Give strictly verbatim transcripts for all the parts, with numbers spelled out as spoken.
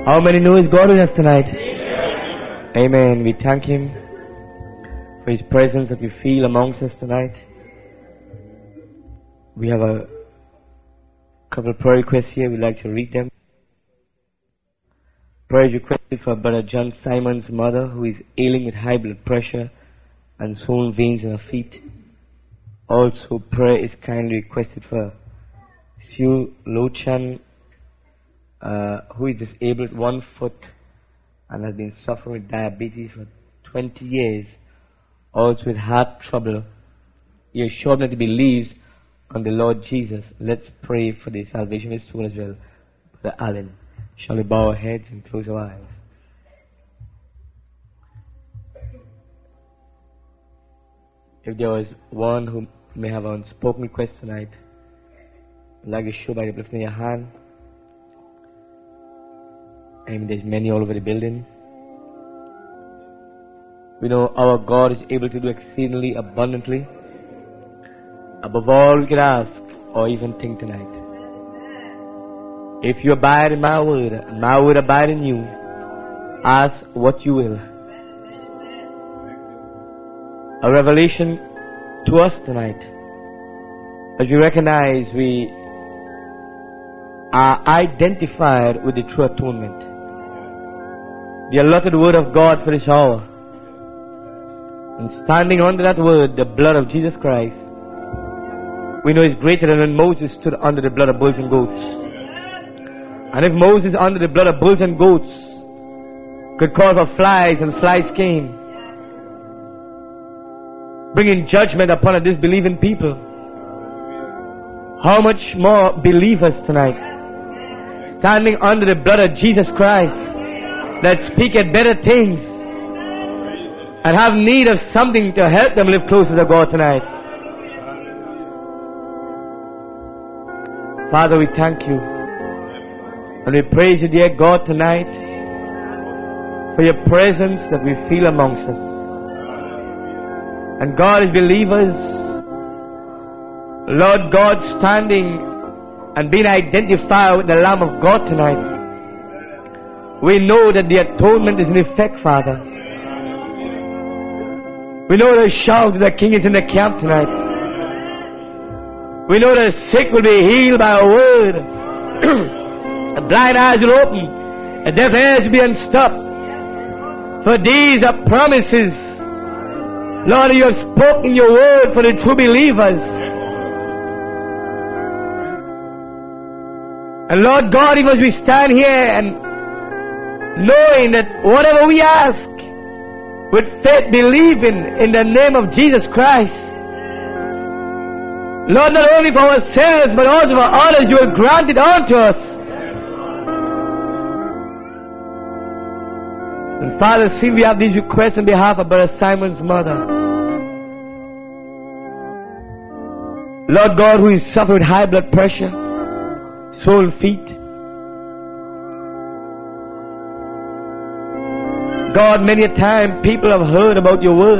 How many know His God with us tonight? Amen. We thank Him for His presence that we feel amongst us tonight. We have a couple of prayer requests here. We'd like to read them. Prayer requested for Brother John Simon's mother, who is ailing with high blood pressure and swollen veins in her feet. Also, prayer is kindly requested for Sue Lochan, uh, who is disabled one foot and has been suffering with diabetes for twenty years, also with heart trouble. He is sure that he believes on the Lord Jesus. Let's pray for the salvation of his soul as well. Brother Allen, shall we bow our heads and close our eyes? If there was one who may have an unspoken request tonight, I'd like to show by the lifting of your hand. I mean, there's many all over the building. We know our God is able to do exceedingly abundantly, above all we could ask or even think tonight. If you abide in my word, and my word abide in you, ask what you will. A revelation to us tonight, as we recognize we are identified with the true atonement, the allotted word of God for this hour, and standing under that word, the blood of Jesus Christ, we know is greater than when Moses stood under the blood of bulls and goats. And if Moses under the blood of bulls and goats could call for flies and flies came, bringing judgment upon a disbelieving people, how much more believers tonight, standing under the blood of Jesus Christ, that speaketh better things and have need of something to help them live closer to God tonight. Father, we thank you and we praise you, dear God, tonight for your presence that we feel amongst us. And God, as believers, Lord God, standing and being identified with the Lamb of God tonight, we know that the atonement is in effect, Father. We know the shout of the King is in the camp tonight. We know the sick will be healed by a word. The blind eyes will open. The deaf ears will be unstopped. For these are promises, Lord, you have spoken your word for the true believers. And Lord God, even as we stand here and knowing that whatever we ask, with faith believing in the name of Jesus Christ, Lord, not only for ourselves but also for others, you will grant it unto us. And Father, see we have these requests on behalf of Brother Simon's mother, Lord God, who is suffering with high blood pressure, swollen feet. God, many a time people have heard about your word,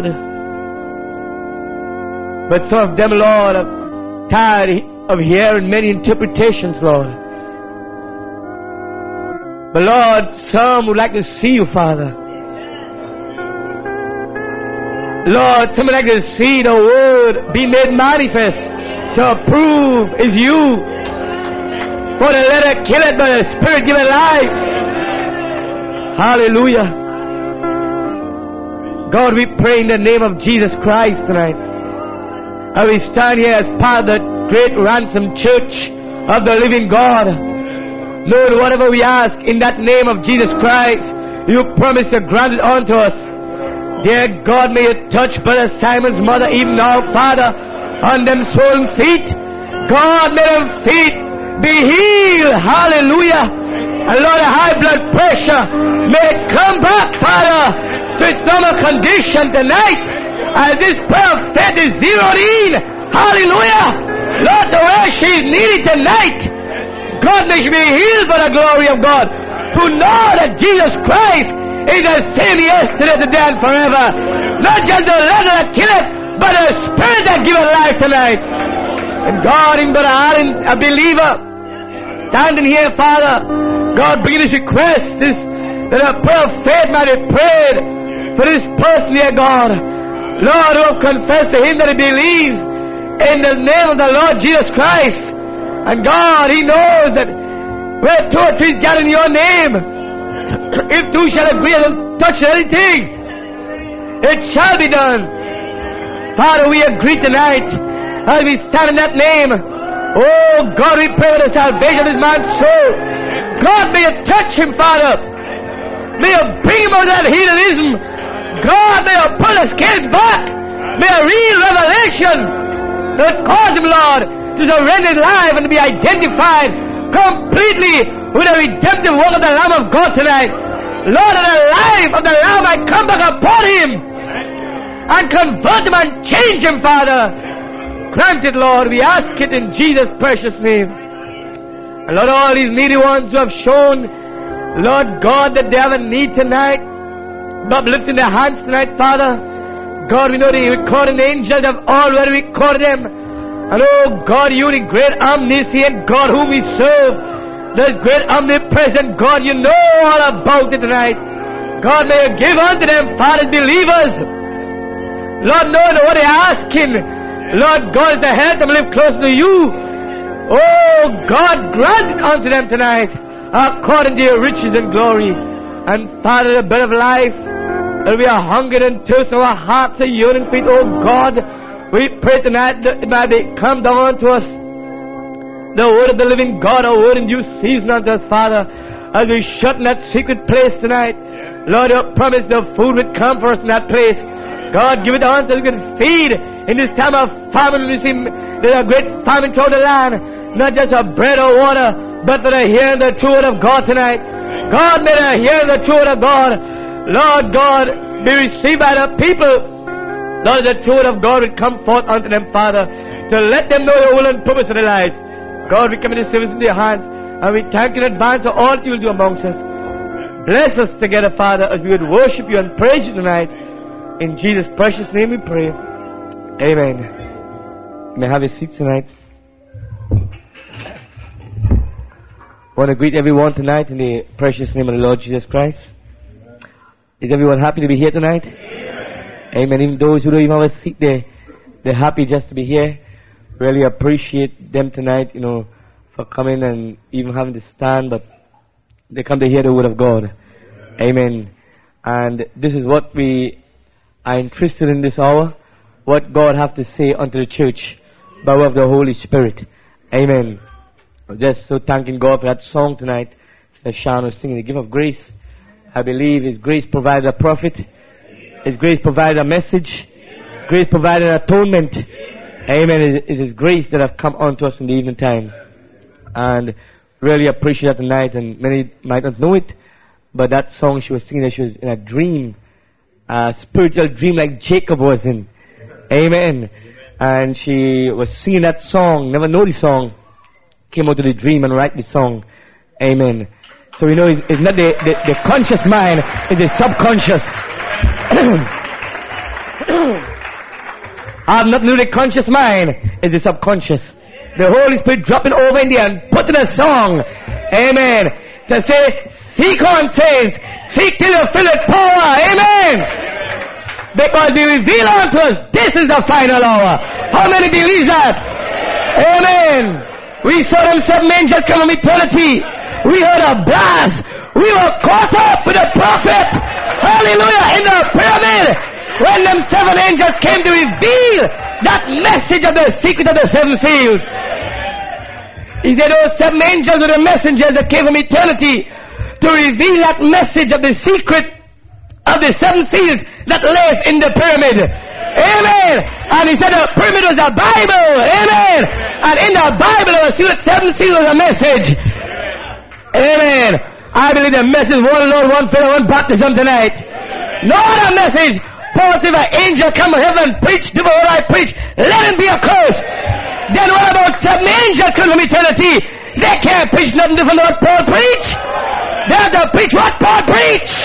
but some of them, Lord, are tired of hearing many interpretations, Lord. But Lord, some would like to see you, Father. Lord, some would like to see the word be made manifest, to approve is you. For the letter kill it, but the Spirit give it life. Hallelujah. God, we pray in the name of Jesus Christ tonight. And we stand here as part of the great ransom church of the living God. Lord, whatever we ask in that name of Jesus Christ, you promise to grant it unto us. Dear God, may you touch Brother Simon's mother even now, Father, on them swollen feet. God, may them feet be healed. Hallelujah. And Lord, a high blood pressure may come back, Father, to its normal condition tonight, as this prayer of faith is zeroed in. Hallelujah. Lord, the way she is needed tonight, God, may she be healed for the glory of God. To know that Jesus Christ is the same yesterday, today, and forever. Not just the letter that killeth, but the Spirit that giveth life tonight. And God, in Brother Allen, a believer, standing here, Father, God, bring this request, this, that a prayer of faith might be prayed for this person, dear God. Lord, who have confessed to Him that he believes in the name of the Lord Jesus Christ. And God, He knows that where two or three gather in your name, if two shall agree and touch anything, it shall be done. Father, we agree tonight as we stand in that name. Oh God, we pray for the salvation of this man's soul. God, may you touch him, Father. May you bring him out of that hedonism. God, may you pull the scales back. May a real revelation that cause him, Lord, to surrender his life and to be identified completely with the redemptive work of the Lamb of God tonight. Lord, that the life of the Lamb might come back upon him and convert him and change him, Father. Grant it, Lord. We ask it in Jesus' precious name. And Lord, all these needy ones who have shown, Lord God, that they have a need tonight, but lifting their hands tonight, Father. God, we know the recording angels have already recorded them. And oh God, you the great omniscient God whom we serve, the great omnipresent God, you know all about it tonight. God, may you give unto them, Father, believers. Lord, know what they're asking. Lord God, is to help them live close to you. Oh God, grant it unto them tonight, according to your riches and glory. And Father, the bread of life, that we are hungry and thirsty, our hearts are yearning for it, oh God. We pray tonight that it might be come down to us, the word of the living God, a word in due season unto us, Father, as we shut in that secret place tonight. Lord, you promised the food would come for us in that place. God, give it to us so we can feed in this time of famine. We see there's a great famine throughout the land, not just of bread or water, but that are hearing the true word of God tonight. God, may they hear the true word of God. Lord God, be received by the people. Lord, the truth of God will come forth unto them, Father, to let them know your will and purpose for their lives. God, we commit this service into your hands, and we thank you in advance for all you will do amongst us. Bless us together, Father, as we would worship you and praise you tonight. In Jesus' precious name we pray. Amen. You may have your seats tonight. I want to greet everyone tonight in the precious name of the Lord Jesus Christ. Is everyone happy to be here tonight? Amen. Even those who don't even have a seat there, they're happy just to be here. Really appreciate them tonight, you know, for coming and even having to stand, but they come to hear the word of God. Amen. And this is what we are interested in this hour, what God have to say unto the church by way of the Holy Spirit. Amen. I'm just so thanking God for that song tonight. Sister Sean was singing the gift of grace. I believe His grace provided a prophet. His grace provided a message. Grace provided an atonement. Amen. It is His grace that have come unto us in the evening time. And really appreciate that tonight. And many might not know it, but that song she was singing, that she was in a dream, a spiritual dream like Jacob was in. Amen. And she was singing that song, never know the song, came out of the dream and write the song. Amen. So you know, it's, it's not the, the, the conscious mind, it's the subconscious. I have nothing to do with the conscious mind, it's the subconscious. The Holy Spirit dropping over in there and putting a song. Amen. To say, seek on saints, seek till you fill with power. Amen. Because He reveal unto us, this is the final hour. How many believe that? Amen. We saw them seven angels come from eternity. We heard a blast. We were caught up with the prophet. Hallelujah. In the pyramid. When them seven angels came to reveal that message of the secret of the seven seals. He said those seven angels were the messengers that came from eternity to reveal that message of the secret of the seven seals that lays in the pyramid. Amen. And he said the pyramid was the Bible. Amen. And in the Bible the seven seals was a message. Amen. I believe the message one Lord, one faith, one baptism tonight. No other message. Paul said if an angel come from heaven and preach to what I preach, let him be accursed. Then what about seven angels come from eternity? They can't preach nothing different than what Paul preached. They have to preach what Paul preached.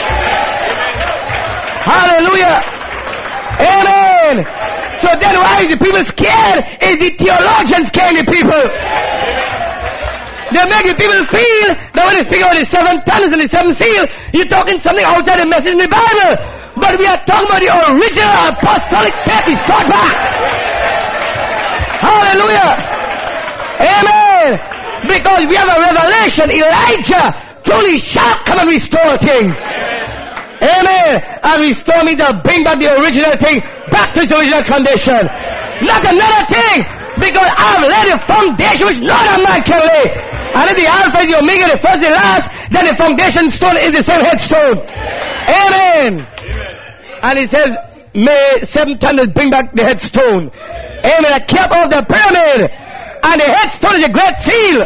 Hallelujah. Amen. So then why is the people scared? Is the theologians scaring the people? They make you people feel that when you speak about the seven tongues and the seven seals, you're talking something outside the message in the Bible. But we are talking about the original apostolic faith we start back. Hallelujah. Amen. Because we have a revelation. Elijah truly shall come and restore things. Amen. And restore me to bring back the original thing back to its original condition. Not another thing. Because I've laid a foundation which no other man can lay. And if the Alpha is the Omega, the first and the last, then the foundation stone is the same headstone. Amen. And he says, may seven thunders bring back the headstone. Amen. A cap of the pyramid. And the headstone is a great seal.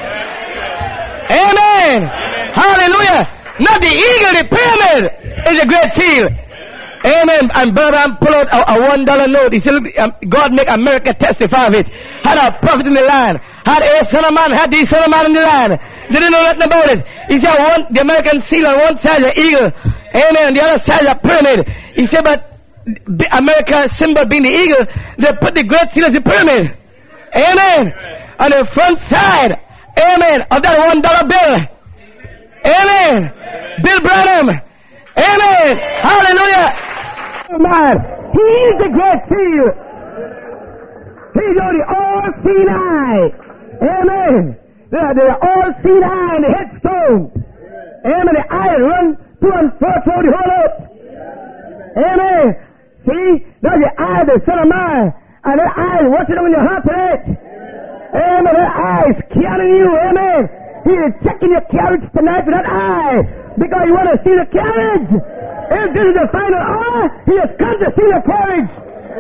Amen. Hallelujah. Not the eagle, the pyramid is a great seal. Amen. And Brother pull out a, a one dollar note. He said, um, God make America testify of it. Had a prophet in the land. Had a son of man. Had the son of man in the land. They didn't know nothing about it. He said, one, the American seal on one side is an eagle. Amen. On the other side is a pyramid. He said, but the American symbol being the eagle, they put the great seal as the pyramid. Amen. On the front side. Amen. Of that one dollar bill. Amen. Bill Branham. Amen. Hallelujah. Man, he is the great seal. He's on the all-seeing eye. Amen. The, the all-seeing eye and the headstone. Amen. The eye runs to and fro through the whole earth. Amen. See, that's the eye of the Son of Man. And that eye is watching on your heart tonight. Amen. That eye is scanning you. Amen. He is checking your carriage tonight with that eye. Because you want to see the carriage. If this is the final hour, he has come to see the carriage.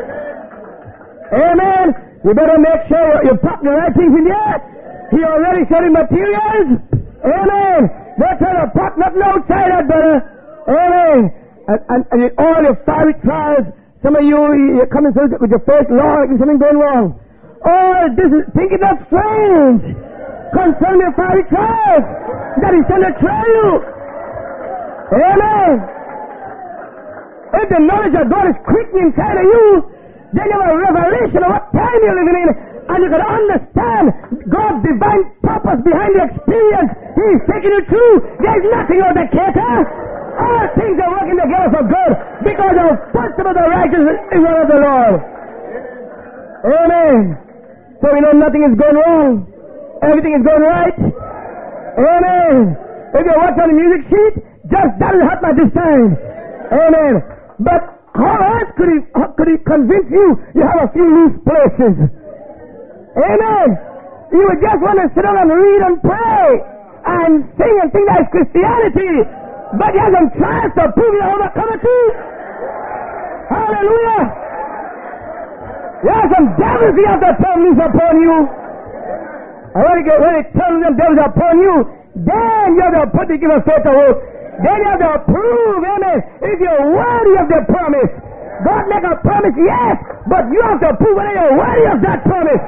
Amen. You better make sure you put the right things in there. He already showed you materials. Amen. Don't try to put nothing outside that, brother. Amen. And, and, and in all your fiery trials, some of you, you're coming with your face, Lord, there's something going wrong. Oh, this is, think it not strange. Concerning your fiery trials, that He's going to try you. Amen. If the knowledge of God is quickening inside of you, then you have a revelation of what time you're living in, and you can understand God's divine purpose behind the experience He's taking you through. There's nothing out there, cater. All things are working together for good, because the first of the righteous is one of the Lord. Amen. So we know nothing is going wrong. Everything is going right. Amen. If you watch on the music sheet, just that will happen at this time. Amen. But how else could he, how could he convince you you have a few loose places? Amen. You would just want to sit down and read and pray and sing and think that's Christianity. But he hasn't tried to prove you overcome it too. Hallelujah. There are some devils he has to turn loose upon you. And when he, get, when he turns them devils upon you, then you have to put the given faith to work. Then you have to prove, amen, if you're worthy of the promise. God make a promise, yes, but you have to prove whether you're worthy of that promise.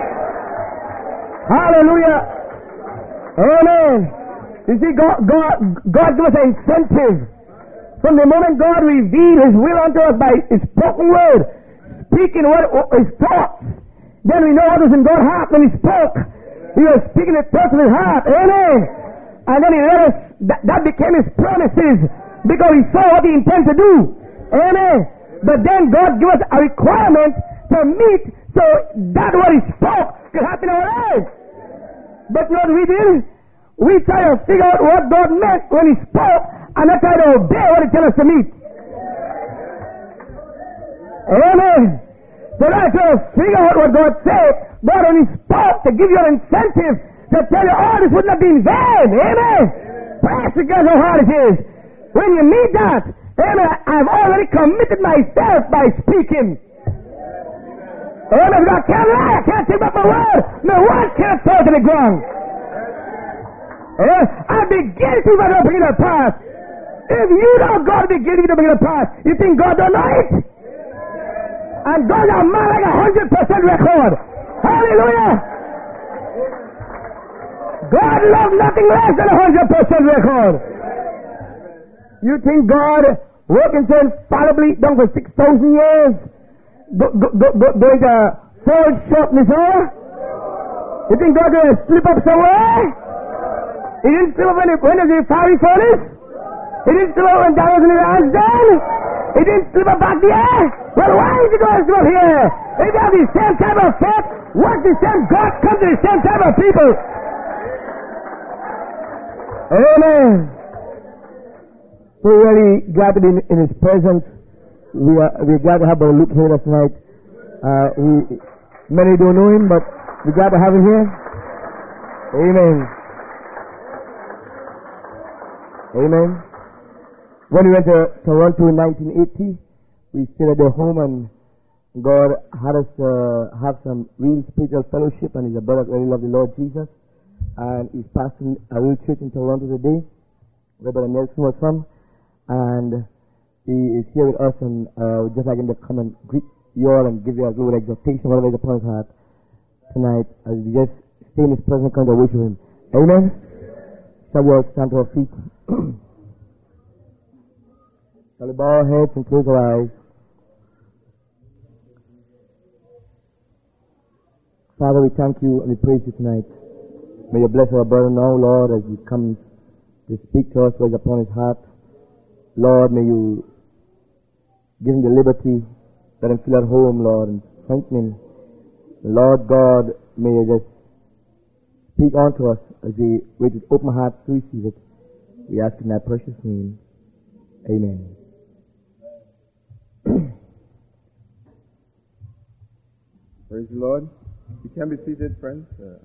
Hallelujah. Amen. You see, God, God, God gives us an incentive. From the moment God revealed His will unto us by His spoken word, speaking what His thoughts, then we know what was in God's heart when He spoke. He was speaking the thoughts of His heart. Amen. And then He let us, that, that became His promises, because He saw what He intended to do. Amen. But then God gave us a requirement to meet, so that what He spoke could happen in our lives. But what we did, we try to figure out what God meant when He spoke, and not try to obey what He tells us to meet. Amen. So that's try to figure out what God said, but when He spoke to give you an incentive to tell you, oh, this wouldn't have been vain. Amen. Praise to God how hard it is. When you meet that, amen, I've already committed myself by speaking. Amen. I can't lie. I can't take back my word. My word can't fall to the ground. Amen. I begin to bring it bring it past. If you know God begin to bring it past, you think God don't know it? And God is a man like a hundred percent record. Hallelujah. God loves nothing less than a hundred percent record. You think God working so infallibly down for six thousand years? Go, go, go, go, going to fall short this hour? You think God going to slip up somewhere? He didn't slip up when, it, when there's a fiery furnace. He didn't slip up when Daniel's in his hands down. He didn't slip up back there. Well, why is he going to slip up here? If they have the same type of faith, work the same God, come to the same type of people. Amen. So we're really glad to be in, in His presence. We are we're glad to have Brother Luke here tonight. Uh, we many don't know him, but we're glad to have him here. Amen. Amen. When we went to Toronto in nineteen eighty, we stayed at their home, and God had us uh, have some real spiritual fellowship, and he's a brother that really loved the Lord Jesus. And he's pastoring a real church in Toronto today, where Brother Nelson was from. And he is here with us, and uh, we'd just like him to come and greet you all and give you a little exhortation, whatever is upon his heart tonight, as we just stay in his presence and come to worship him. Amen? Shall we all stand to our feet? Shall we bow our heads and close our eyes? Father, we thank you and we praise you tonight. May you bless our brother now, Lord, as he comes to speak to us what is upon his heart. Lord, may you give him the liberty, let him feel at home, Lord, and strengthen him. Lord God, may you just speak unto us as we wait with open hearts to receive it. We ask in thy precious name. Amen. Praise the Lord. You can be seated, friends. Uh,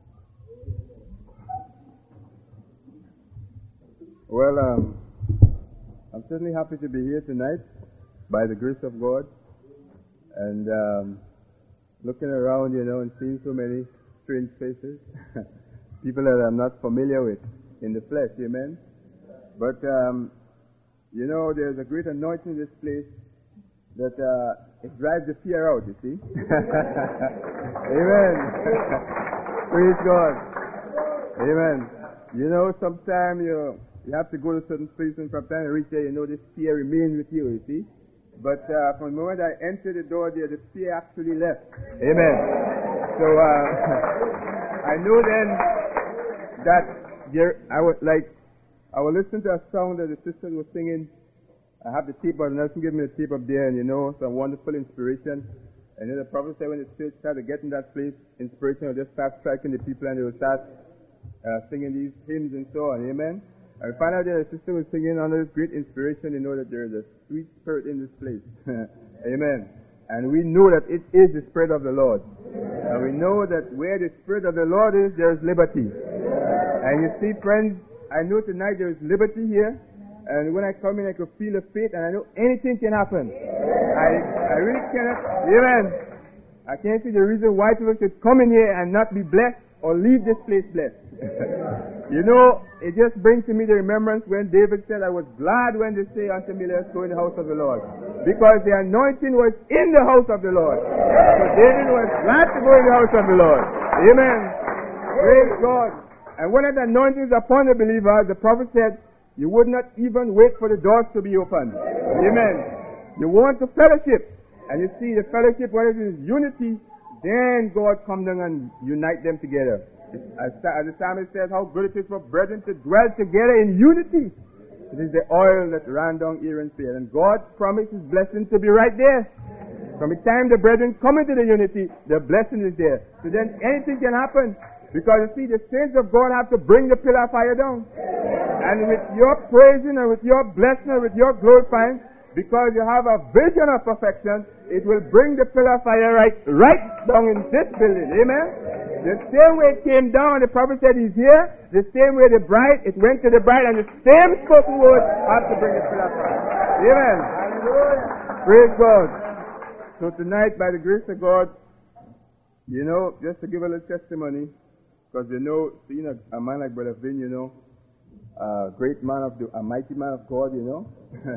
well, um, I'm certainly happy to be here tonight by the grace of God. And um, looking around, you know, and seeing so many strange faces, people that I'm not familiar with in the flesh, amen? But, um, you know, there's a great anointing in this place that uh, it drives the fear out, you see. Amen. Praise God. Amen. You know, sometimes you you have to go to certain places, and from the time you reach there, you know this fear remains with you, you see. But uh, from the moment I entered the door there, the fear actually left. Amen. So uh, I know then that there, I was like, I was listening to a song that the sister was singing. I have the tape, but Nelson gave me the tape up there, and you know, some wonderful inspiration. And then the prophet said when the church started getting that place, inspiration will just start striking the people, and they will start uh, singing these hymns and so on. Amen. And we found out that the sister was singing under this great inspiration. You know that there is a sweet spirit in this place. Amen. And we know that it is the Spirit of the Lord. And we know that where the Spirit of the Lord is, there is liberty. And you see, friends, I know tonight there is liberty here. And when I come in, I can feel the faith, and I know anything can happen. I I really cannot, amen. I can't see the reason why people should come in here and not be blessed or leave this place blessed. You know, it just brings to me the remembrance when David said, I was glad when they say unto me, let's go in the house of the Lord. Because the anointing was in the house of the Lord. So David was glad to go in the house of the Lord. Amen. Praise God. And when the anointing is upon the believer, the prophet said, you would not even wait for the doors to be opened. Amen. You want to fellowship. And you see the fellowship, what it is, unity, then God come down and unite them together. As, as the psalmist says, how good it is for brethren to dwell together in unity. It is the oil that ran down Aaron's beard. And God promised His blessing to be right there. From the time the brethren come into the unity, the blessing is there. So then anything can happen. Because you see, the saints of God have to bring the pillar of fire down. And with your praising and with your blessing and with your glorifying, because you have a vision of perfection, it will bring the pillar of fire right, right down in this building. Amen? The same way it came down and the prophet said He's here, the same way the bride, it went to the bride, and the same spoken word has to bring the pillar of fire. Amen? Praise God. So tonight, by the grace of God, you know, just to give a little testimony, because you know, seeing a, a man like Brother Vin, you know, a great man of the, a mighty man of God, you know.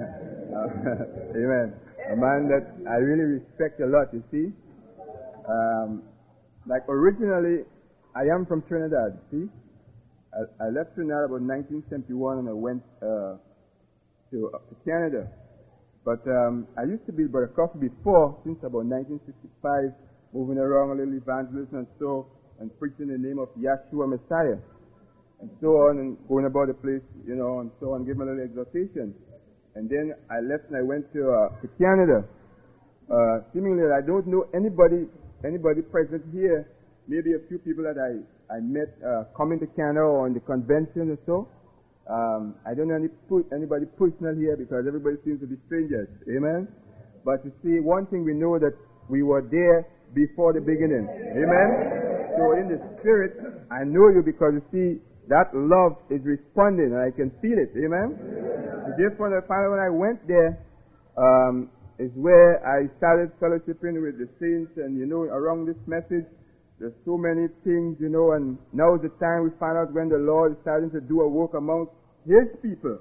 uh, amen. A man that I really respect a lot, you see. Um, like originally, I am from Trinidad, see. I, I left Trinidad about nineteen seventy-one and I went uh, to, uh, to Canada. But um, I used to be Brother Coffee before, since about nineteen sixty-five, moving around a little evangelism and so. and preaching the name of Yeshua Messiah, and so on, and going about the place, you know, and so on, giving a little exhortation. And then I left and I went to, uh, to Canada. Uh, seemingly, I don't know anybody, anybody present here. Maybe a few people that I, I met uh, coming to Canada or in the convention or so. Um, I don't know any, anybody personal here because everybody seems to be strangers. Amen? But you see, one thing we know that we were there before the beginning. Amen? So in the spirit, I know you because you see, that love is responding and I can feel it. Amen? So therefore, when I went there, um, is where I started fellowshipping with the saints, and you know, around this message, there's so many things, you know, and now is the time we find out when the Lord is starting to do a work among His people.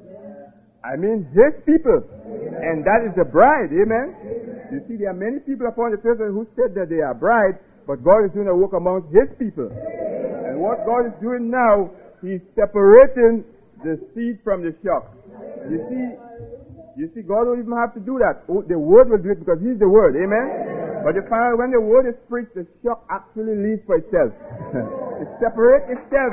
I mean, His people. And that is the bride. Amen? You see, there are many people upon the face who said that they are bride, but God is doing a work among His people. And what God is doing now, He's separating the seed from the shock. You see, you see, God don't even have to do that. Oh, the Word will do it because He's the Word. Amen? But you find out when the Word is preached, the shock actually leaves for itself. It separates itself.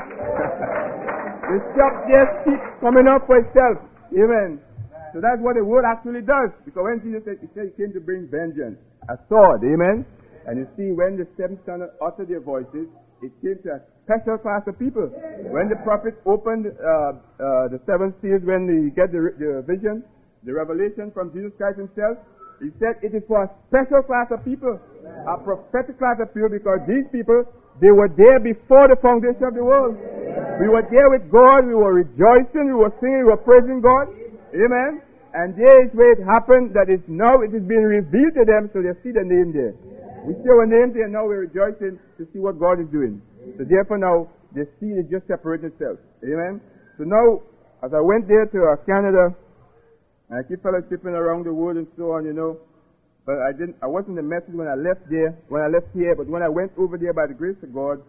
The shock just keeps coming up for itself. Amen? So that's what the Word actually does. Because when Jesus said, He said He came to bring vengeance, a sword. Amen? And you see, when the seven sons uttered their voices, it came to a special class of people. When the prophet opened uh, uh, the seven seals, when he get the, the vision, the revelation from Jesus Christ Himself, He said it is for a special class of people, a prophetic class of people, because these people, they were there before the foundation of the world. We were there with God, we were rejoicing, we were singing, we were praising God. Amen? And there is where it happened that is now it is being revealed to them, so they see the name there. We see our names there, now we're rejoicing to see what God is doing. So therefore now, the seed is just separating itself. Amen? So now, as I went there to uh, Canada, and I keep fellowshipping around the world and so on, you know. But I didn't, I wasn't the message when I left there, when I left here, but when I went over there by the grace of God,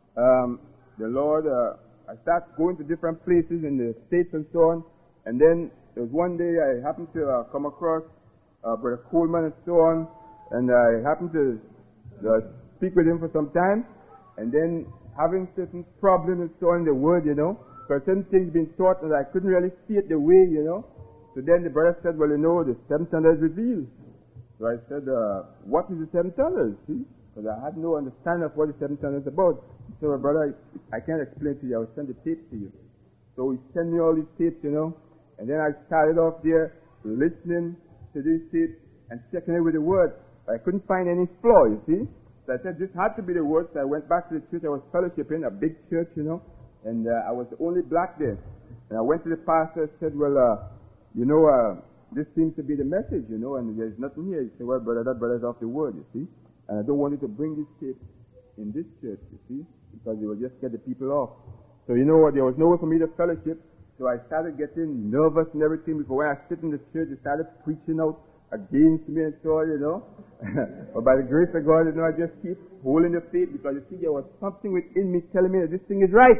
um, the Lord, uh, I started going to different places in the States and so on. And then there was one day I happened to uh, come across uh, Brother Coleman and so on. And I happened to uh, speak with him for some time. And then having certain problems and so on in the Word, you know. Because certain things being taught and I couldn't really see it the way, you know. So then the brother said, well, you know, the seven thunders revealed. So I said, uh, what is the seven thunders? See? Because I had no understanding of what the seven thunders is about. He said, well, brother, I, I can't explain to you. I will send the tapes to you. So he sent me all these tapes, you know. And then I started off there listening to these tapes and checking it with the Word. But I couldn't find any flaw, you see. So I said, this had to be the Word. So I went back to the church. I was fellowshipping, a big church, you know. And uh, I was the only black there. And I went to the pastor and said, well, uh, you know, uh, this seems to be the message, you know, and there's nothing here. He said, well, brother, that brother's off the Word, you see. And I don't want you to bring this tape in this church, you see, because you will just get the people off. So, you know what, there was no way for me to fellowship. So I started getting nervous and everything, because when I sit in the church, they started preaching out against me and so on, you know. But by the grace of God, you know, I just keep holding the faith, because you see, there was something within me telling me that this thing is right.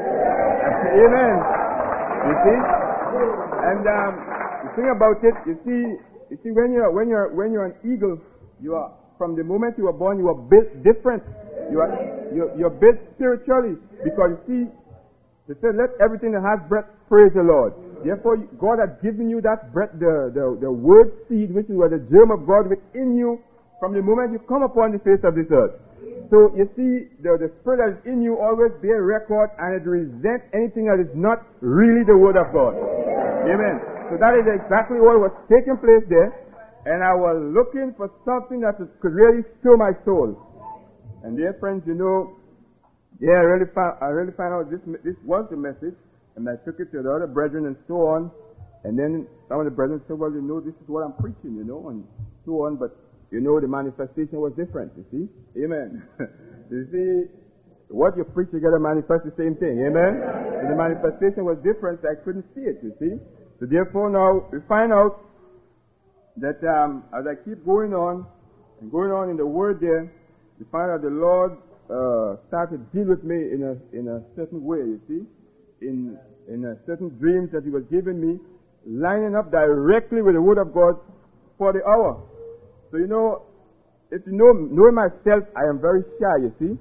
Amen. You see? And um, the thing about it, you see, you see, when you're when you're when you're an eagle, you are from the moment you were born, you are built different. You are you're, you're built spiritually, because you see, they said, "Let everything that has breath praise the Lord." Therefore, God has given you that breath, the the the word seed, which is where the germ of God within you, from the moment you come upon the face of this earth. So you see, the, the spirit that is in you always bear record, and it resents anything that is not really the word of God. Amen. So that is exactly what was taking place there. And I was looking for something that could really stir my soul. And dear friends, you know, yeah, I really found, I really found out this, this was the message. And I took it to the other brethren and so on. And then some of the brethren said, well, you know, this is what I'm preaching, you know, and so on. But, you know, the manifestation was different, you see. Amen. You see, what you preach, you got to manifest the same thing. Amen. And the manifestation was different, so I couldn't see it, you see. So therefore now, we find out that um, as I keep going on, and going on in the Word there, we find out the Lord uh, started to deal with me in a in a certain way, you see. In, in a certain dreams that He was giving me, lining up directly with the Word of God for the hour. So, you know, if you know, knowing myself, I am very shy, you see.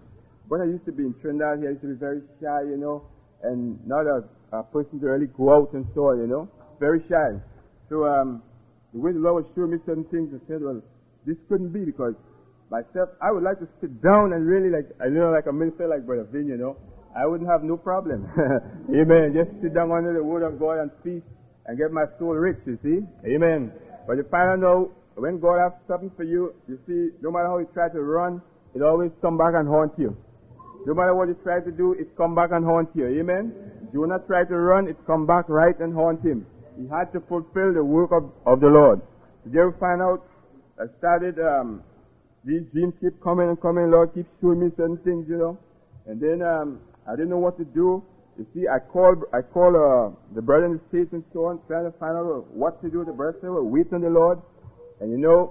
when I used to be in Trinidad here, I used to be very shy, you know, and not a, a person to really go out and so on, you know, very shy. So um, the way the Lord was showing me certain things, I said, well, this couldn't be, because myself, I would like to sit down and really, like, I know, like a minister like Brother Vin, you know, I wouldn't have no problem. Amen. Just sit down under the Word of God and feast and get my soul rich, you see. Amen. But you find out, when God has something for you, you see, no matter how you try to run, it always come back and haunt you. No matter what you try to do, it come back and haunt you. Amen. Jonah tried to run, it come back right and haunt him. He had to fulfill the work of, of the Lord. Did you ever find out? I started, um, these dreams keep coming and coming, Lord keeps showing me certain things, you know. And then, um, I didn't know what to do. You see, I called, I called, uh, the brother in the States and so on, trying to find out what to do. The brother said, well, wait on the Lord. And you know,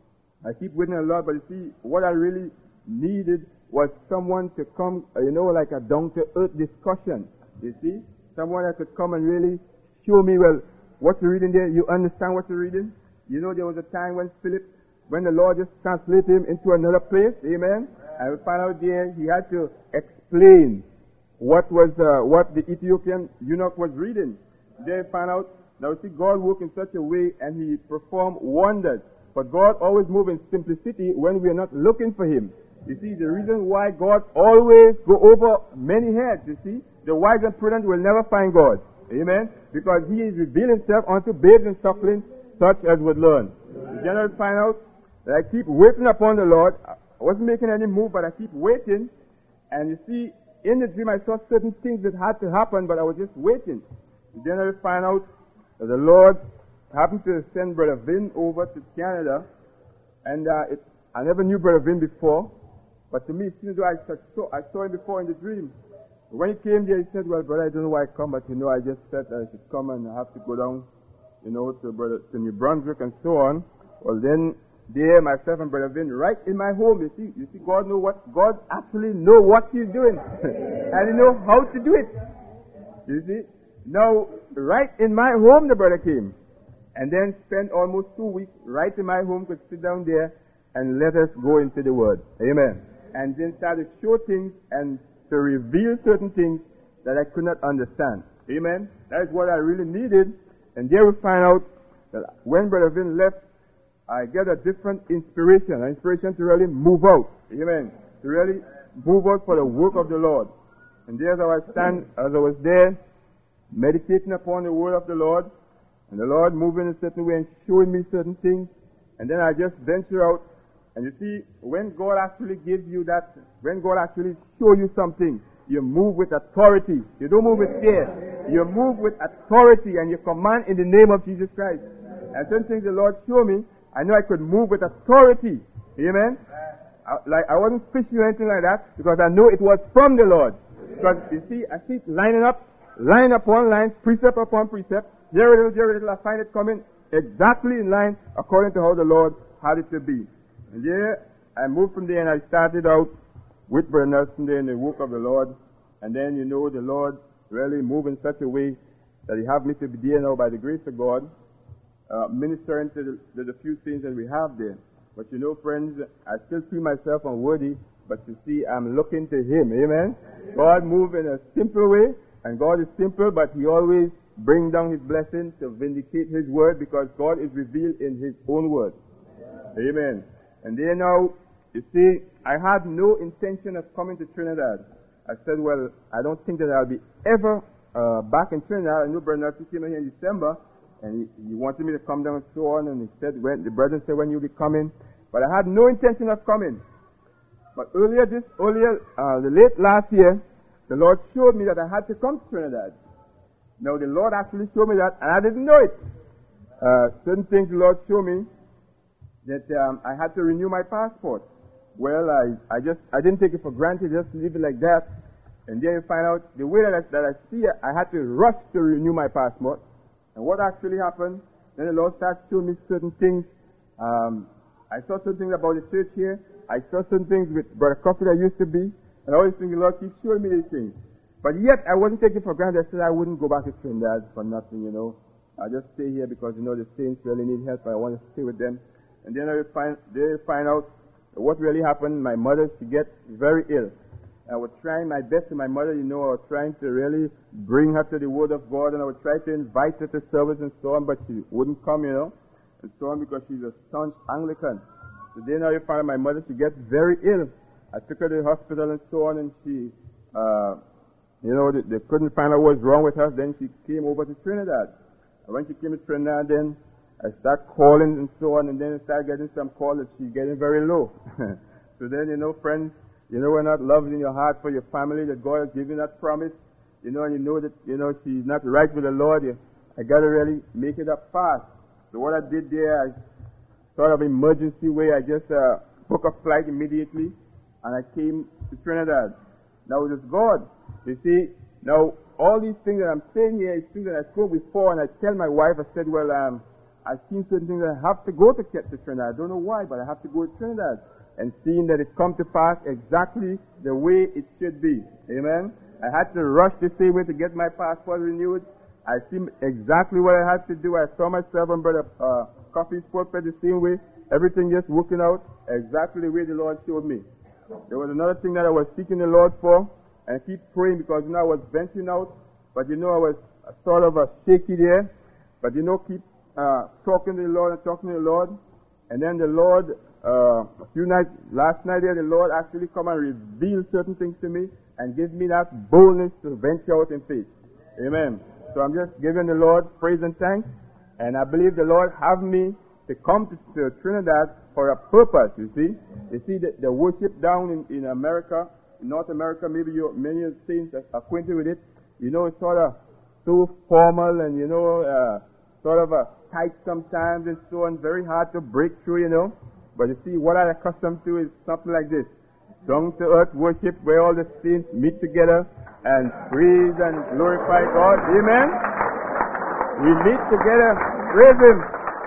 I keep waiting on the Lord, but you see, what I really needed was someone to come, uh, you know, like a down-to-earth discussion. You see? Someone that could come and really show me, well, what you're reading there, you understand what you're reading? You know, there was a time when Philip, when the Lord just translated him into another place, amen? And we found out there he had to explain what was, uh, what the Ethiopian eunuch was reading. There we found out, now you see, God worked in such a way and He performed wonders. But God always moves in simplicity when we are not looking for Him. You see, the reason why God always go over many heads, you see, the wise and prudent will never find God. Amen? Because He is revealing Himself unto babes and suckling, such as would learn. You generally find out that I keep waiting upon the Lord. I wasn't making any move, but I keep waiting. And you see, in the dream I saw certain things that had to happen, but I was just waiting. You generally find out that the Lord happened to send Brother Vin over to Canada. And uh, it, I never knew Brother Vin before. But to me, since I saw, I saw him before in the dream. When he came there, he said, well, brother, I don't know why I come, but you know, I just said I should come and I have to go down, you know, to brother, to New Brunswick and so on. Well, then, there, myself and Brother Vin, right in my home, you see, you see, God know what, God actually know what He's doing. And He know how to do it. You see? Now, right in my home, the brother came. And then spent almost two weeks right in my home, could sit down there and let us go into the Word. Amen. And then start to show things and to reveal certain things that I could not understand. Amen. That is what I really needed. And there we find out that when Brother Vin left, I get a different inspiration, an inspiration to really move out. Amen. To really move out for the work of the Lord. And there as I stand, as I was there, meditating upon the word of the Lord, and the Lord moving in a certain way and showing me certain things, and then I just venture out. And you see, when God actually gives you that, when God actually show you something, you move with authority. You don't move with fear. You move with authority and you command in the name of Jesus Christ. And certain things the Lord showed me, I know I could move with authority. Amen? I, like, I wasn't fishing or anything like that because I know it was from the Lord. Because you see, I see it lining up, line upon line, precept upon precept. Here a little, here a little, I find it coming exactly in line according to how the Lord had it to be. And there, I moved from there and I started out with Brother Nelson there in the work of the Lord. And then, you know, the Lord really moved in such a way that He have me to be there now by the grace of God, uh, ministering to the, to the few things that we have there. But you know, friends, I still feel myself unworthy, but you see, I'm looking to Him. Amen? God moved in a simple way, and God is simple, but He always brings down His blessing to vindicate His word because God is revealed in His own word. Amen. And there now, you see, I had no intention of coming to Trinidad. I said, well, I don't think that I'll be ever uh, back in Trinidad. I knew Brother Nelson came here in December, and he, he wanted me to come down and so on, and he said, when, the brethren said, when you'll be coming. But I had no intention of coming. But earlier this, earlier, uh, the late last year, the Lord showed me that I had to come to Trinidad. Now, the Lord actually showed me that, and I didn't know it. Uh, certain things the Lord showed me, that um, I had to renew my passport. Well, I, I just, I didn't take it for granted, just leave it like that. And then you find out, the way that I, that I see it, I had to rush to renew my passport. And what actually happened, then the Lord started showing me certain things. Um, I saw certain things about the church here. I saw certain things with Brother Coffee that used to be. And I always think the Lord keeps showing me these things. But yet, I wasn't taking for granted. I said I wouldn't go back to Trinidad for nothing, you know. I just stay here because, you know, the saints really need help. I want to stay with them. And then I find, they find out what really happened. My mother, she gets very ill. I was trying my best with my mother, you know, I was trying to really bring her to the Word of God, and I would try to invite her to service and so on, but she wouldn't come, you know, and so on, because she's a staunch Anglican. So then I found my mother, she gets very ill. I took her to the hospital and so on, and she, uh, you know, they, they couldn't find out what was wrong with her. Then she came over to Trinidad. And when she came to Trinidad, then I started calling and so on, and then I started getting some calls that she's getting very low. So then, you know, friends, you know, we're not loving in your heart for your family, that God has given that promise, you know, and you know that, you know, she's not right with the Lord. You, I got to really make it up fast. So what I did there, I sort of emergency way, I just uh, booked a flight immediately, and I came to Trinidad. Now it is God. You see, now all these things that I'm saying here is things that I spoke before, and I tell my wife, I said, well, um, I've seen certain things that I have to go to, to Trinidad. I don't know why, but I have to go to Trinidad. And seeing that it come to pass exactly the way it should be. Amen? I had to rush the same way to get my passport renewed. I see exactly what I had to do. I saw myself and Brother uh, Coffee's pulpit the same way. Everything just working out exactly the way the Lord showed me. There was another thing that I was seeking the Lord for, and I keep praying because, you know, I was venturing out, but, you know, I was uh, sort of uh, shaky there. But, you know, keep uh, talking to the Lord and talking to the Lord. And then the Lord, uh, a few nights, last night there, the Lord actually come and reveal certain things to me and give me that boldness to venture out in faith. Amen. So I'm just giving the Lord praise and thanks. And I believe the Lord have me to come to, to Trinidad for a purpose, you see. You see, the, the worship down in, in America, in North America, maybe you, many of the saints are acquainted with it. You know, it's sort of so formal and, you know, uh, sort of a tight sometimes and so on, very hard to break through, you know. But you see, what I'm accustomed to is something like this. Down to earth worship where all the saints meet together and praise and glorify God. Amen. We meet together, praise Him.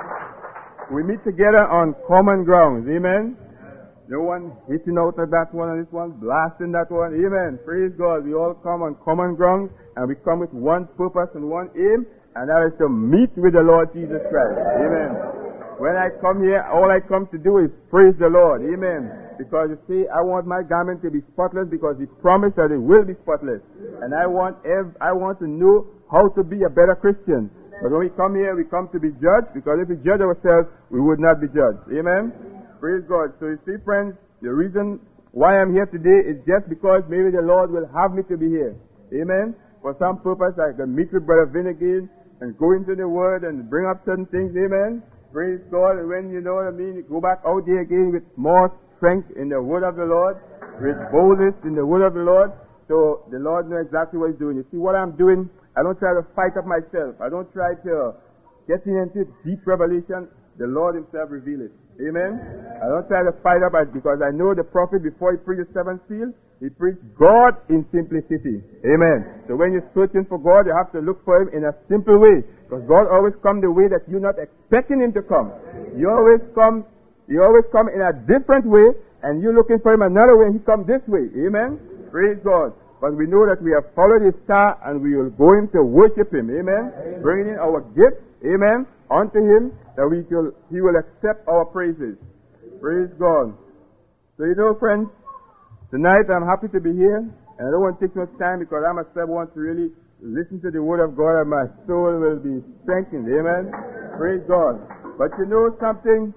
We meet together on common grounds. Amen. No one hitting out at that one and this one, blasting that one. Amen. Praise God. We all come on common ground and we come with one purpose and one aim, and that is to meet with the Lord Jesus Christ. Amen. When I come here, all I come to do is praise the Lord. Amen. Because you see, I want my garment to be spotless because He promised that it will be spotless. And I want ev- I want to know how to be a better Christian. But when we come here, we come to be judged, because if we judge ourselves, we would not be judged. Amen? Praise God. So you see, friends, the reason why I'm here today is just because maybe the Lord will have me to be here. Amen? For some purpose, I can meet with Brother Vin again and go into the Word and bring up certain things. Amen? Praise God. And when, you know what I mean, go back out there again with more strength in the Word of the Lord, with boldness in the Word of the Lord. So the Lord knows exactly what He's doing. You see, what I'm doing, I don't try to fight up myself. I don't try to get into deep revelation. The Lord Himself reveals it. Amen? I don't try to fight up because I know the prophet, before he preached the seventh seal, he preached God in simplicity. Amen. So when you're searching for God, you have to look for Him in a simple way. Because God always comes the way that you're not expecting Him to come. You always come, you always come in a different way, and you're looking for Him another way, and He comes this way. Amen? Praise God. But we know that we have followed His star, and we will go in to worship Him. Amen? Amen. Bringing in our gifts, amen, unto Him, that we will, He will accept our praises. Praise God. So you know, friends, tonight I'm happy to be here, and I don't want to take much time because I myself want to really listen to the Word of God, and my soul will be strengthened. Amen? Praise God. But you know something?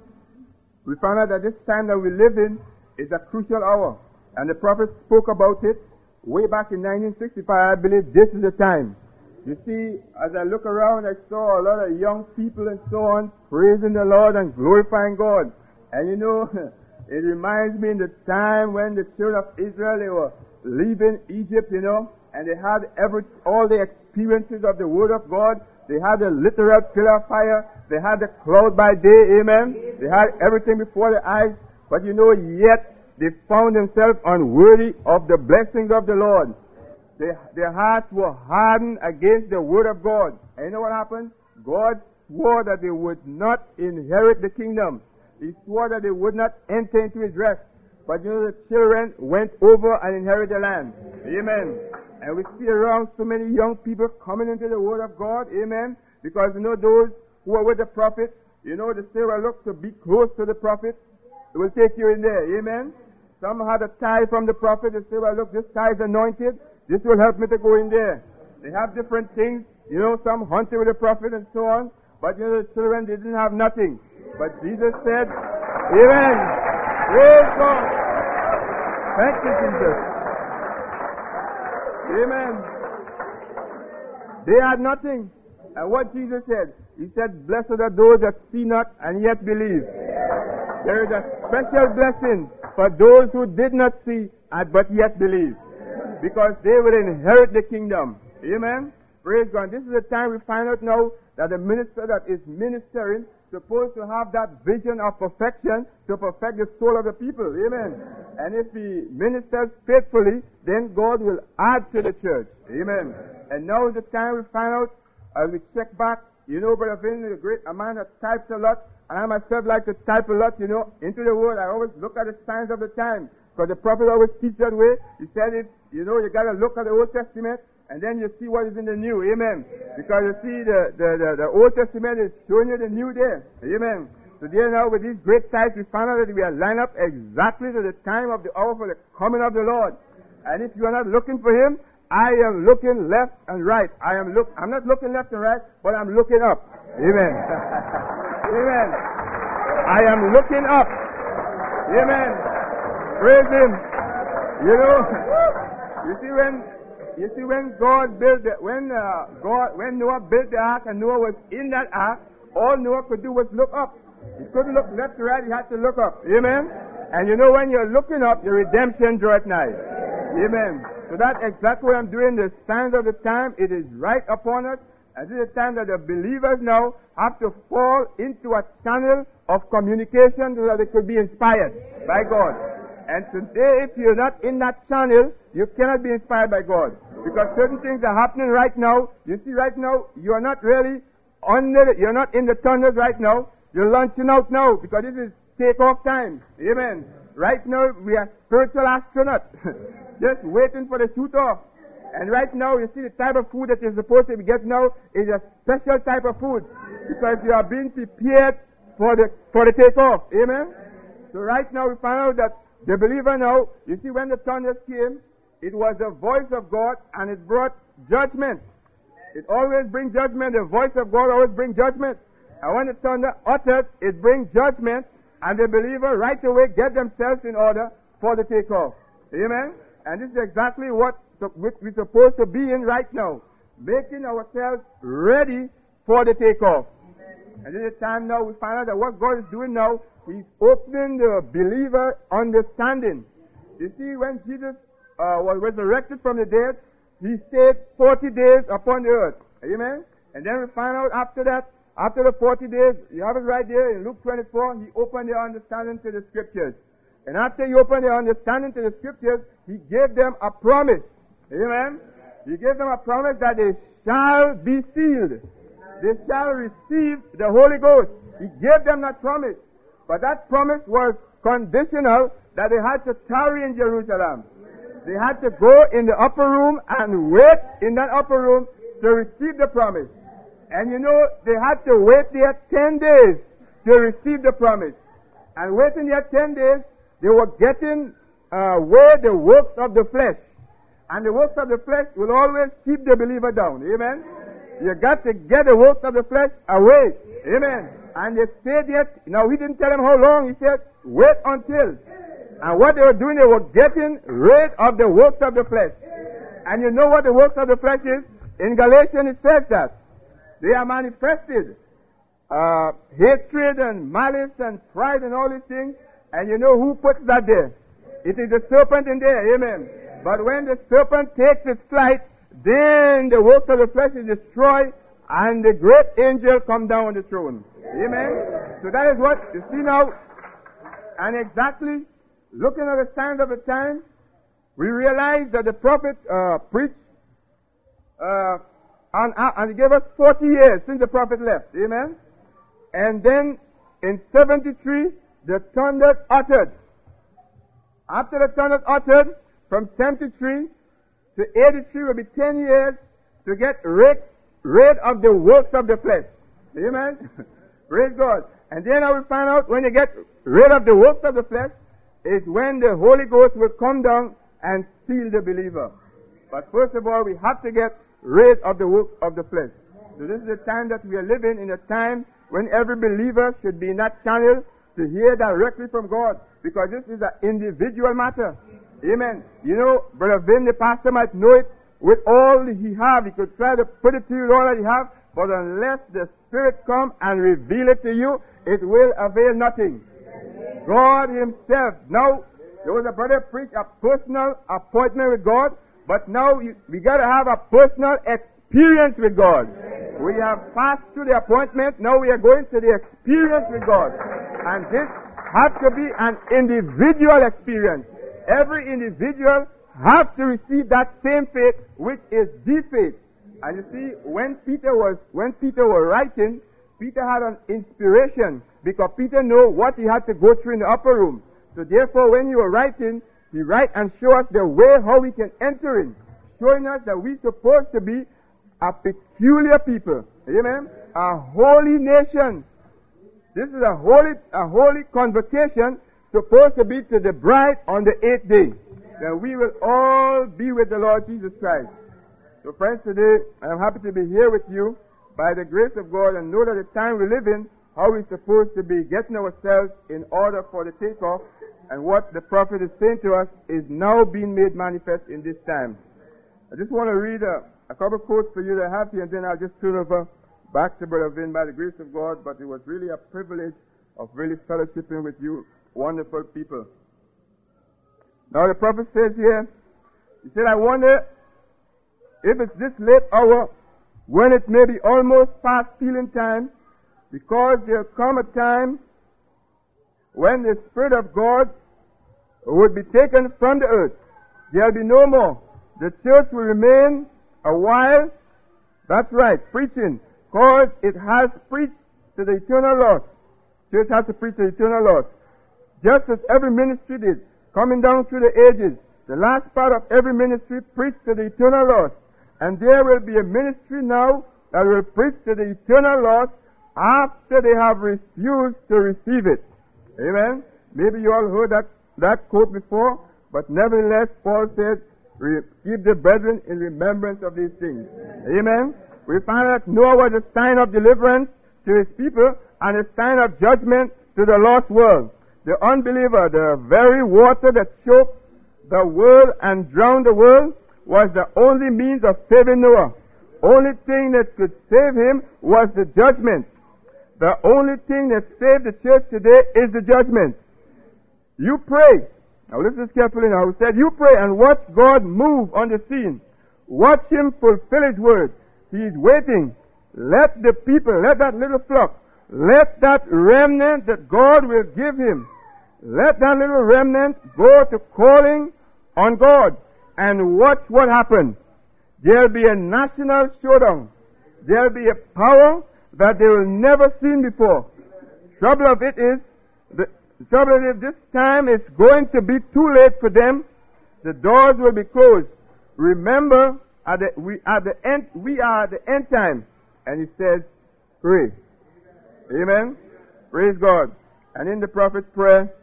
We found out that this time that we live in is a crucial hour, and the prophet spoke about it way back in nineteen sixty-five. I believe this is the time. You see, as I look around, I saw a lot of young people and so on praising the Lord and glorifying God. And you know, it reminds me in the time when the children of Israel, they were leaving Egypt, you know, and they had every all the experiences of the Word of God. They had the literal pillar of fire. They had the cloud by day, amen. They had everything before their eyes. But you know, yet they found themselves unworthy of the blessings of the Lord. They, their hearts were hardened against the Word of God. And you know what happened? God swore that they would not inherit the kingdom. He swore that they would not enter into His rest. But you know, the children went over and inherited the land. Amen. And we see around so many young people coming into the Word of God. Amen. Because you know, those who are with the prophet, you know, they say, well, look, to be close to the prophet, it will take you in there. Amen. Some had a tie from the prophet. They say, well, look, this tie is anointed. This will help me to go in there. They have different things. You know, some hunted with the prophet and so on. But, you know, the children, they didn't have nothing. But Jesus said, amen. Praise God. Thank you, Jesus. Amen. They had nothing. And what Jesus said, he said, blessed are those that see not and yet believe. There is a special blessing for those who did not see and but yet believe. Because they will inherit the kingdom. Amen. Praise God. This is the time we find out now that the minister that is ministering supposed to have that vision of perfection to perfect the soul of the people. Amen. And if he ministers faithfully, then God will add to the church. Amen. And now is the time we find out, as we check back, you know, Brother Vin is a great a man that types a lot, and I myself like to type a lot, you know, into the word. I always look at the signs of the time, because the prophet always teaches that way. He said it, you know, you got to look at the Old Testament, and then you see what is in the New. Amen. Because you see, the, the, the, the Old Testament is showing you the New there. Amen. So there now, with these great types, we found out that we are lined up exactly to the time of the hour for the coming of the Lord. And if you are not looking for Him, I am looking left and right. I am look. I'm not looking left and right, but I'm looking up. Amen. Amen. I am looking up. Amen. Praise Him. You know, you see when you see when God built the, when uh, God when Noah built the ark and Noah was in that ark, all Noah could do was look up. He couldn't look left to right. He had to look up. Amen. And you know, when you're looking up, your redemption draweth nigh. Amen. So that's exactly what I'm doing. The signs of the time, it is right upon us. And this is the time that the believers now have to fall into a channel of communication so that they could be inspired by God. And today, if you're not in that channel, you cannot be inspired by God. Because certain things are happening right now. You see, right now, you're not really under, the, you're not in the tunnels right now. You're launching out now because this is take-off time. Amen. Right now, we are spiritual astronauts. Just waiting for the shoot off. And right now, you see the type of food that you're supposed to be getting now is a special type of food because you are being prepared for the for the takeoff. Amen? So right now, we find out that the believer now, you see when the thunders came, it was the voice of God and it brought judgment. It always brings judgment. The voice of God always brings judgment. And when the thunder uttered, it brings judgment. And the believer right away get themselves in order for the takeoff. Amen? And this is exactly what we're supposed to be in right now. Making ourselves ready for the takeoff. Amen. And this is the time now we find out that what God is doing now, He's opening the believer understanding. You see, when Jesus uh, was resurrected from the dead, He stayed forty days upon the earth. Amen? And then we find out after that, after the forty days, you have it right there in Luke twenty-four, He opened their understanding to the Scriptures. And after He opened their understanding to the Scriptures, He gave them a promise. Amen? He gave them a promise that they shall be sealed. They shall receive the Holy Ghost. He gave them that promise. But that promise was conditional that they had to tarry in Jerusalem. They had to go in the upper room and wait in that upper room to receive the promise. And you know, they had to wait there ten days to receive the promise. And waiting there ten days, they were getting uh, away the works of the flesh. And the works of the flesh will always keep the believer down. Amen? You got to get the works of the flesh away. Amen? And they stayed there. Now, He didn't tell them how long. He said, wait until. And what they were doing, they were getting rid of the works of the flesh. And you know what the works of the flesh is? In Galatians, it says that. They are manifested. Uh, hatred and malice and pride and all these things. And you know who puts that there? It is the serpent in there. Amen. But when the serpent takes its flight, then the works of the flesh is destroyed and the great angel come down on the throne. Amen. So that is what you see now. And exactly looking at the signs of the time, we realize that the prophet uh, preached uh, and, uh, and he gave us forty years since the prophet left. Amen. And then in seventy-three, the thunder uttered. After the thunder uttered, from seventy-three to eighty-three will be ten years to get rid, rid of the works of the flesh. Amen? Praise God. And then I will find out when you get rid of the works of the flesh, is when the Holy Ghost will come down and seal the believer. But first of all, we have to get rid of the work of the flesh. So this is the time that we are living in, a time when every believer should be in that channel to hear directly from God, because this is an individual matter. Amen. You know, Brother Vin, the pastor, might know it with all he have. He could try to put it to you with all that he have, but unless the Spirit come and reveal it to you, it will avail nothing. God himself. Now, there was a brother preached a personal appointment with God, but now you, we got to have a personal experience with God. We have passed through the appointment, now we are going to the experience with God. And this has to be an individual experience. Every individual has to receive that same faith, which is the faith. And you see, when Peter was when Peter was writing, Peter had an inspiration, because Peter knew what he had to go through in the upper room. So therefore, when he was writing, he write and show us the way how we can enter in, showing us that we're supposed to be a peculiar people. Amen? A holy nation. This is a holy, a holy convocation supposed to be to the bride on the eighth day. That we will all be with the Lord Jesus Christ. So friends, today I am happy to be here with you by the grace of God, and know that the time we live in, how we're supposed to be getting ourselves in order for the takeoff, and what the prophet is saying to us is now being made manifest in this time. I just want to read a, a couple of quotes for you that I have here, and then I'll just turn over back to Brother Vin by the grace of God. But it was really a privilege of really fellowshipping with you wonderful people. Now the prophet says here, he said, I wonder if it's this late hour, when it may be almost past healing time, because there'll come a time when the Spirit of God would be taken from the earth. There'll be no more. The church will remain a while, that's right, preaching, because it has preached to the eternal lost. Church has to preach to the eternal lost. Just as every ministry did, coming down through the ages, the last part of every ministry preached to the eternal lost. And there will be a ministry now that will preach to the eternal lost after they have refused to receive it. Amen? Maybe you all heard that, that quote before, but nevertheless, Paul said, keep the brethren in remembrance of these things. Amen? We find that Noah was a sign of deliverance to his people and a sign of judgment to the lost world. The unbeliever, the very water that choked the world and drowned the world, was the only means of saving Noah. Only thing that could save him was the judgment. The only thing that saved the church today is the judgment. You pray. Now listen carefully now. He said, you pray and watch God move on the scene. Watch him fulfill his word. He is waiting. Let the people, let that little flock, let that remnant that God will give him, let that little remnant go to calling on God. And watch what happens. There'll be a national showdown. There'll be a power that they will never seen before. Trouble of it is, the trouble is this time is going to be too late for them. The doors will be closed. Remember, at the, we at the end, we are at the end time. And he says, pray. Amen. Praise God. And in the prophet's prayer,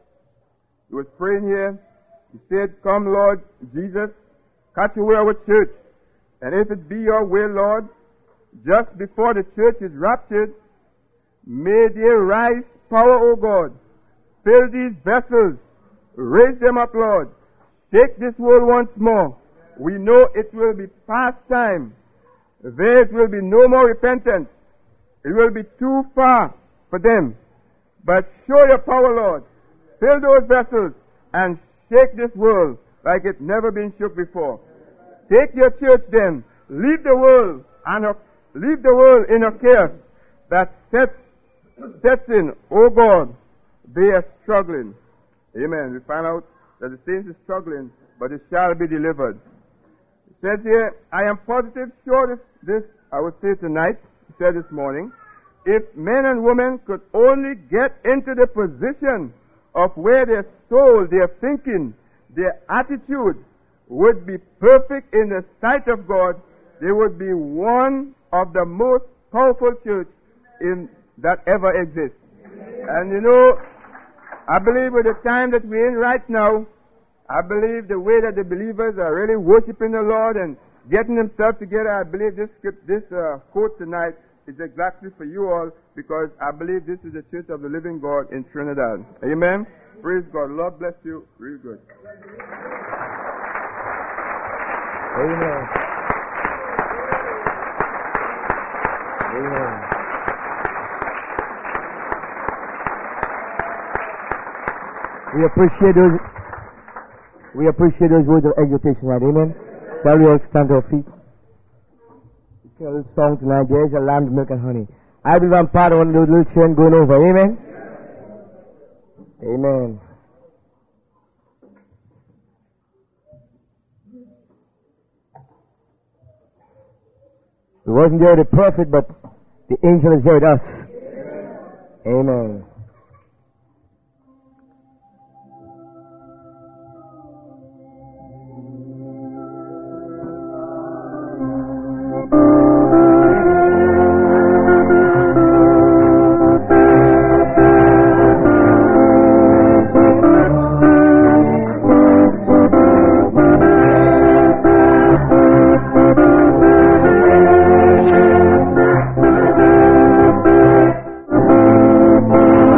he was praying here. He said, come, Lord Jesus, catch away our church. And if it be your will, Lord, just before the church is raptured, may there rise power, O God. Fill these vessels. Raise them up, Lord. Shake this world once more. We know it will be past time. There will be no more repentance. It will be too far for them. But show your power, Lord. Fill those vessels and shake this world like it never been shook before. Take your church then. Leave the world and her, leave the world in a chaos that sets sets in. Oh God, they are struggling. Amen. We find out that the saints is struggling, but it shall be delivered. It says here, I am positive sure this, this I would say tonight, he said this morning, if men and women could only get into the position of where their soul, their thinking, their attitude would be perfect in the sight of God, they would be one of the most powerful church in that ever exists. And you know, I believe with the time that we're in right now, I believe the way that the believers are really worshiping the Lord and getting themselves together, I believe this script, this uh, quote tonight is exactly for you all, because I believe this is the Church of the Living God in Trinidad. Amen. Praise God. Lord bless you. Real good. Amen. Amen. We appreciate those. We appreciate those words of exhortation, right? Amen. Shall we all stand to our feet? Sing a little song tonight. There's a lamb, milk, and honey. I believe I'm part of one of those little children going over. Amen. Amen. We wasn't there with the prophet, but the angel is here with us. Amen. Thank you.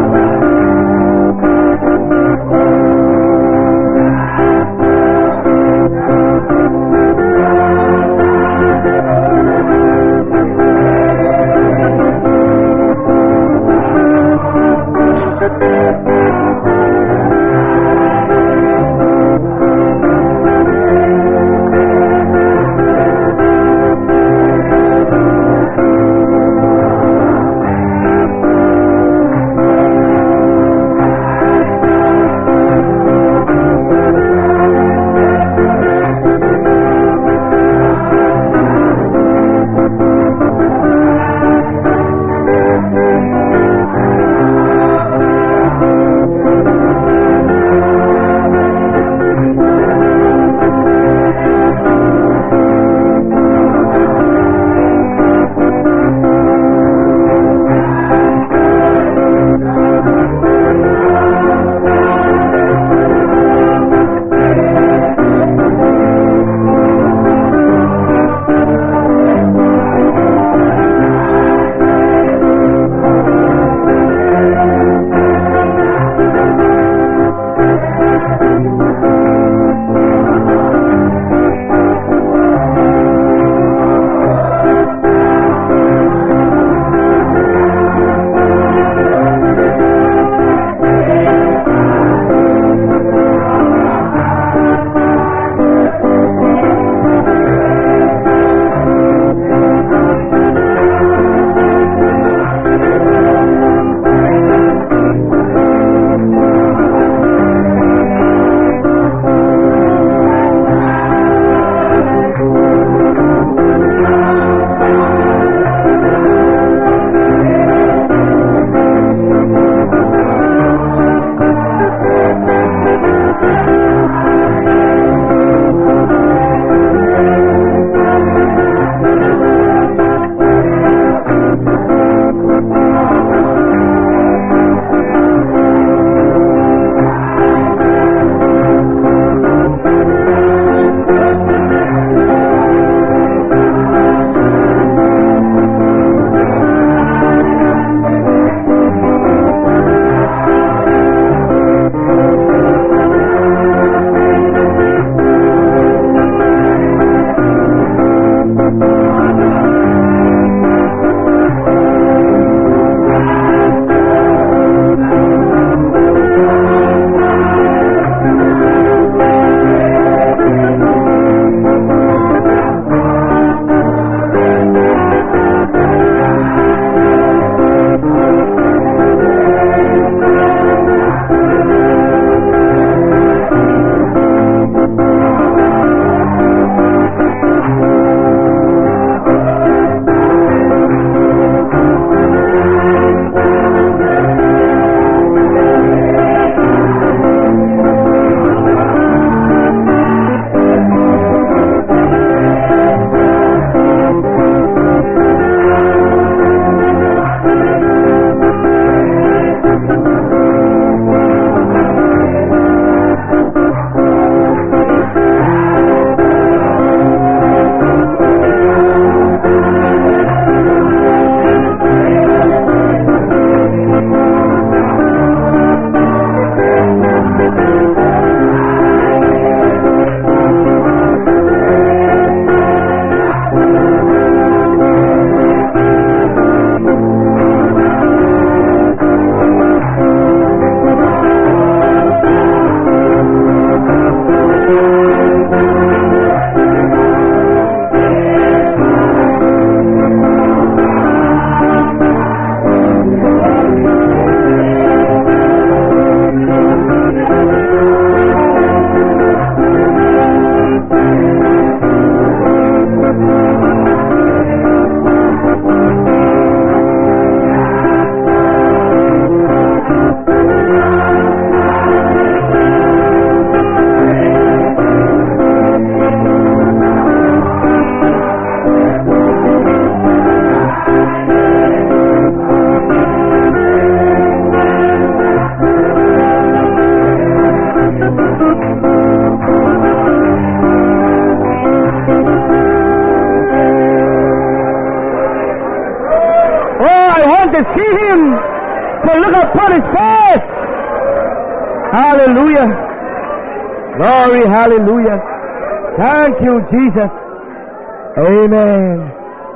to see Him, to look upon His face. Hallelujah. Glory, hallelujah. Thank you, Jesus. Amen.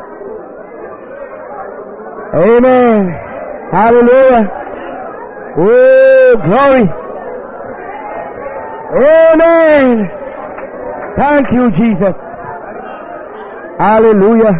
Amen. Hallelujah. Oh, glory. Amen. Thank you, Jesus. Hallelujah.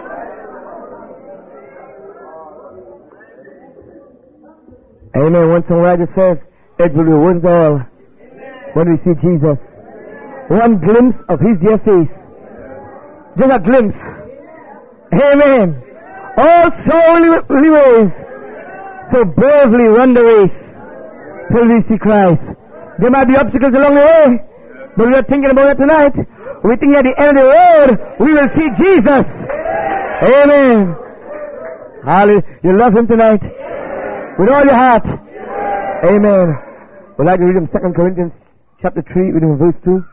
Amen. One songwriter says, it will be worth it all when we see Jesus. One glimpse of His dear face. Just a glimpse. Amen. All soully ways, so bravely run the race till we see Christ. There might be obstacles along the way, but we are thinking about it tonight. We think at the end of the road, we will see Jesus. Amen. Hallelujah. You love Him tonight with all your heart. Amen. We'd like to read from Second Corinthians chapter three, reading from verse two.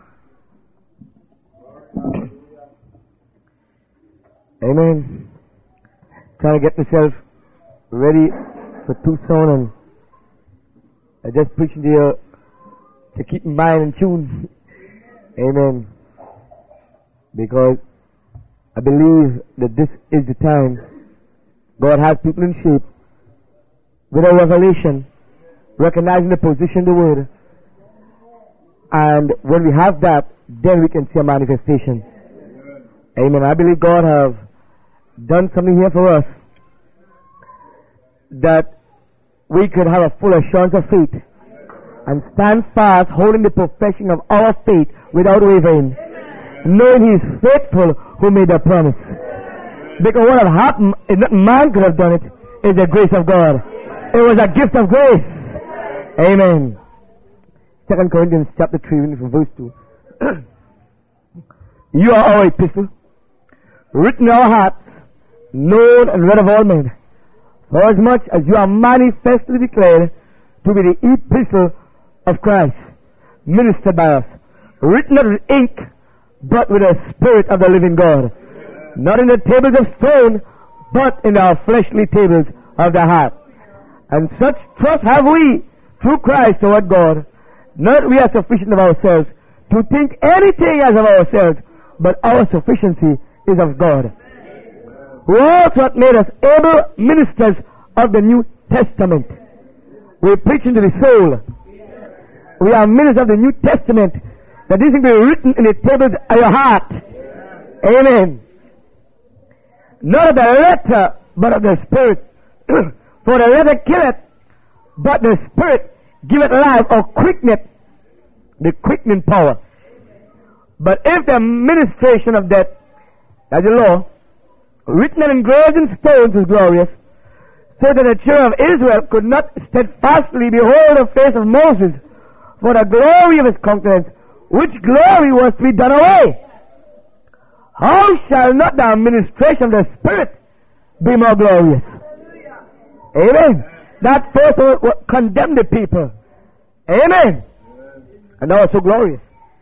Amen. Trying to get myself ready for Tucson, and I just preaching to you to keep in mind and tune. Amen. Because I believe that this is the time God has people in shape with a revelation, recognizing the position of the Word. And when we have that, then we can see a manifestation. Amen. I believe God has done something here for us that we could have a full assurance of faith and stand fast, holding the profession of our faith without wavering, knowing He is faithful who made the promise. Because what had happened, if not man could have done it, is the grace of God. It was a gift of grace. Amen. Second Corinthians chapter three, reading from verse two. You are our epistle, written in our hearts, known and read of all men, for as much as you are manifestly declared to be the epistle of Christ, ministered by us, written not with ink, but with the Spirit of the living God, not in the tables of stone, but in our fleshly tables of the heart. And such trust have we through Christ toward God, not that we are sufficient of ourselves to think anything as of ourselves, but our sufficiency is of God, who also hath made us able ministers of the New Testament. We're preaching to the soul. We are ministers of the New Testament, that this thing be written in the tables of your heart. Amen. Not of the letter, but of the Spirit. For the letter killeth, but the Spirit giveth life, or quickeneth, the quickening power. But if the ministration of death, as the law, written and engraved in stones, is glorious, so that the children of Israel could not steadfastly behold the face of Moses for the glory of his countenance, which glory was to be done away, how shall not the administration of the Spirit be more glorious? Amen. That first will condemn the people. Amen. And now it's so glorious.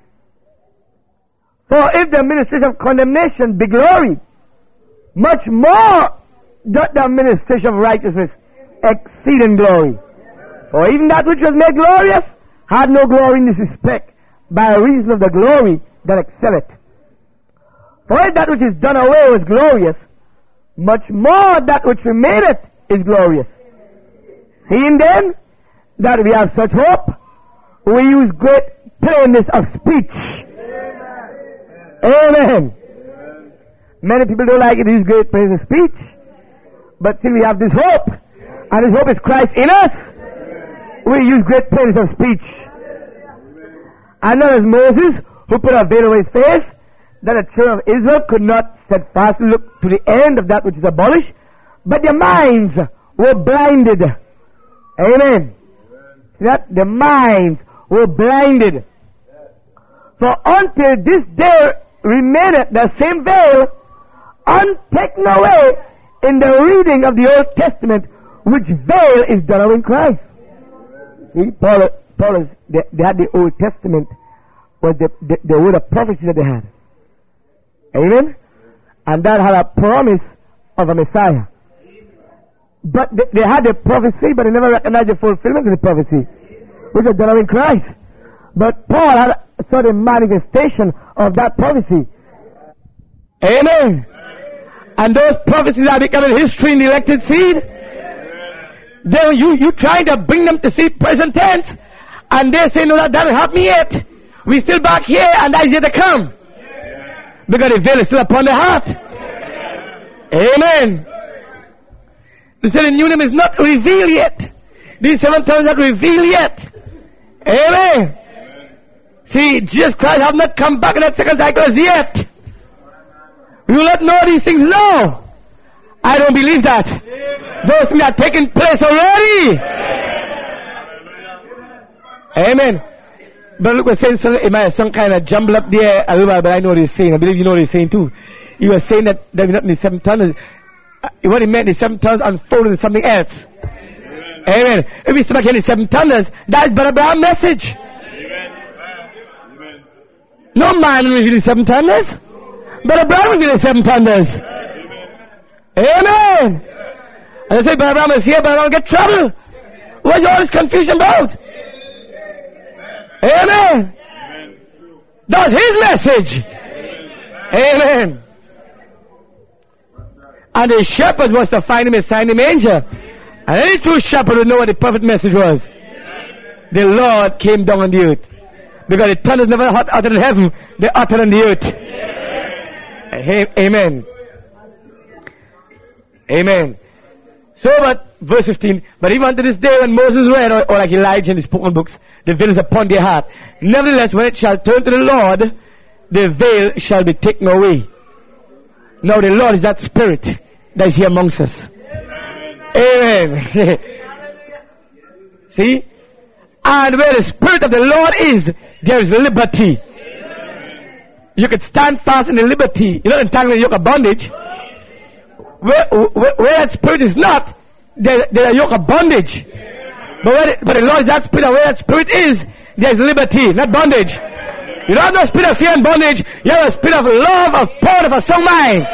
For if the administration of condemnation be glory, much more doth the administration of righteousness exceed in glory. For even that which was made glorious had no glory in this respect, by reason of the glory that excelleth. For if that which is done away was glorious, much more that which remaineth is glorious. Seeing then that we have such hope, we use great plainness of speech. Amen. Many people don't like it, use great plainness of speech. But still we have this hope, and this hope is Christ in us. We use great plainness of speech. And not as Moses, who put a veil over his face, that the children of Israel could not steadfastly look to the end of that which is abolished, but their minds were blinded. Amen. See that? The minds were blinded. For until this day remaineth the same veil, untaken away in the reading of the Old Testament, which veil is done away in Christ. See, Paul, Paul is, they, they had the Old Testament, was the, the, the word of prophecy that they had. Amen? And that had a promise of a Messiah. But they, they had a prophecy, but they never recognized the fulfillment of the prophecy, which was done in Christ. But Paul had saw the manifestation of that prophecy. Amen. And those prophecies are becoming history in the elected seed. Then you, you trying to bring them to see present tense, and they say, no, that doesn't happen yet. We still back here, and that is yet to come. Because the veil is still upon the heart. Amen. They say the new name is not revealed yet. These seven tongues are not revealed yet. Amen. See, Jesus Christ have not come back in that second cycle as yet. We will not know these things now. I don't believe that. Those things are taking place already. Amen. But look, we're saying some, it might have some kind of jumble up there a little bit, but I know what he's saying. I believe you know what he's saying too. He was saying that they're not in the seven tongues. Uh, what he meant, the seven tongues unfolded in something else. Amen. Amen. If we still back here in the seven tongues, that is but a brown message. Amen. No man will reveal the seven tongues, but a brown will reveal the seven tongues. Amen. Amen. And they say, Brother Abraham is here, but I don't get trouble. What's all this confusion about? Amen. Amen. That's his message. Amen. Amen. And the shepherd was to find him inside the manger. And any true shepherd would know what the perfect message was. The Lord came down on the earth. Because the tongue is never uttered in heaven, they uttered on the earth. Amen. Amen. So, but, verse fifteen, but even unto this day when Moses read, or, or like Elijah in the spoken books, the veil is upon their heart. Nevertheless, when it shall turn to the Lord, the veil shall be taken away. Now the Lord is that Spirit that is here amongst us. Amen. Amen. See? And where the Spirit of the Lord is, there is liberty. You can stand fast in the liberty. You're not entangled in the yoke of bondage. Where, where, where that Spirit is not, there, there is a yoke of bondage. But, where the, but the Lord is that Spirit, and where that Spirit is, there is liberty, not bondage. You don't have no spirit of fear and bondage. You have a spirit of love, of power, of a sound mind.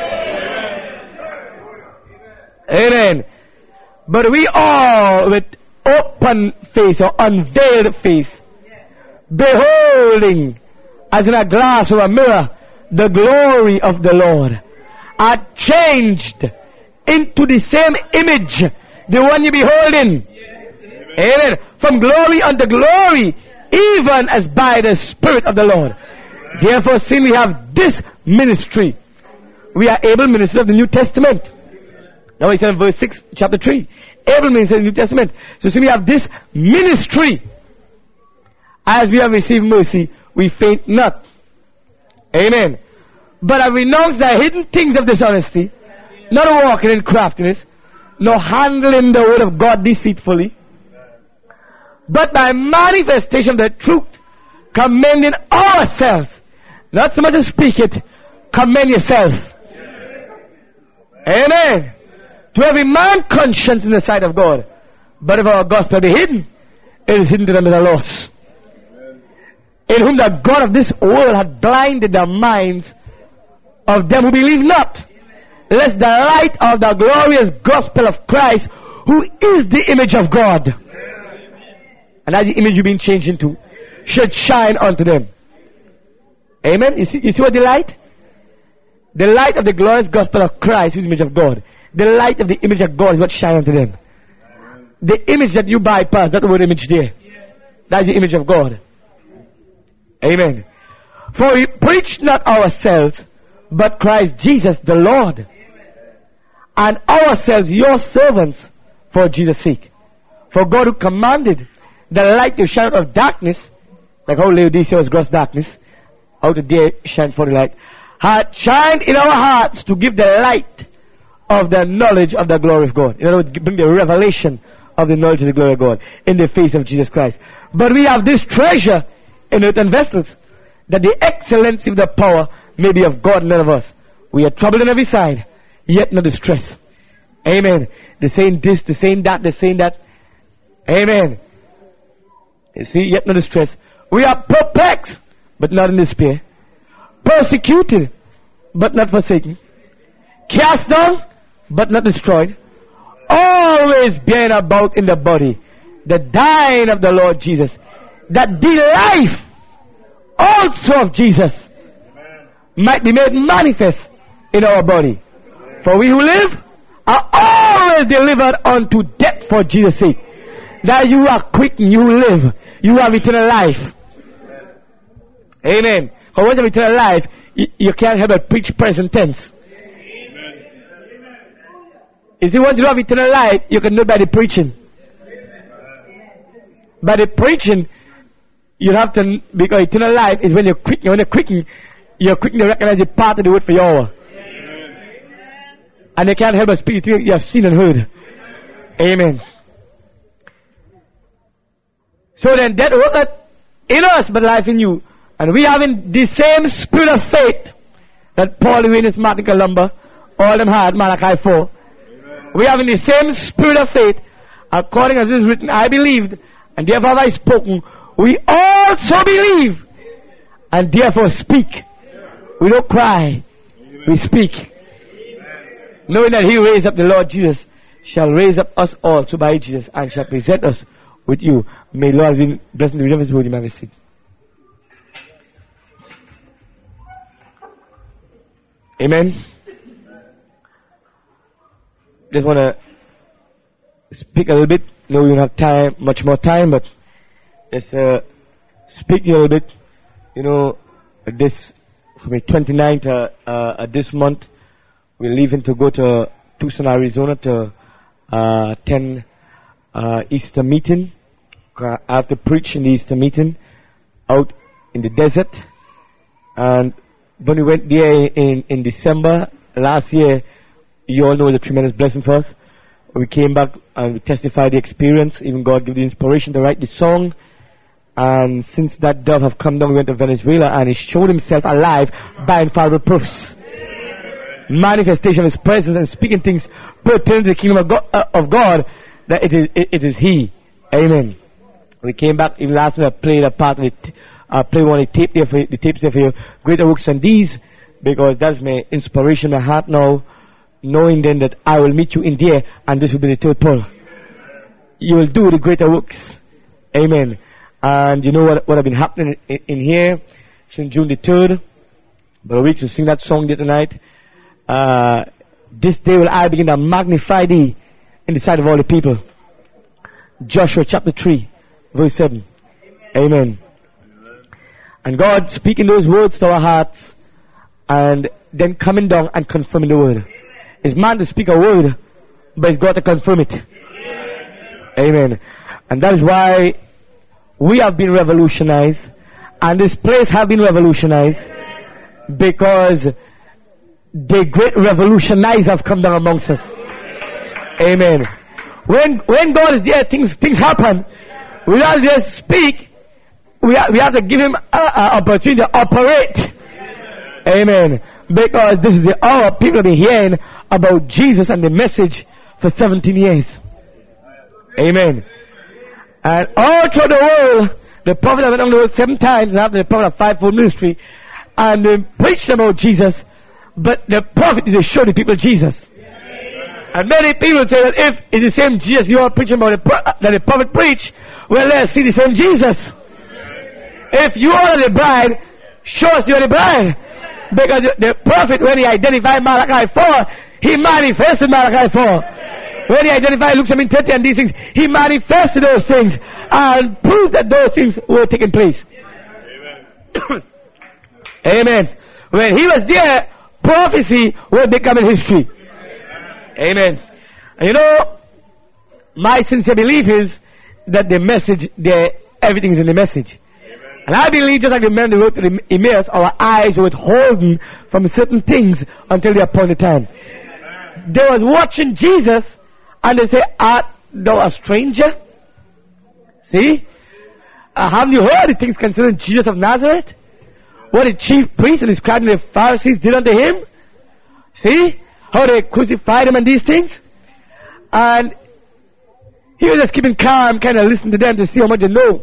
Amen. But we all, with open face or unveiled face, beholding, as in a glass or a mirror, the glory of the Lord, are changed into the same image, the one you beholding. Amen. From glory unto glory, even as by the Spirit of the Lord. Therefore, seeing we have this ministry, we are able ministers of the New Testament. Now he said in verse six, chapter three, able ministers of the New Testament. So seeing we have this ministry, as we have received mercy, we faint not. Amen. But I renounce the hidden things of dishonesty, not walking in craftiness, nor handling the word of God deceitfully, but by manifestation of the truth, commending ourselves, not so much to speak it, commend yourselves. Amen. To every man conscience in the sight of God. But if our gospel be hidden, it is hidden to them that are lost. In whom the God of this world hath blinded the minds of them who believe not, lest the light of the glorious gospel of Christ, who is the image of God, and that's the image you've been changed into, should shine unto them. Amen. You see, you see what the light? The light of the glorious gospel of Christ, who is the image of God. The light of the image of God is what shines unto them. The image that you bypass, that word image there, that's the image of God. Amen. For we preach not ourselves, but Christ Jesus the Lord, and ourselves your servants for Jesus' sake. For God who commanded the light to shine out of darkness, like how Laodicea was gross darkness, out of there shine for the light, had shined in our hearts to give the light of the knowledge of the glory of God. In other words, bring the revelation of the knowledge of the glory of God in the face of Jesus Christ. But we have this treasure in earthen vessels, that the excellency of the power may be of God, none of us. We are troubled on every side, yet no distress. Amen. They're saying this, they're saying that, they're saying that. Amen. You see, yet no distress. We are perplexed, but not in despair. Persecuted, but not forsaken. Cast down, but not destroyed. always bearing about in the body the dying of the Lord Jesus, that the life also of Jesus might be made manifest in our body. For we who live are always delivered unto death for Jesus' sake, that you are quickened, you live, you have eternal life. Amen. For once you have eternal life, you, you can't help but preach present tense. You see, once you have eternal life, you can know by the preaching. By the preaching, you have to, because eternal life is when you're quicken, when you're quicken, you're quicken to recognize the part of the word for your hour. And they can't help but speak to you, you have seen and heard. Amen. So then death worketh in us, but life in you. And we having the same spirit of faith that Paul, Eunice, Martin, Columba, all them had, Malachi four. Amen. We having the same spirit of faith, according as it is written, I believed, and therefore have I spoken. We also believe, and therefore speak. We don't cry, we speak. Knowing that He raised up the Lord Jesus, shall raise up us also by Jesus, and shall present us with you. May Lord be blessed in the reading of His word. You may receive. Amen. Just want to speak a little bit. No, we don't have time, much more time, but just uh, speak a little bit. You know, this from the twenty-ninth uh, uh, this month, we're leaving to go to Tucson, Arizona to uh, attend uh, Easter meeting. I have to preach in the Easter meeting out in the desert. And when we went there in, in December last year, you all know it was a tremendous blessing for us. We came back and we testified the experience. Even God gave the inspiration to write the song. And since that dove have come down, we went to Venezuela and He showed Himself alive by infallible proofs. Manifestation of His presence and speaking things pertaining to the kingdom of God, uh, of God that it is, it, it is He. Amen. We came back, even last week I played a part of it, I played one of the tape there for you, the tapes there for you, greater works than these, because that's my inspiration, my heart now, knowing then that I will meet you in there, and this will be the third pull. You will do the greater works. Amen. And you know what, what have been happening in, in here since June the third, about a week to sing that song there tonight. Uh, this day will I begin to magnify thee in the sight of all the people. Joshua chapter three, verse seven. Amen. Amen. And God speaking those words to our hearts and then coming down and confirming the word. It's man to speak a word, but it's God to confirm it. Amen. And that is why we have been revolutionized, and this place have been revolutionized, because the great revolutionizer have come down amongst us. Amen. When when God is there, things things happen. We don't just speak. We have, we have to give Him an opportunity to operate. Amen. Because this is the hour people have been hearing about Jesus and the message for seventeen years. Amen. And all through the world, the prophet went on the world seven times, and after the prophet of fivefold ministry, and they preached about Jesus. But the prophet is to show the people Jesus. And many people say that if it's the same Jesus you are preaching about the pro- that the prophet preached, well, let's see the same Jesus. If you are the bride, show us you are the bride. Because the, the prophet, when he identified Malachi four, he manifested Malachi four. When he identified Luke seventeen thirty and these things, he manifested those things and proved that those things were taking place. Amen. Amen. When he was there, prophecy was becoming history. Amen. And you know, my sincere belief is that the message, the everything is in the message. Amen. And I believe, just like the men who wrote to the emails, our eyes were withholden from certain things until the appointed time. Amen. They was watching Jesus, and they say, "Art thou a stranger?" See, uh, haven't you heard the things concerning Jesus of Nazareth? What the chief priests and the scribes and the Pharisees did unto Him? See how they crucified Him and these things? And He was just keeping calm, kind of listening to them to see how much they know.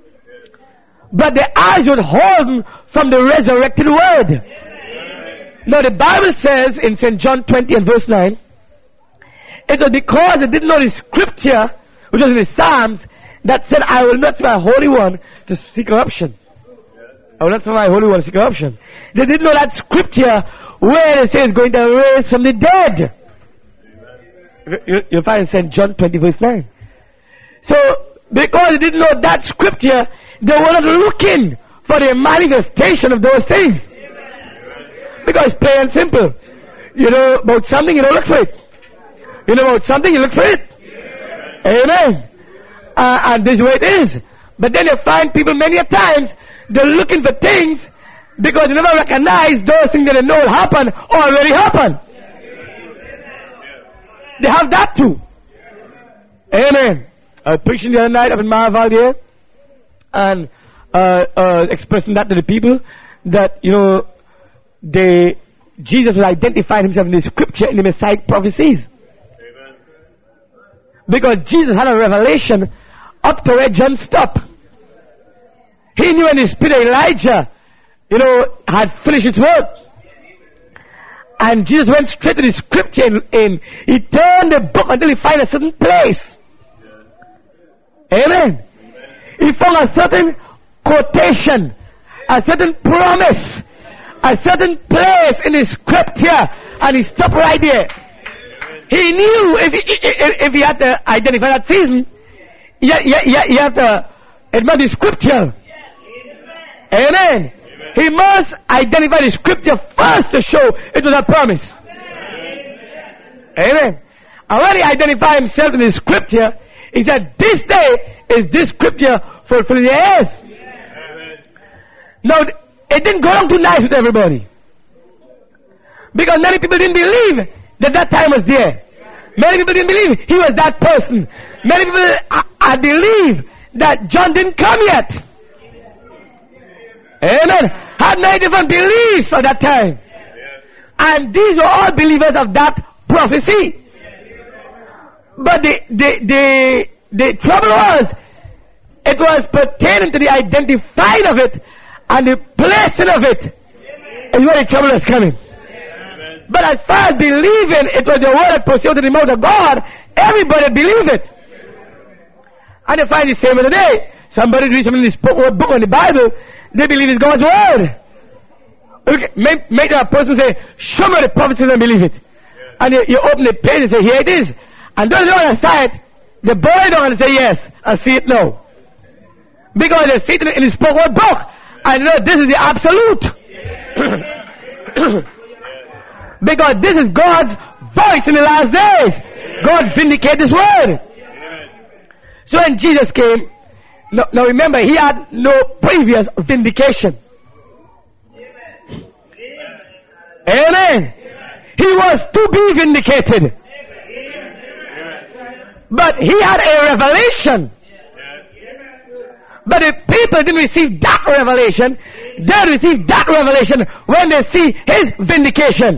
But their eyes were holden from the resurrected Word. Now the Bible says in Saint John twenty and verse nine, It was because they didn't know the scripture, which was in the Psalms, that said, I will not see my Holy One to see corruption. I will not see my Holy One to see corruption. They didn't know that scripture where it says going to raise from the dead. You, you'll find in Saint John twenty verse nine. So, because they didn't know that scripture, they were not looking for the manifestation of those things. Because it's plain and simple. You know about something, you don't look for it. You know about something, you look for it. Amen. Uh, and this is where it is. But then you find people many a times, they're looking for things because they never recognize those things that they know will happen or already happen. They have that too. Amen. I was preaching the other night up in Maraval here and uh, uh, expressing that to the people that, you know, they, Jesus was identifying himself in the scripture in the Messianic prophecies. Amen. Because Jesus had a revelation up to where John stopped. He knew when the spirit of Elijah, you know, had finished its work. And Jesus went straight to the scripture and, and he turned the book until he found a certain place. Amen. Amen. He found a certain quotation, a certain promise, a certain place in the scripture, and he stopped right there. He knew if he, if, if he had to identify that season, you, you, you, you have to admit the scripture. Amen. Amen. He must identify the scripture first to show it was a promise. Amen. Amen. And when he identified himself in the scripture, he said, this day is this scripture fulfilling the years. Now, it didn't go down too nice with everybody. Because many people didn't believe that that time was there. Many people didn't believe he was that person. Many people, I, I believe that John didn't come yet. Amen. Had many different beliefs at that time. And these were all believers of that prophecy. But the, the, the, the trouble was, it was pertaining to the identifying of it and the placing of it is where the trouble is coming. But as far as believing it was the word that proceeded to the mouth of God, everybody believed it. And you find the same other day. Somebody reads something in the book, book on the Bible, they believe it's God's word. Okay, make, make that person say, show me the prophecy and believe it. And you, you open the page and say, here it is. And those who don't understand it, the boy don't say yes, I see it now. Because they see it in the spoken word book. I know this is the absolute. Because this is God's voice in the last days. God vindicated His word. So when Jesus came, now, now remember, He had no previous vindication. Amen. He was to be vindicated. But He had a revelation. But if people didn't receive that revelation, they'll receive that revelation when they see His vindication.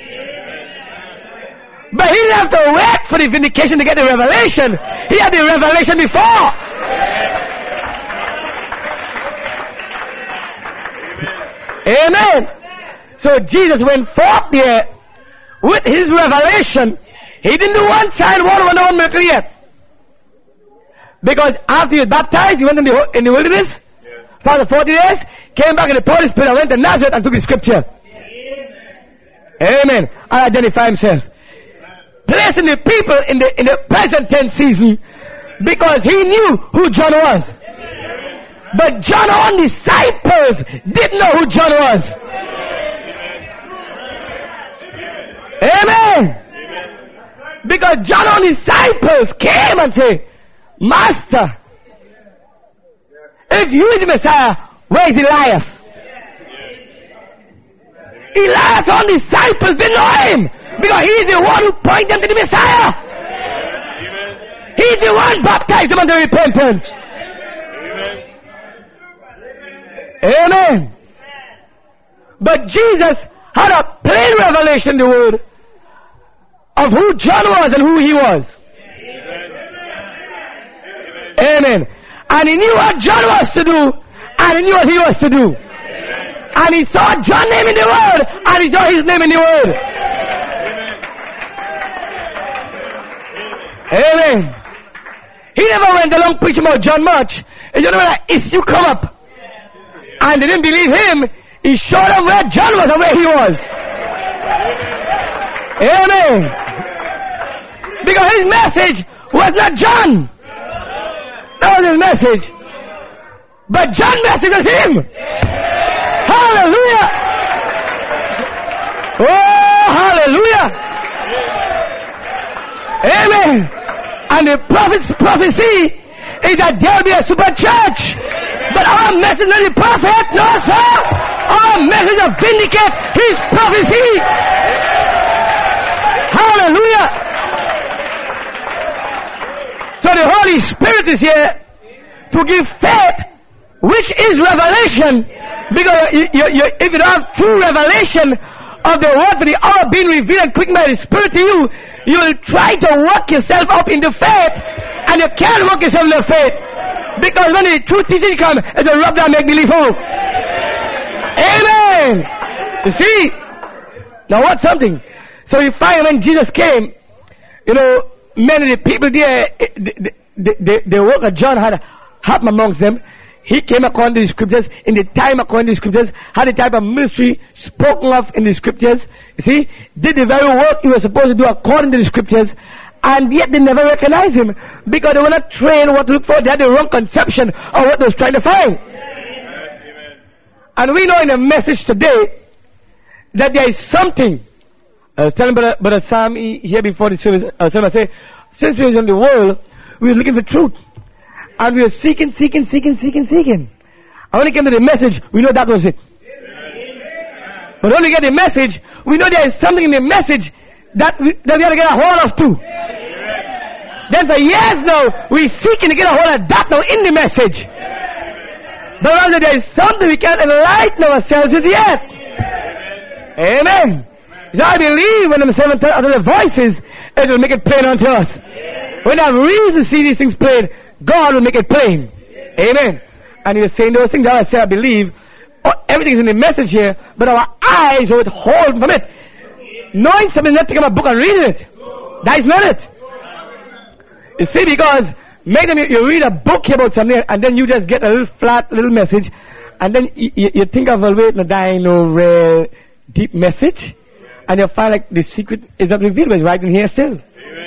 But He didn't have to wait for the vindication to get the revelation. He had the revelation before. Amen. So Jesus went forth there with His revelation. He didn't do one sign, one wonder, one miracle yet. Because after he was baptized, he went in the, in the wilderness for the forty days, came back in the Holy Spirit, and went to Nazareth and took the scripture. Amen. Amen. And identified himself. Placing the people in the, in the present tense season because he knew who John was. But John's own disciples didn't know who John was. Amen. Because John's own disciples came and said, Master, if you is the Messiah, where is Elias? Elias' own disciples didn't know him because he is the one who pointed them to the Messiah. He's the one baptized them unto repentance. Amen. But Jesus had a plain revelation in the word of who John was and who he was. Amen. And he knew what John was to do, and he knew what he was to do. And he saw John's name in the word, and he saw his name in the word. Amen. He never went along preaching about John much. And you know that if you come up and they didn't believe him, he showed them where John was and where he was. Amen. Because his message was not John. That was his message. But John's message was him. Hallelujah. Oh, hallelujah. Amen. And the prophet's prophecy is that there will be a super church. But our message is not the prophet. No, sir. Our message is vindicate his prophecy. Hallelujah. So the Holy Spirit is here to give faith, which is revelation. Because you, you, you, if you don't have true revelation of the word for the hour being revealed and quickened by the Spirit to you, you will try to work yourself up into faith, and you can't work yourself into faith. Because when the true teaching comes, it's a rub that make believe hope. Amen. You see? Now what's something? So you find when Jesus came, you know, many of the people there, the, the, the, the work of John had happened amongst them. He came according to the scriptures, in the time according to the scriptures, had the type of ministry spoken of in the scriptures. You see, did the very work he was supposed to do according to the scriptures, and yet they never recognized him because they were not trained what to look for. They had the wrong conception of what they was trying to find. Amen. And we know in the message today that there is something. I was telling Brother, Brother Sam here before the service, I was telling him, I say, since we was in the world, we were looking for truth. And we were seeking, seeking, seeking, seeking, seeking. And when it came to the message, we know that was it. Amen. But when we get the message, we know there is something in the message that we, that we have to get a hold of too. Amen. Then for years now, we're seeking to get a hold of that now in the message. Amen. But also there is something we can't enlighten ourselves with yet. Amen. Amen. So I believe when the seven other voices, it will make it plain unto us. Amen. When I have reason to see these things plain, God will make it plain. Amen. And you're saying those things that I say, I believe, oh, everything's in the message here, but our eyes are withhold from it. Knowing something, not picking up a book and reading it. That is not it. You see, because make them, you read a book about something, and then you just get a little flat, little message, and then you, you, you think of, well, wait, no, that ain't no real deep message, and you find like the secret is not revealed, but it's right in here still.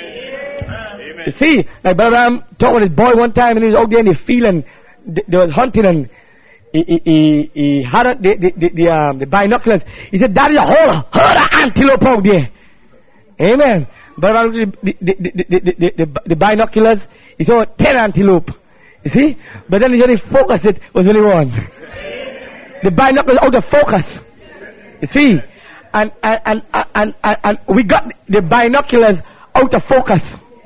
You see, like Brother Ram talked with his boy one time, and he was out there in the field, and they, they was hunting, and he, he, he, he had a, the, the, the, the, um, the binoculars. He said, that is a whole herd of antelope out there. Amen. Brother Ram looked at the, the, the, the, the, the, the binoculars. He saw ten antelope. You see? But then he only focused it was only one. The binoculars out of focus. You see? And, and, and, and, and, and we got the binoculars out of focus.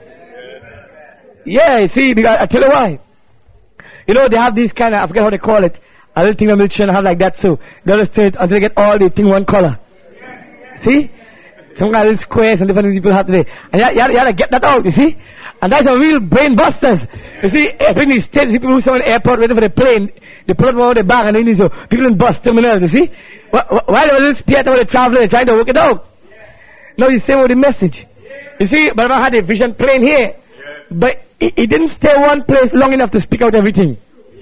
Yeah, you see, because I tell you why. You know, they have these kind of, I forget how they call it, a little thing of milk children have like that, so they just say it until they get all the thing one color. See? Some kind of little squares and different people have today. And you, you, you have to get that out, you see? And that's a real brain busters. You see, if in these states, people who saw an airport waiting for the plane, they put it over the back and then so people in bus terminals, you see? While they were a little scared about the traveler, they're trying to work it out. Now you say with the message. You see, but I had a vision plane here. But he, he didn't stay one place long enough to speak out everything.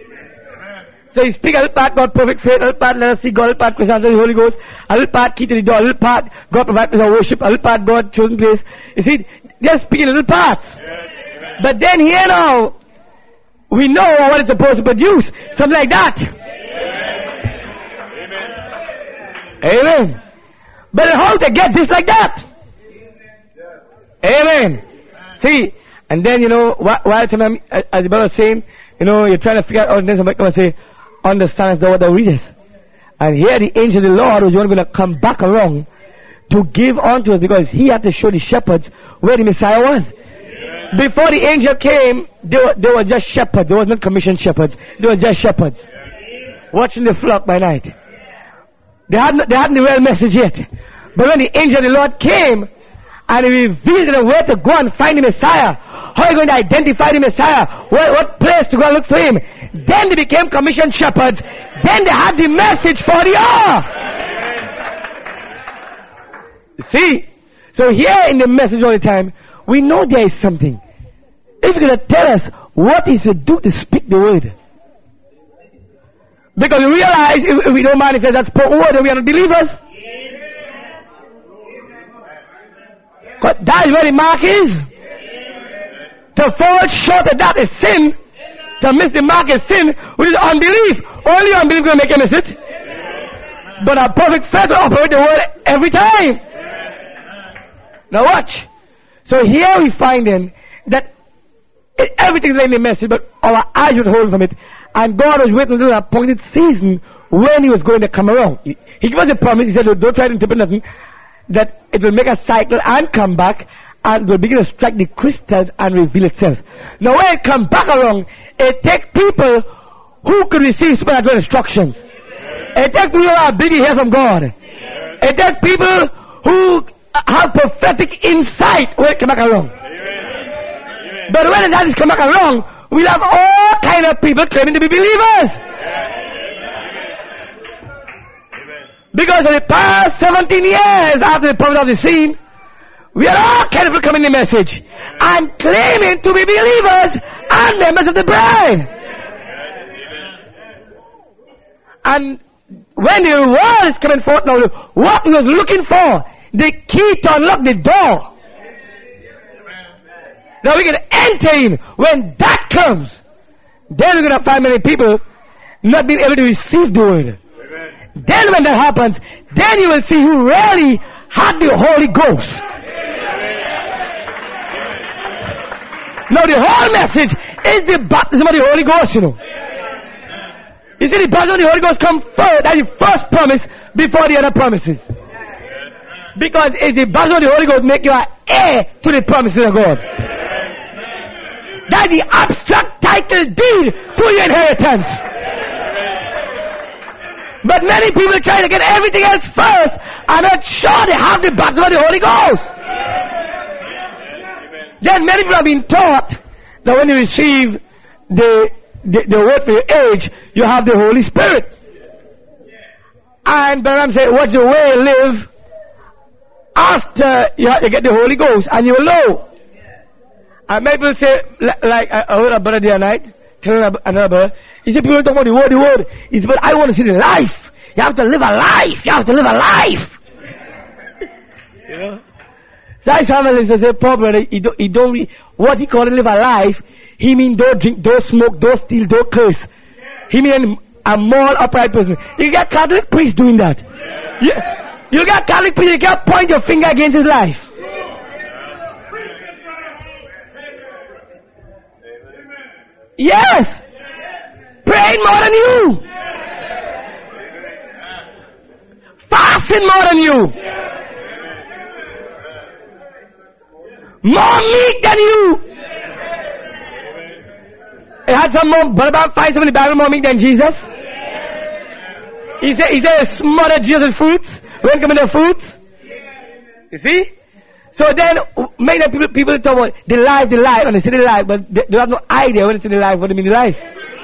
So he speak a little part, God perfect faith, a little part, let us see God, a little part, Christianity, the Holy Ghost, a little part, key to the door, a little part, God provide us our worship, a little part, God chosen place. You see, they're speaking little parts. But then here now, we know what it's supposed to produce. Something like that. Amen. Amen. But how to get this like that? Amen. See, and then, you know, while as the brother was saying, you know, you're trying to figure out, and then somebody come and say, understand what thou readest. And here the angel of the Lord was going to come back around to give unto us, because he had to show the shepherds where the Messiah was. Yeah. Before the angel came, they were, they were just shepherds. They were not commissioned shepherds. They were just shepherds. Yeah. Watching the flock by night. They hadn't, they hadn't the real message yet. But when the angel of the Lord came, and he revealed them where to go and find the Messiah, how are you going to identify the Messiah? What, what place to go and look for him? Then they became commissioned shepherds. Then they had the message for the hour. You see? So here in the message all the time, we know there is something. if you're going to tell us what is to do to speak the word. Because we realize if we don't manifest that spoken word, then we are not believers. Because that is where the mark is. To fall short of that is sin. To miss the mark is sin, which is unbelief. Only unbelief will make you miss it. But a perfect faith will operate the word every time. Now watch. So here we find then that it, everything is in the message, but our eyes would hold from it. And God was waiting until an appointed season when He was going to come around. He, he gave us a promise. He said, don't try to interpret nothing. That it will make a cycle and come back and will begin to strike the crystals and reveal itself. Now when it comes back around, it takes people who can receive supernatural instructions. It takes people who are big hear from God. It takes people who have prophetic insight when it comes back around. But when that is come back around, we'll have all kind of people claiming to be believers. Because of the past seventeen years after the prophet of the scene, we are all kind of people coming in the message and claiming to be believers and members of the bride. And when the word is coming forth now, what we was looking for, the key to unlock the door. Now we can enter in. When that comes, then we're going to find many people not being able to receive the word. Amen. Then when that happens, then you will see who really had the Holy Ghost. Amen. Now the whole message is the baptism of the Holy Ghost, you know. You see, the baptism of the Holy Ghost comes first. That's the first promise before the other promises. Because it's the baptism of the Holy Ghost make you an heir to the promises of God. That's the abstract title deed to your inheritance. But many people try to get everything else first and not sure they have the baptism of the Holy Ghost. Then many people have been taught that when you receive the, the, the word for your age, you have the Holy Spirit. And Balaam said, what's the way you live after you, have to get the Holy Ghost? And you will know. And many people say, like I heard a brother the other night, telling another brother, he said, people talk about the word, the word. He said, but I want to see the life. You have to live a life. You have to live a life. You know? So I said, poor brother, he don't, he don't, what he call it live a life, he mean don't drink, don't smoke, don't steal, don't curse. He mean a moral upright person. You got Catholic priests doing that. You, you got Catholic priests, you can't point your finger against his life. Yes! Praying more than you! Fasting more than you! More meek than you! It had some more, but about five seven in the Bible more meek than Jesus. He said, he said, smothered Jesus with fruits. When come in the fruits? You see? So then, many people, people talk about the life, the life, and they say the life, but they, they have no idea when they say the life, what they mean the life.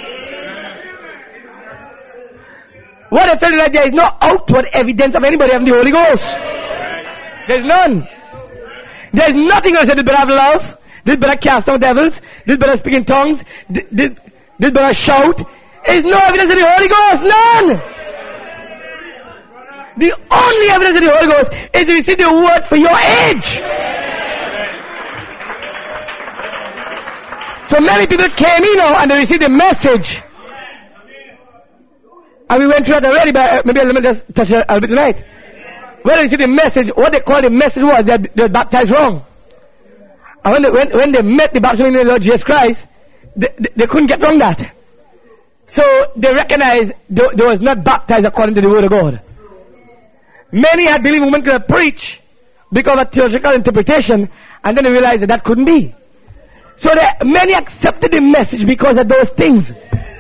What they tell you that there is no outward evidence of anybody having the Holy Ghost. There's none. There's nothing else that did better have love, did better cast out devils, did better speak in tongues, did, did, did better shout. There's no evidence of the Holy Ghost, none. The only evidence of the Holy Ghost is to receive the word for your age. So many people came in now and they received the message. And we went through that already, but maybe let me just touch it a little bit tonight. When they received the message, what they called the message was that they were baptized wrong. And when they, when, when they met the baptism in the Lord Jesus Christ, they, they, they couldn't get wrong that. So they recognized they, they was not baptized according to the word of God. Many had believed women could preach because of theological interpretation, and then they realized that that couldn't be. So they, many accepted the message because of those things.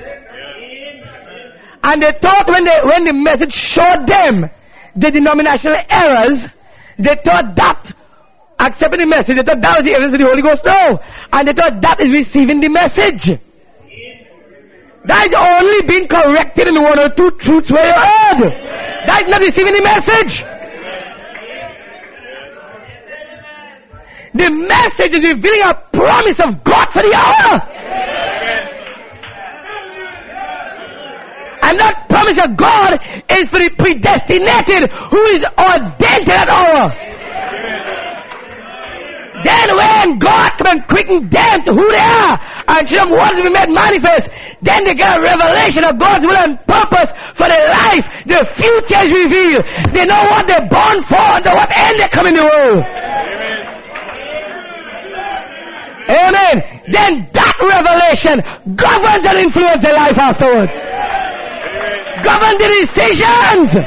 And they thought when they, when the message showed them the denominational errors, they thought that accepting the message, they thought that was the evidence of the Holy Ghost. No. And they thought that is receiving the message. That is only being corrected in one or two truths where you heard. That is not receiving the message. The message is revealing a promise of God for the hour. And that promise of God is for the predestinated who is ordained to that hour. Then when God come and quicken them to who they are and show them what will be made manifest, then they get a revelation of God's will and purpose for their life. Their future is revealed. They know what they're born for and to what end they come in the world. Amen. Amen. Then that revelation governs and influences their life afterwards. Govern the decisions.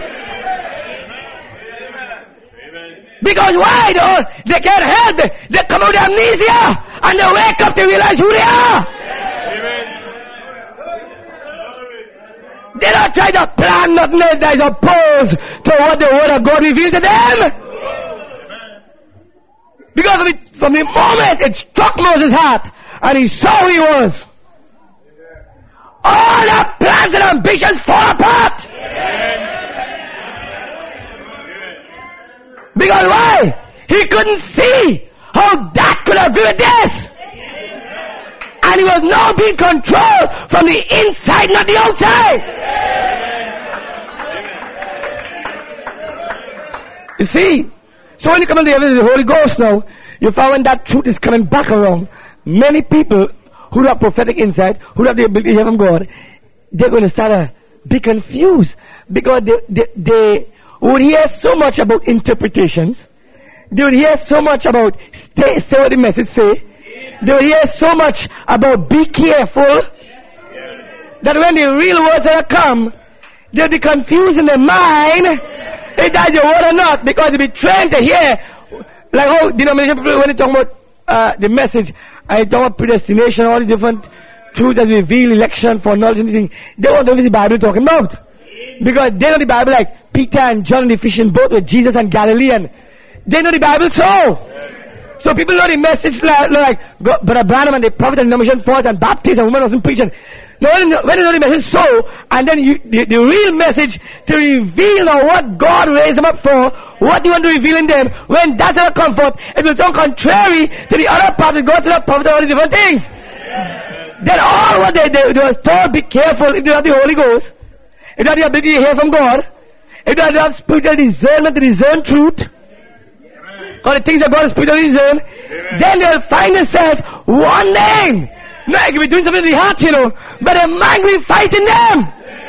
Because why though? They can't help it. They come out of amnesia and they wake up to realize who they are. They don't try to plan nothing that is opposed to what the word of God revealed to them. Because of it, from the moment it struck Moses' heart and he saw who he was, all the plans and ambitions fall apart. Because why? He couldn't see how that could agree with this. And he was now being controlled from the inside, not the outside. You see? So when you come in the evidence of the Holy Ghost now, you find when that truth is coming back around, many people who have prophetic insight, who have the ability to hear from God, they're going to start to be confused. Because they, they, they would hear so much about interpretations. They would hear so much about stay, say what the message say. They would hear so much about be careful. That when the real words are come, they'll be confused in their mind if that's the word or not. Because they'll be trained to hear. Like how denomination people, when they talk about uh, the message, I talk about predestination, all the different truths that reveal election for knowledge and everything. They want to know what the Bible is talking about. Because they know the Bible like Peter and John and the fishing boat with Jesus and Galilean. They know the Bible so. So people know the message like, like Brother Branham and the prophet and denomination false and Baptist and women wasn't preaching. Now when, when they know the message so, and then you, the, the real message to reveal now what God raised them up for, what you want to reveal in them, when that's our comfort, it will sound contrary to the other part that goes to the prophet and all the different things. Then all what they, they, they was told, be careful if you have the Holy Ghost, if you have the ability to hear from God, if you have spiritual discernment to discern truth, or the things that God is spiritually discern, then they'll find themselves one name. No, I can be doing something in the heart, you know, but the mind will fight in them.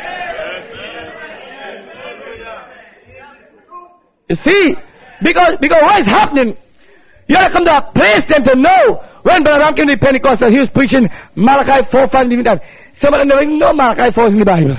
You see, because because what is happening? You have to come to a place then to know. When Brother Ram came to the Pentecostal, he was preaching Malachi four, five, and that. Some of them never even know Malachi four is in the Bible.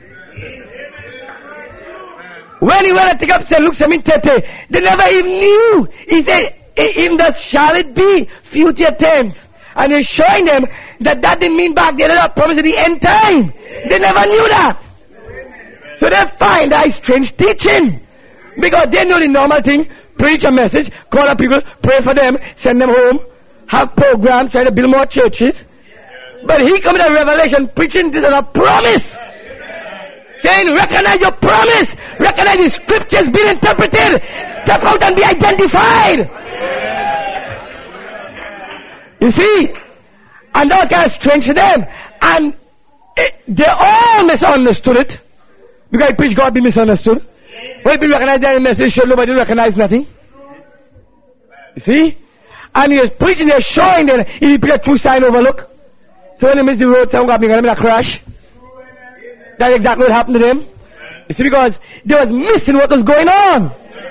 When he went to take up Saint Luke seven thirty, they never even knew. He said, in thus shall it be, future tense. And he's showing them that that didn't mean back then, that promise at the end time. They never knew that. So they find that strange teaching. Because they know the normal thing, preach a message, call up people, pray for them, send them home, have programs, try to build more churches. But he comes with a revelation preaching this as a promise. Saying, recognize your promise, recognize the scriptures being interpreted, step out and be identified. You see? And that was kind of strange to them. And it, they all misunderstood it. Because I preach God be misunderstood. When people recognize their message, sure nobody recognize nothing. You see? And he was preaching, they're showing them, he put a true sign overlook. So when they miss the road, someone got me going to a crash. That's exactly what happened to them. You see, because they was missing what was going on.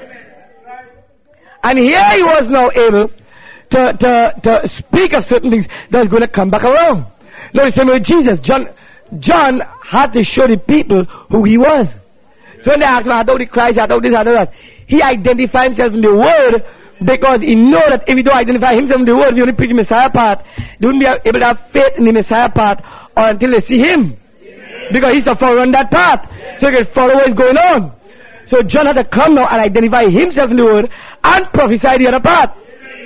And here he was now able to, to, to speak of certain things that was going to come back around. Now the same with Jesus. John, John had to show the people who he was. So when they asked him, I thought the Christ, I thought this, I thought that, he identified himself in the Word because he knew that if he don't identify himself in the Word, he only preach the Messiah part, they wouldn't be able to have faith in the Messiah part or until they see him. Because he's the forerunner on that path. So he can follow what is going on. So John had to come now and identify himself in the Word and prophesy the other part.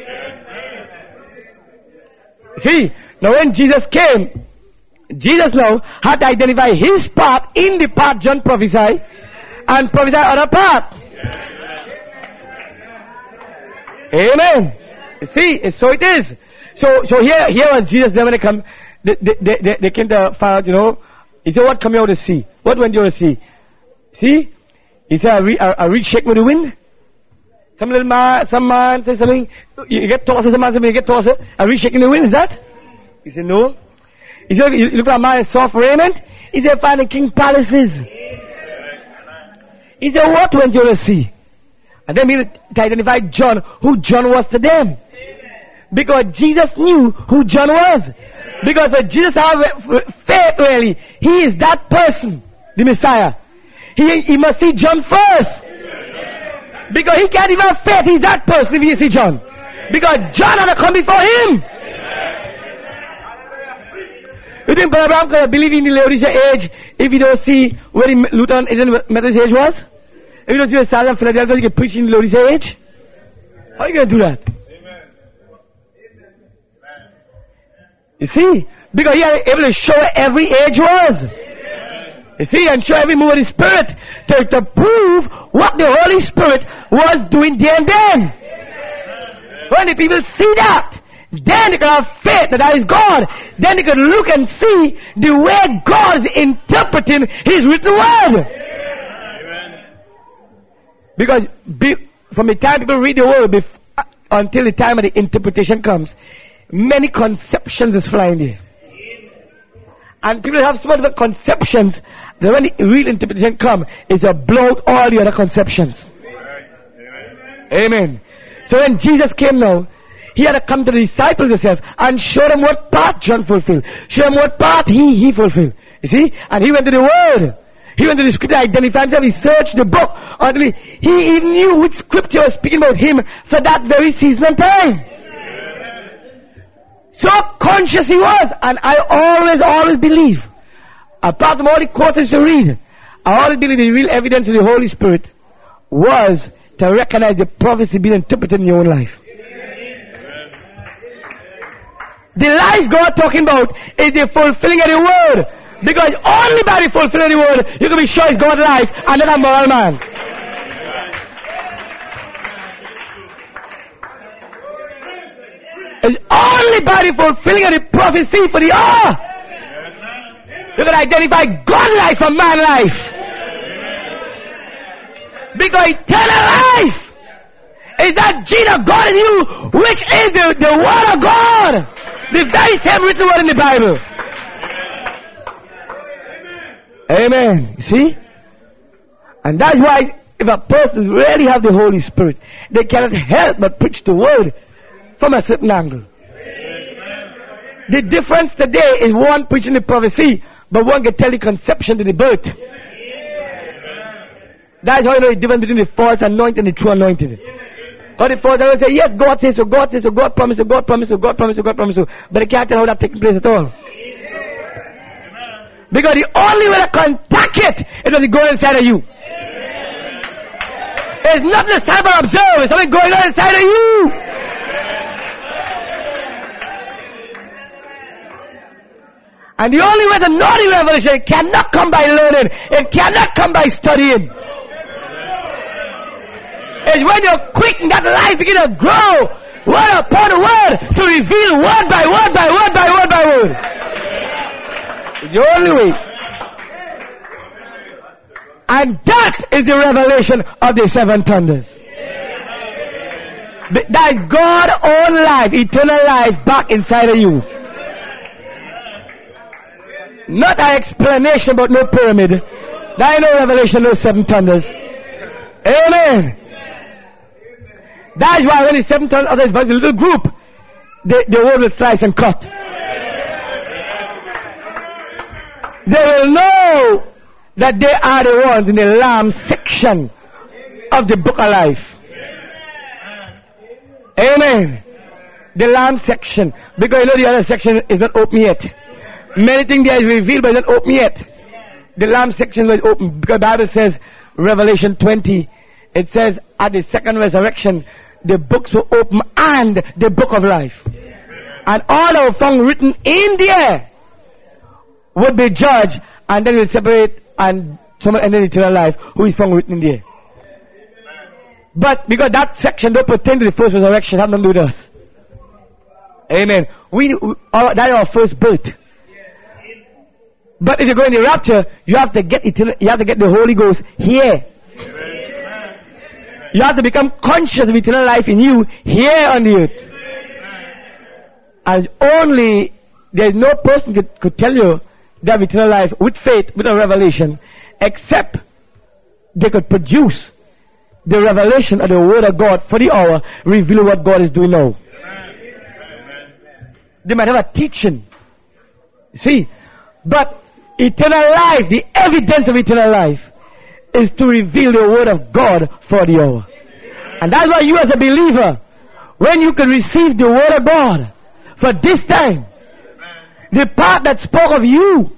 See, now when Jesus came, Jesus now had to identify his part in the part John prophesied and prophesy other part. Amen. You see, so it is. So, so here, here was Jesus. Then when they come, they, they, they, they came to find out, you know. He said, "What come you out to see? What went you out to see? See?" He said, "A reed, a, a reed shake with the wind." Some little man, some man says something. You get tossed. Some man says, "You get tossed." A reed shaking the wind. Is that? He said, "No." He said, "You look at a man in soft raiment." He said, "Find the king palaces." He said, "What went you to see?" And then he identified John, who John was to them. Because Jesus knew who John was. Because for Jesus to have faith really, he is that person, the Messiah. He, he must see John first. Because he can't even have faith, he's that person if he see John. Because John had to come before him. You think Brother Abraham can believe in the Laodicea age if you don't see where the Lutheran Methodist age was? If you don't see where Sarah and Philadelphia, you can preach in the Laodicea age? How are you going to do that? You see? Because he was able to show where every age was. You see? And show every move of the Spirit to, to prove what the Holy Spirit was doing there and then. When the people see that, then they can have faith that that is God. Then they can look and see the way God is interpreting His written word. Amen. Because be, from the time people read the word bef- until the time of the interpretation comes, many conceptions is flying there. And people have so much conceptions that when the real interpretation comes, it's a blow out all the other conceptions. Amen. Amen. So when Jesus came now, He had to come to the disciples himself and show them what part John fulfilled. Show them what part he, he fulfilled. You see? And he went to the Word. He went to the Scripture, identified himself. He searched the book. Until he, he even knew which Scripture was speaking about him for that very season and time. So conscious he was. And I always, always believe, apart from all the quotes to read, I always believe the real evidence of the Holy Spirit was to recognize the prophecy being interpreted in your own life. The life God talking about is the fulfilling of the word. Because only by the fulfilling of the word, you can be sure it's God's life and not a moral man. It's only by the fulfilling of the prophecy for the hour you can identify God's life from man's life. Because eternal life is that gene of God in you, which is the, the word of God. The very same written word in the Bible. Amen. You see? And that's why if a person really have the Holy Spirit, they cannot help but preach the word from a certain angle. The difference today is one preaching the prophecy, but one can tell the conception to the birth. That's how you know the difference between the false anointed and the true anointed. Or the false anointed say, yes, God says so, God says so, God promised so, God promised so, God promised so, God promised so, but they can't tell how that taking place at all. Because the only way to contact it is when it goes inside of you. It's not the cyber observe, it's something going on inside of you. And the only way to know the revelation, it cannot come by learning, it cannot come by studying. It's when you're quick and that life begin to grow, word upon word, to reveal word by word by word by word by word. It's the only way. And that is the revelation of the seven thunders. That is God's own life, eternal life back inside of you. Not an explanation about no pyramid. That ain't no revelation, no seven thunders. Amen. That is why when the seven thunders, others, but the little group, they, they will slice and cut. They will know that they are the ones in the Lamb section of the book of life. Amen. The Lamb section. Because you know the other section is not open yet. Many things there is revealed but not open yet. The Lamb section was open because the Bible says, Revelation twenty, it says at the second resurrection, the books were open and the book of life. And all that were found written in there would be judged, and then we'll separate and someone enter eternal life who is found written in there. But because that section don't pertain to the first resurrection, have nothing to do with us. Amen. We, we our, that's our first birth. But if you go in the rapture, you have to get eternal, you have to get the Holy Ghost here. You have to become conscious of eternal life in you here on the earth. And only there is no person could, could tell you they have eternal life with faith, with a revelation, except they could produce the revelation of the Word of God for the hour, reveal what God is doing now. They might have a teaching. See? But eternal life, the evidence of eternal life, is to reveal the Word of God for the hour. And that's why you as a believer, when you can receive the Word of God for this time, the part that spoke of you.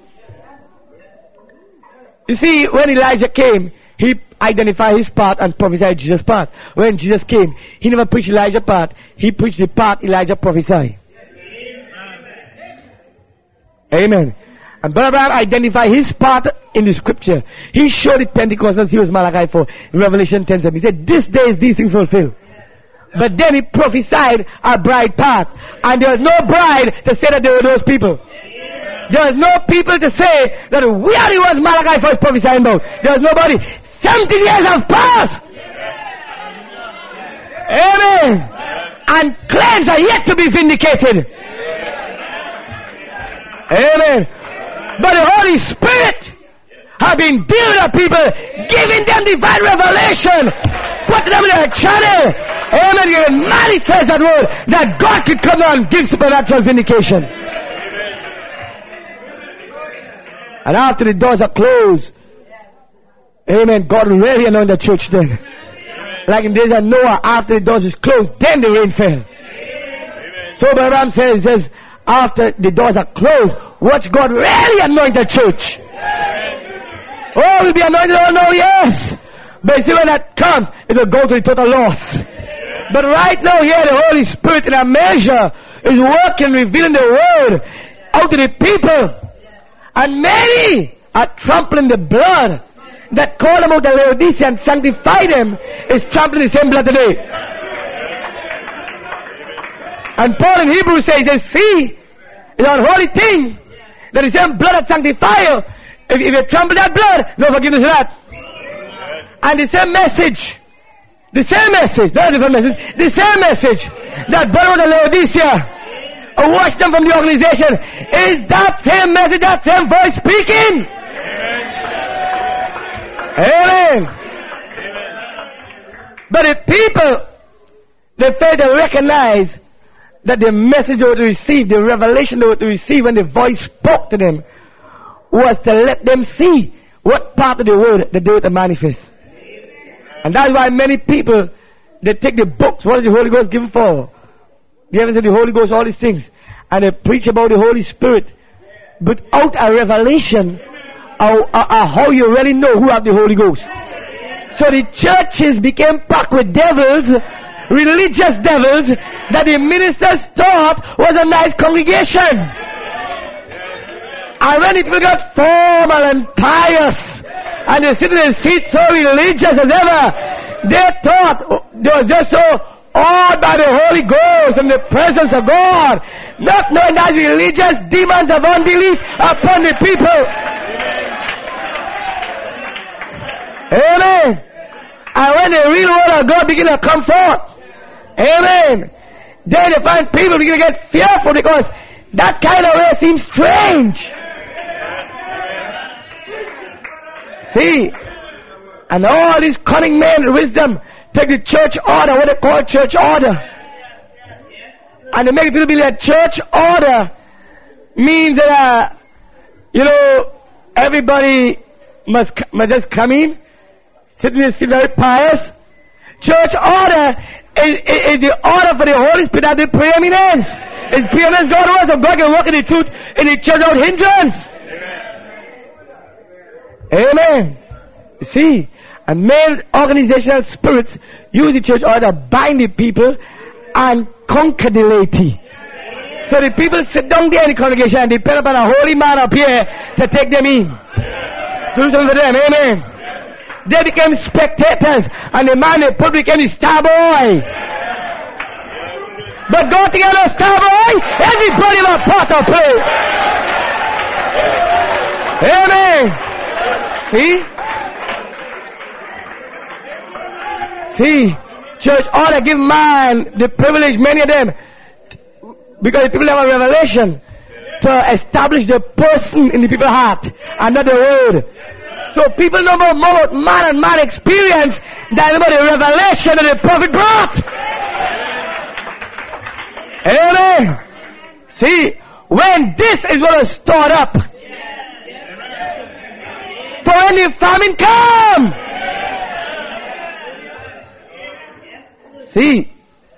You see, when Elijah came, he identified his part and prophesied Jesus' part. When Jesus came, he never preached Elijah's part. He preached the part Elijah prophesied. Amen. And Brother Branham identified his part in the scripture. He showed it Pentecostals, he was Malachi for Revelation ten seven. He said, this day is these things fulfilled. But then he prophesied a bride part. And there was no bride to say that they were those people. There was no people to say that we are the ones Malachi first prophesying about. There was nobody. Seventeen years have passed. Amen. And claims are yet to be vindicated. Amen. But the Holy Spirit have been dealing with people, giving them divine revelation, putting them in a channel. Amen. You can manifest that word, that God could come down and give supernatural vindication. And after the doors are closed, amen, God will really anoint the church then. Like in the days of Noah, after the doors is closed, then the rain fell. So Balaam says, he says, after the doors are closed, watch God really anoint the church. Oh, we'll be anointed, oh no, yes. But you see, when that comes, it will go to the total loss. But right now here, the Holy Spirit in a measure is working, revealing the word out to the people. And many are trampling the blood that called them out of Laodicea and sanctified them, is trampling the same blood today. And Paul in Hebrews says, they see, it's an unholy thing, that the same blood that sanctifies you, if, if you trample that blood, no forgiveness of that. And the same message, the same message, not a different message, the same message that brought out of Laodicea, or washed them from the organization, is that same message, that same voice speaking. Amen. Amen. But if people, they fail to recognize that the message they were to receive, the revelation they were to receive when the voice spoke to them, was to let them see what part of the word that they were to manifest. And that's why many people, they take the books, what is the Holy Ghost given for? The evidence of the Holy Ghost, all these things, and they preach about the Holy Spirit, but without a revelation of, of, of how you really know who have the Holy Ghost. So the churches became packed with devils, religious devils, that the ministers thought was a nice congregation. And when the people got formal and pious, and they sit in the seat so religious as ever, they thought they were just so awed by the Holy Ghost and the presence of God, not knowing that religious demons of unbelief upon the people. Amen. And when the real word of God begin to come forth, amen, then they find people begin to get fearful because that kind of way seems strange. See, and all these cunning men and wisdom take the church order, what they call church order, and they make people believe that church order means that, uh, you know, everybody must, must just come in, sit in the seat very pious. Church order is, is, is the order for the Holy Spirit at the preeminence. It's preeminence God was, so God can work in the truth in the church without hindrance. Amen. You see, and male organizational spirits use the church order to bind the people and conquer the laity. So the people sit down there in the congregation and depend upon a holy man up here to take them in. Do something for them. Amen. They became spectators, and the man they put became the star boy. But go together, Starboy. Everybody will part or play. Amen. See? See? Church ought to give man the privilege, many of them, because the people have a revelation to establish the person in the people's heart and not the word. So people know more about man and man experience than about the revelation that the prophet brought. Amen. See, when this is going to start up, for when the famine come, see,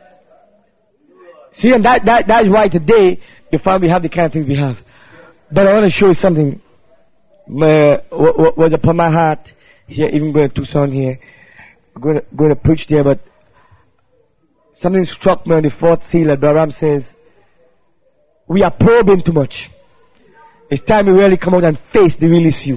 see, and that, that, that is why today you find we have the kind of things we have. But I want to show you something uh, what, what was upon my heart here, even going to Tucson here, going to, going to preach there, but something struck me on the fourth seal that Brother says, we are probing too much. It's time we really come out and face the real issue.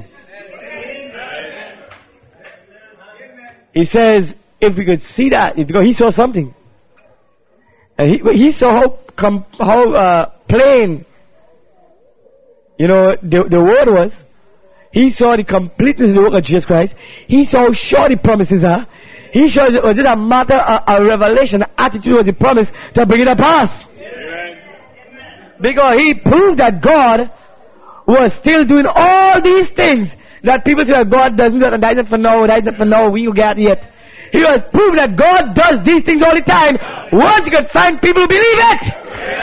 He says, if we could see that, because he saw something. And he, he saw how, com, how uh, plain, you know, the, the word was. He saw the completeness of the work of Jesus Christ. He saw how short the promises are. He saw it was it a matter of a revelation, an attitude of the promise to bring it to pass. Because he proved that God was still doing all these things that people say that God doesn't do, and that isn't for now, that isn't for now, we will get yet. He was proving that God does these things all the time. Once you can find people who believe it.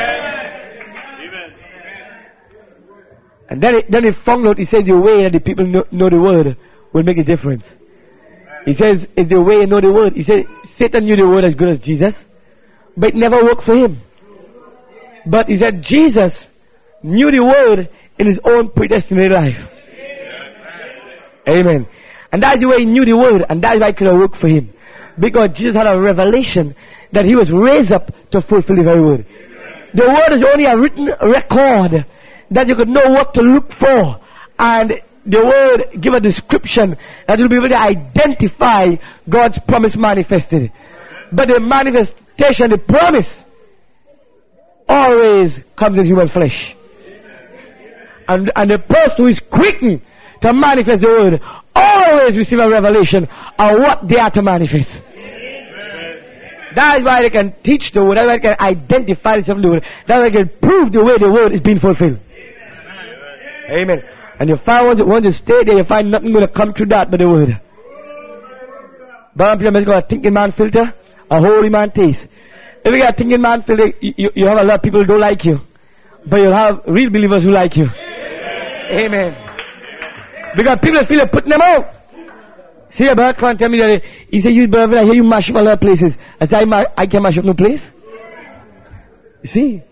And then it, then he found out, he said the way that the people know, know the word will make a difference. He says, if the way you know the word, he said, Satan knew the word as good as Jesus, but it never worked for him. But he said, Jesus knew the word in his own predestinated life. Amen. And that's the way he knew the word, and that's why it could have worked for him. Because Jesus had a revelation that he was raised up to fulfill the very word. The word is only a written record that you could know what to look for. And the word give a description that you'll be able to identify God's promise manifested. But the manifestation, the promise, always comes in human flesh. And, and the person who is quickened to manifest the word always receive a revelation of what they are to manifest. That's why they can teach the word. That's why they can identify the word. That's why they can prove the way the word is being fulfilled. Amen. And you find once you, once you stay there, you find nothing going to come through that but the word. But people have got a thinking man filter, a holy man taste. If you got a thinking man filter, you, you, you have a lot of people who don't like you. But you'll have real believers who like you. Amen. Because people feel like putting them out. See, a brother can't tell me that he said, you brother, I hear you mash up a lot of places. I said, I, ma- I can mash up no place. You see?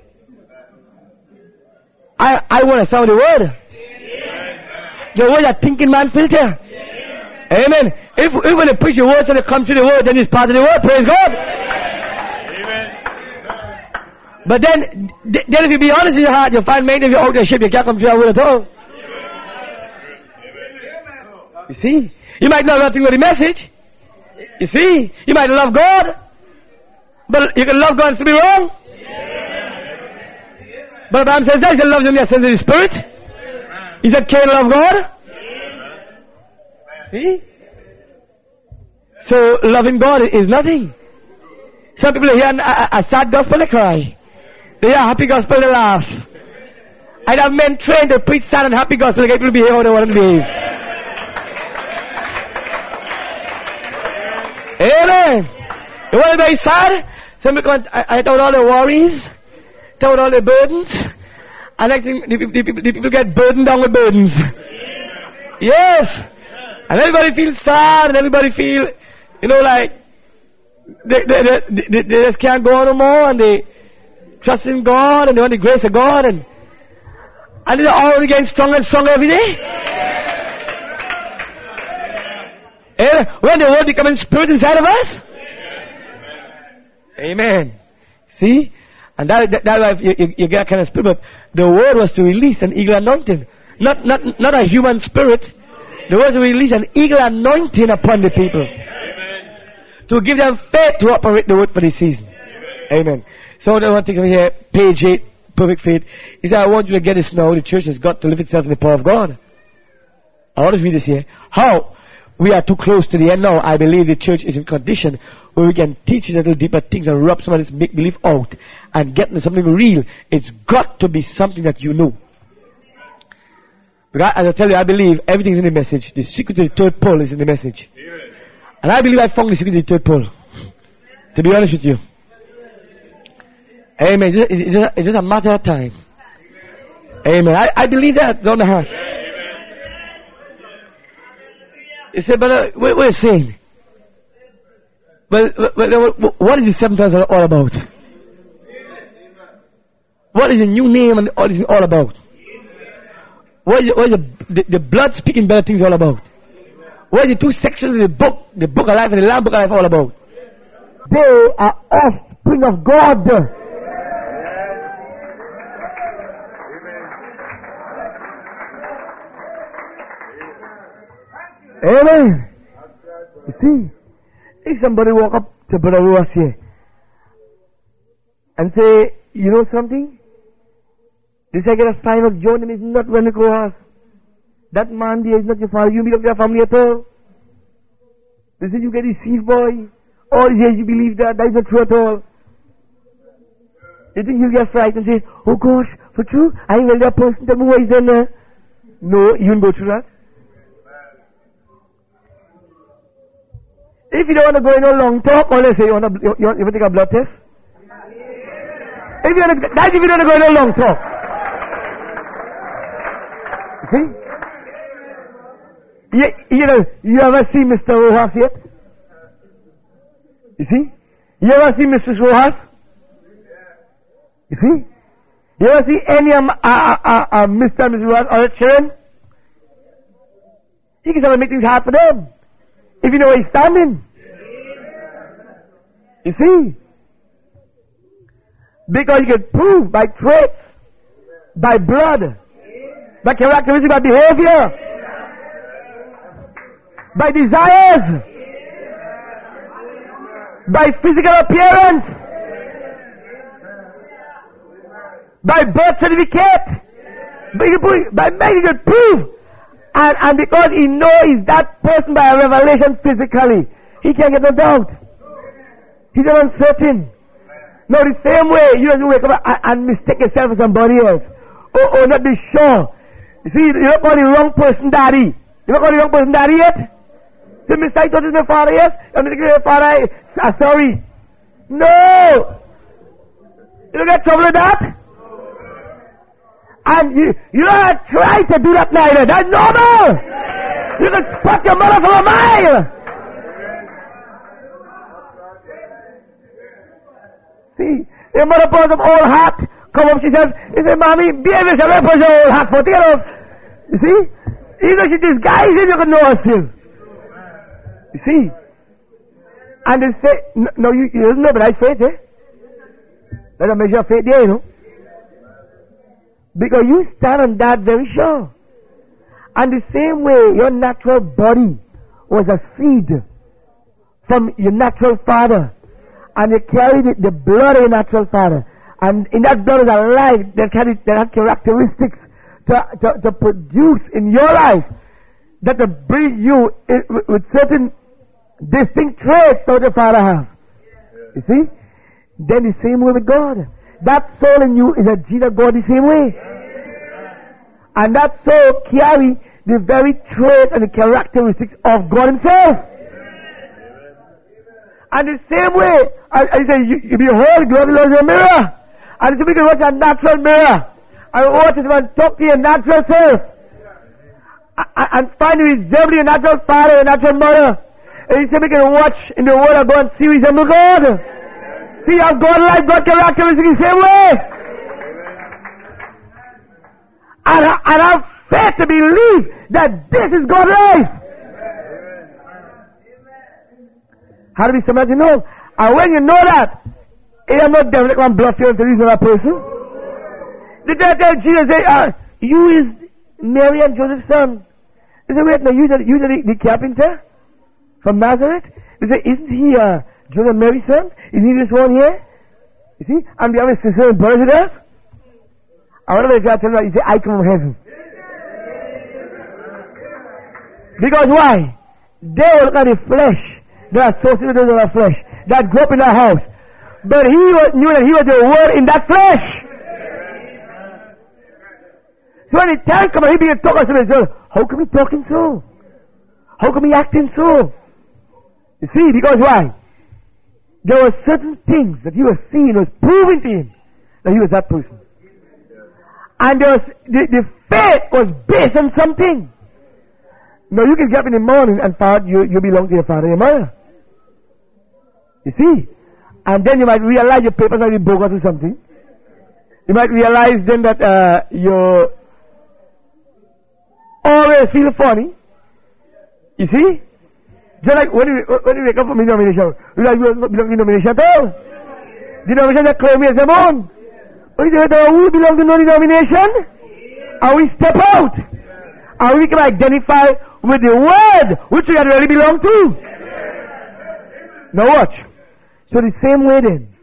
I, I want to sound the word. The word a thinking man filter. Amen. If, if when they preach the word, so they come to the word, then it's part of the word. Praise God. Amen. But then, then if you be honest in your heart, you'll find many of you out there ship, you can't come to your word at all. You see? You might know nothing with the message. You see? You might love God. But you can love God and still be wrong. But the Bible says that he loves him in the sense of the Spirit. He said, can love God? See? So loving God is nothing. Some people hear a, a sad gospel, they cry. They hear a happy gospel, they laugh. I have men trained to preach sad and happy gospel, they get people to behave how they want to behave. Amen. You want to be sad? Some people come, I, I told all their worries, told all their burdens, and I think the, the, the, the people get burdened down with burdens. Yes. And everybody feels sad, and everybody feel, you know, like, they, they, they, they, they just can't go on no more, and they trust in God, and they want the grace of God, and, and they're all getting stronger and stronger every day. And when the word becomes spirit inside of us. Amen. See? And that, that, that's why you, you, you get that kind of spirit. But the word was to release an eagle anointing. Not, not, not a human spirit. The word was to release an eagle anointing upon the people. Amen. To give them faith to operate the word for this season. Amen. Amen. So I want to take from here, page eight, perfect faith. He said, I want you to get this now. The church has got to live itself in the power of God. I want to read this here. How? We are too close to the end now. I believe the church is in condition where we can teach a little deeper things and rub some of this make-believe out and get into something real. It's got to be something that you know. Because as I tell you, I believe everything is in the message. The secret to the third pole is in the message. And I believe I found the secret to the third pole. To be honest with you. Amen. It's just, it's just, it's just a matter of time. Amen. I, I believe that down the heart. You say, but uh, what, what are you saying? But, but, but what is the seven times all about? What is the new name and all this all about? What is, what is the, the, the blood speaking better things all about? What is the two sections of the book, the book of life and the Lamb book of life all about? They are offspring of God. Amen. You see, if somebody walk up to Brother Ross here and say, you know something? This I get a sign of John is not running across. That man there is not your father. You meet up your family at all. They say you get deceived, boy. All these years you believe that. That is not true at all. You think he'll get frightened and say, oh gosh, for true? I ain't that person tell me why he's in there. No, you won't go through that. If you don't want to go in a long talk, or let's say you want to, you, you want, you want to take a blood test. If you want to, that's if you don't want to go in a long talk. See? You, you know, you ever see Mister Rojas yet? You see? You ever see Missus Rojas? You see? You ever see any of um, uh, uh, uh, Mister and Missus Rojas or children? You can try to make things hard for them. If you know where he's standing. You see? Because you can prove by traits, by blood, by characteristics, by behavior, by desires, by physical appearance, by birth certificate, by making it prove. And, and because he knows that person by a revelation physically, he can't get no doubt. He's not uncertain. No, the same way you just wake up and, and mistake yourself for somebody else. Or, or not be sure. You see, you don't call the wrong person daddy. You don't call the wrong person daddy yet? So, Mister I thought it's my father, yes? I'm thinking my father, uh, sorry. No! You don't get trouble with that? And you, you don't try to do that neither. That's normal. You can spot your mother from a mile. See, your mother puts up old hat, come up, she says, he said, Mommy, behave yourself, put your old hat for, take it off. You see? Even if she disguises it, you can know her still. You see? And they say, no, no you, you don't know, but I faith, eh? Let them measure faith there, you know. Because you stand on that very sure. And the same way your natural body was a seed from your natural father. And you carried the, the blood of your natural father. And in that blood is a life that carried that had characteristics to, to, to produce in your life that to bring you in, with, with certain distinct traits that your father has. You see? Then the same way with God. That soul in you is a gene of God the same way. And that soul carry the very traits and the characteristics of God himself. And the same way, I, I say, you, you behold, God is a mirror. And so we can watch a natural mirror. And watch it and talk to your natural self. And, and find you resemble your natural father, your natural mother. And you say we can watch in the word of God and see we resemble God. See how God life, God characteristics the same way. And, and have faith to believe that this is God's life. How do we sometimes you know? And when you know that, it is not devil that can bluff you into reason that person. Did they tell Jesus, say, uh, you is Mary and Joseph's son? They say, wait, no, you the, you the, the carpenter from Nazareth? They say, isn't he uh, Joseph and Mary's son? Isn't he this one here? You see? And we have a sister and brothers with us. I wonder if you tell me, you say, I come from heaven. Because why? They look at the flesh. They are associated with the flesh. That grew up in that house. But he was, knew that he was the word in that flesh. So when the time comes, he began to talk to himself. How come he talking so? How come he acting so? You see, because why? There were certain things that he was seeing, was proving to him that he was that person. And there was, the, the faith was based on something. Now you can get up in the morning and find you, you belong to your father and your mother. You see? And then you might realize your papers might be bogus or something. You might realize then that uh, you always feel funny. You see? Just like when you, when you wake up from the denomination, you like you belong to the denomination at all. The denomination that claim is them own. But you say, who belong to no denomination? And we step out. And we can identify with the word which we really belong to. Now watch. So the same way then,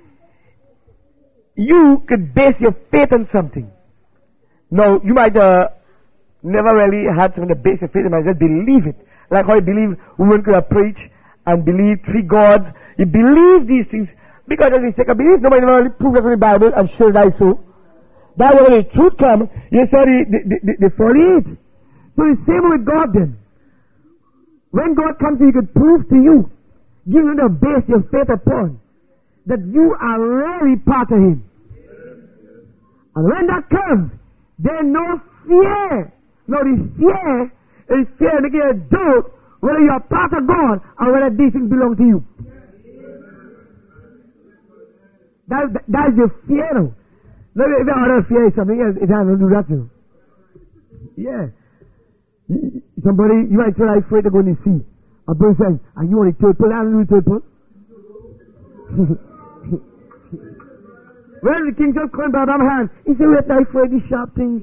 you could base your faith on something. Now, you might uh, never really had something to base your faith on, you might just believe it. Like how you believe women could have preached and believe three gods. You believe these things because as we say, I believe nobody never really proved that in the Bible and sure that is so. That when the truth comes, you saw the, the, the, the forty-eight. So the same with God then. When God comes, He could prove to you, give you the base your faith upon, that you are really part of Him. And when that comes, there's no fear. No, the fear is fear making a doubt whether you are part of God or whether these things belong to you. That, that, that is the fear now. Now, if the other fear is something else, it has to do that too. Yeah. Somebody, you might say, I'm afraid to go in the sea. A person, and you want to third pull, I don't do the third pull. Well, the king just called by my hand. He said, we're not afraid of these sharp things.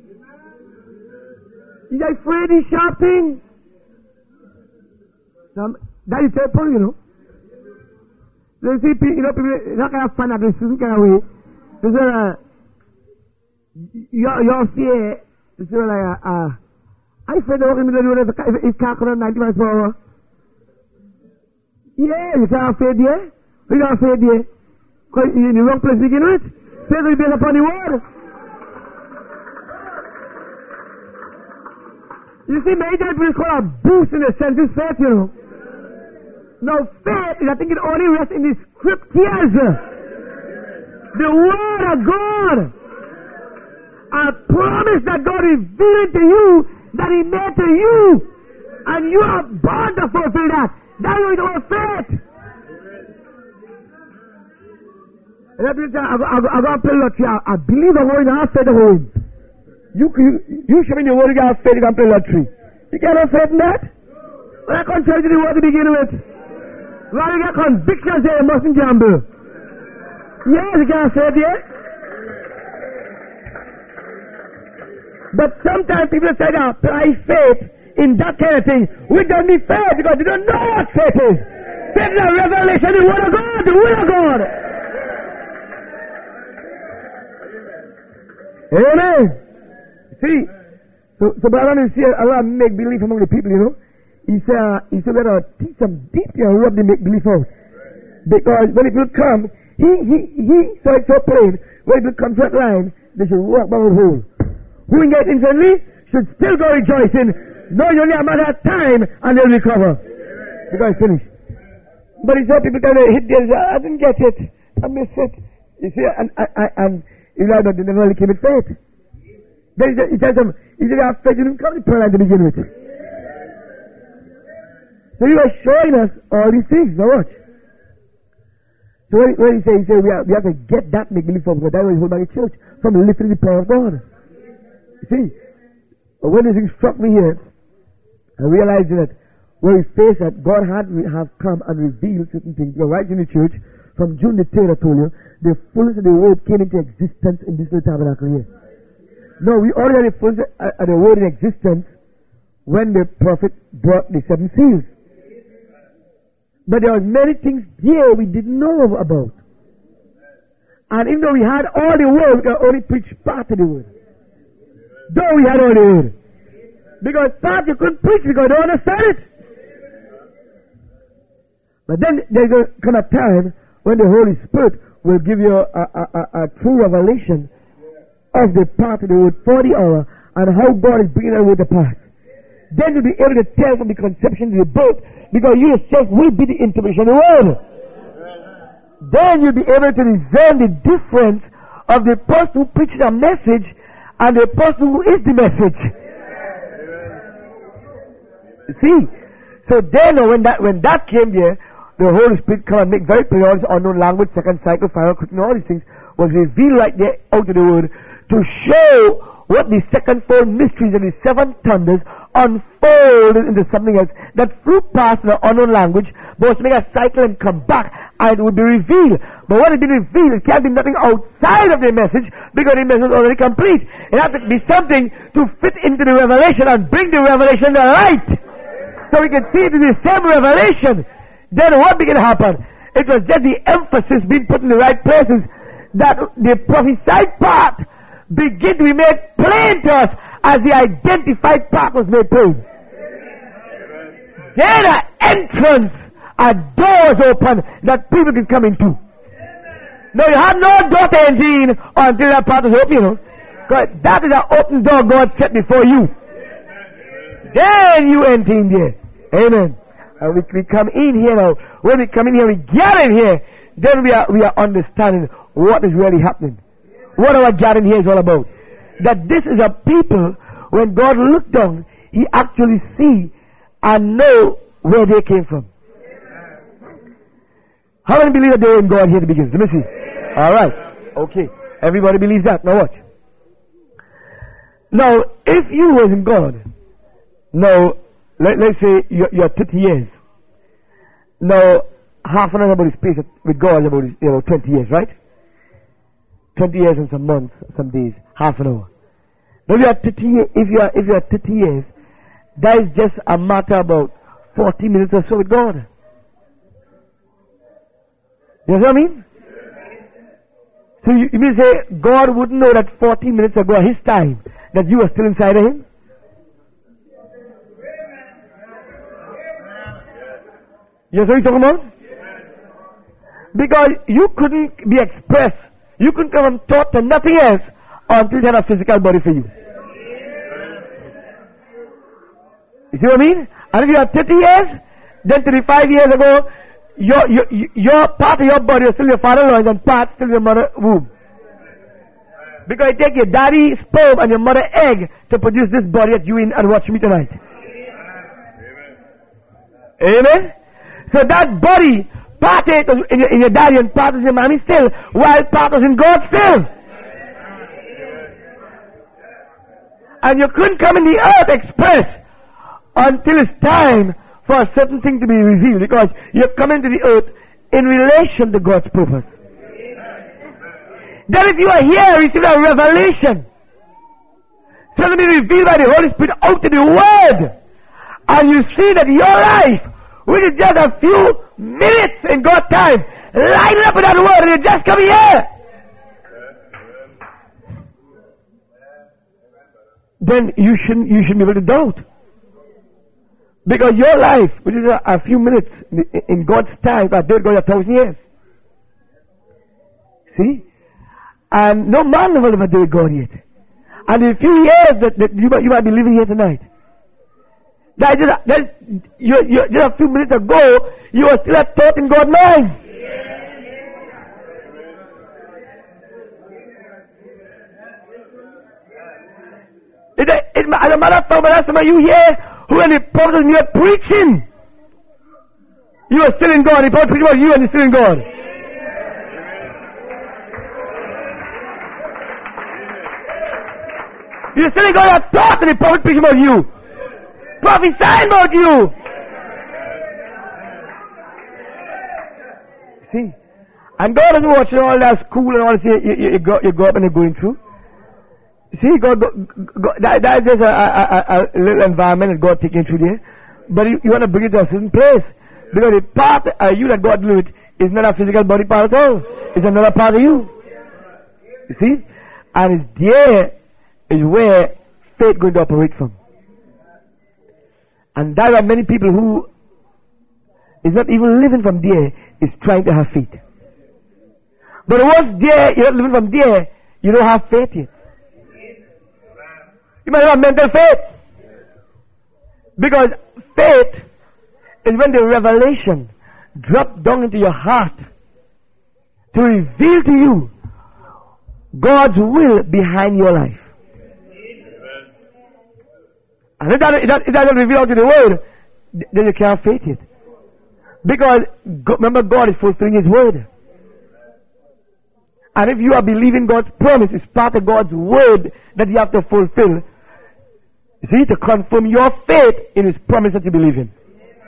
He's afraid of these sharp things. Now, that is third pull, you know. So you see, you know, people, they're not going to have fun at this kind of way. They say, uh, your, your fear, they say, like, uh, uh, I'm afraid to walk in the middle of the road if it can't come on ninety miles per hour. Yeah, you can't afraid there. You can't afraid there. Because you're in the wrong place to begin with. Faith will be based upon the word. You see, many times we call a boost in the sense of faith, you know. Now, faith is, I think, it only rests in the scriptures. The word of God. A promise that God revealed to you, that He made to you. And you are born to fulfill that. That is our faith. Let me tell you, I got to tell you, I believe the word, I have faith of him. You, you, you show me the word, you have faith, you can play lottery. You can't have faith in that? Well, I can't tell you the word to begin with. Well, you got conviction, say you mustn't gamble. Yes, you can't say it, yes. But sometimes people say they apply faith in that kind of thing, which doesn't need faith because they don't know what faith is. Faith is a revelation, the word of God, the will of God. Amen. See, so so brother, you see a lot of make believe among the people, you know. He said, uh, he said, let us teach them deeply and rub the make believe out. Because when people come, he he he so it's so plain. When people come to that line, they should walk by the hole. Who can get instantly should still go rejoicing, knowing only a matter of time and they'll recover. Because it's finished. But it's all people kind of hit there, I didn't get it, I missed it. You see, and I I and you know that they never really came with faith. Then he tells them, if you have faith, you didn't come to prayer line to begin with. So he was showing us all these things. Now watch. So when, when he says, he says we, have, we have to get that make believe from God, that was hold back the church from lifting the power of God. You see, but when this thing struck me here, I realized that when we face that God had have come and revealed certain things. Because right in the church, from June the third, I told you, the fullness of the word came into existence in this little tabernacle here. No, we already had the fullness of the word in existence when the prophet brought the seven seals. But there were many things here we didn't know about. And even though we had all the word, we can only preach part of the word. Though we had all the word. Because part you couldn't preach because you don't understand it. But then there's going to come a time when the Holy Spirit will give you a, a, a, a true revelation of the part of the word for the hour and how God is bringing that word apart. Then you'll be able to tell from the conception to the birth, because you yourself will be the interpretation of the word. Then you'll be able to discern the difference of the person who preaches a message and the person who is the message. See? So then when that when that came there, the Holy Spirit come and make very clear all this unknown language, second cycle, final curtain, all these things was revealed right there out of the word to show what the secondfold mysteries and the seven thunders unfolded into something else that flew past in an unknown language, but was to make a cycle and come back, and it would be revealed. But when it be revealed, it can't be nothing outside of the message, because the message is already complete. It has to be something to fit into the revelation and bring the revelation to light, so we can see it in the same revelation. Then what began to happen? It was just the emphasis being put in the right places, that the prophesied part begin to be made plain to us as the identified part was made plain. Then an entrance, a door was open that people can come into. Now you have no door to enter in until that part is open, you know. Because that is an open door God set before you. Then you enter in there. Amen. And we, we come in here now. When we come in here, we get in here. Then we are, we are understanding what is really happening. What our gathering here is all about. That this is a people, when God looked down, He actually see and know where they came from. How many believe that they were in God here to begin? Let me see. Alright. Okay. Everybody believes that. Now watch. Now, if you was in God, now, let, let's say you're, you're thirty years. Now, half an hour about his space with God is about, you know, twenty years, right? twenty years and some months, some days, half an hour. Now, if you are thirty years, if you are, if you are thirty years, that is just a matter about forty minutes or so with God. You know what I mean? So you, you mean to say God wouldn't know that forty minutes ago at His time that you were still inside of Him? You know what I'm talking about? Because you couldn't be expressed. You couldn't come and talk to nothing else until you had a physical body for you. You see what I mean? And if you are thirty years, then thirty-five years ago, your, your, your part of your body is still your father's loins and part still your mother's womb. Because you take your daddy's sperm and your mother's egg to produce this body that you in and watch me tonight. Amen? Amen? So that body, part is in your, in your daddy and part is in your mommy still, while part is in God still. And you couldn't come in the earth express until it's time for a certain thing to be revealed, because you're coming to the earth in relation to God's purpose. Then if you are here, receive a revelation, so to be revealed by the Holy Spirit out to the Word, and you see that your life, which is just a few minutes in God's time, lining up with that Word, and you just come here. Then you shouldn't, you shouldn't be able to doubt. Because your life, which is a, a few minutes in God's time, I did go a thousand years. See? And no man will ever do it God yet. And in a few years that, that you, might, you might be living here tonight. That just, that, you, you, just a few minutes ago, you were still a thought in God's mind. It, it, it, as a matter of fact, that's some of you here who in the purpose you are preaching. You are still in God. The prophet preaching about you and you're still in God. You're still in God. I thought and the prophet preaching about you. Prophesying about you. See? And God doesn't watch all that school and all this you, you, you, go, you go up and you're going through. See, God, God, God that, that is just a, a, a, a little environment that God taking through there. But you, you want to bring it to a certain place. Because the part of you that God do it is not a physical body part at all. It's another part of you. You see? And it's there is where faith going to operate from. And there are many people who is not even living from there, is trying to have faith. But once there, you're not living from there, you don't have faith yet. You might have mental faith. Because faith is when the revelation drops down into your heart to reveal to you God's will behind your life. And if that, if that, if that doesn't reveal out to the world, then you can't have faith yet. Because, remember, God is fulfilling His word. And if you are believing God's promise, it's part of God's word that you have to fulfill. See, to confirm your faith in His promise that you believe in.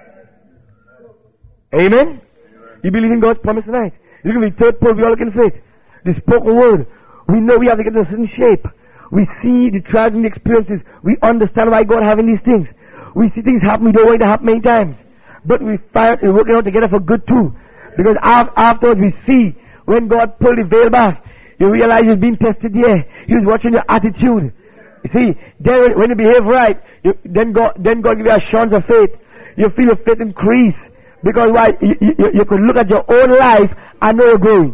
Amen? You believe in God's promise tonight. You can be third pole, we all look in faith. The spoken word. We know we have to get in a certain shape. We see the trials and the experiences. We understand why God having these things. We see things happen, we don't want it to happen many times. But we find it working out together for good too. Because afterwards we see when God pulled the veil back, you realize you're being tested here. He was watching your attitude. You see, then when you behave right, you, then God then God give you assurance of faith. You feel your faith increase. Because why? You, you, you could look at your own life and know you're growing.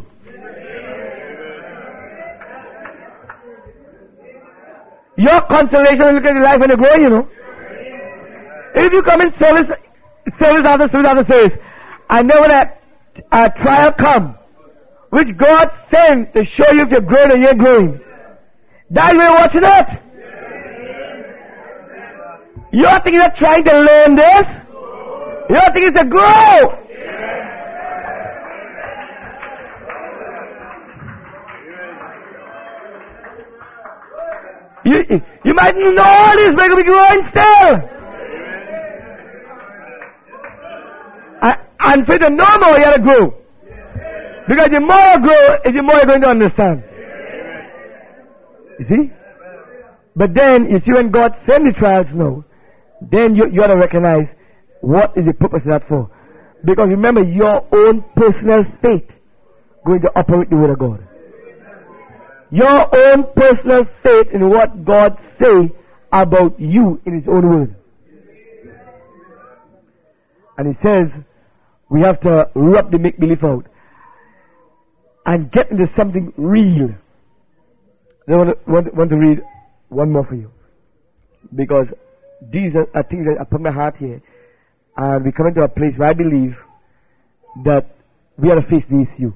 Your consolation is looking at your life and you're growing, you know. If you come in service, service after service after service, and then when a, a trial come, which God sends to show you if you're growing or you're growing, that's why you're watching it. You're thinking of trying to learn this. You're thinking to grow. You, you might know all this, but you'll be growing still. And, and for the no more, you have to grow. Because the more you grow, the more you're going to understand. You see? But then, you see, when God sends the trials now, then you, you have to recognize what is the purpose of that for. Because remember, your own personal faith going to operate the word of God. Your own personal faith in what God say about you in His own word. And He says, we have to rub the make-believe out and get into something real. I want to, want, want to read one more for you. Because these are, are things that I put my heart here. And we come into a place where I believe that we have to face the issue.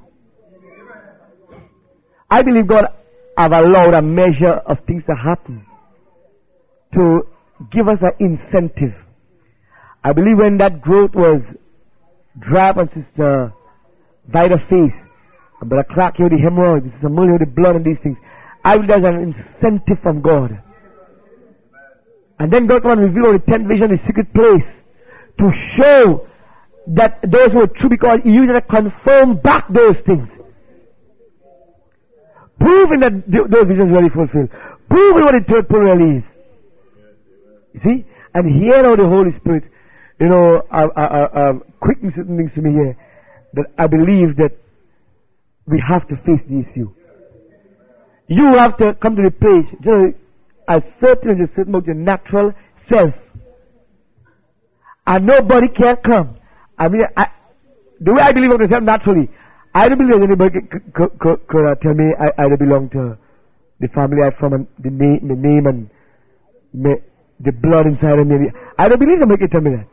I believe God have allowed a measure of things to happen to give us an incentive. I believe when that growth was dry on Sister Vida's face, and Brother Clark here with the hemorrhoids, Sister Mully with the blood and these things, I believe there's an incentive from God. And then God come and reveal the tenth vision, the secret place, to show that those were true, because He used it to confirm back those things. Proving that those visions really fulfilled. Proving what the third pole really is. You see? And here now the Holy Spirit, you know, uh, uh, uh, uh, quickening certain things to me here, that I believe that we have to face the issue. You have to come to the place, you know, as certain as a certain about your natural self. And nobody can come. I mean, I, the way I believe of myself naturally, I don't believe anybody could, could, could, could uh, tell me I, I belong to the family I'm from, and the name, the name and me, the blood inside of me. I don't believe somebody can tell me that.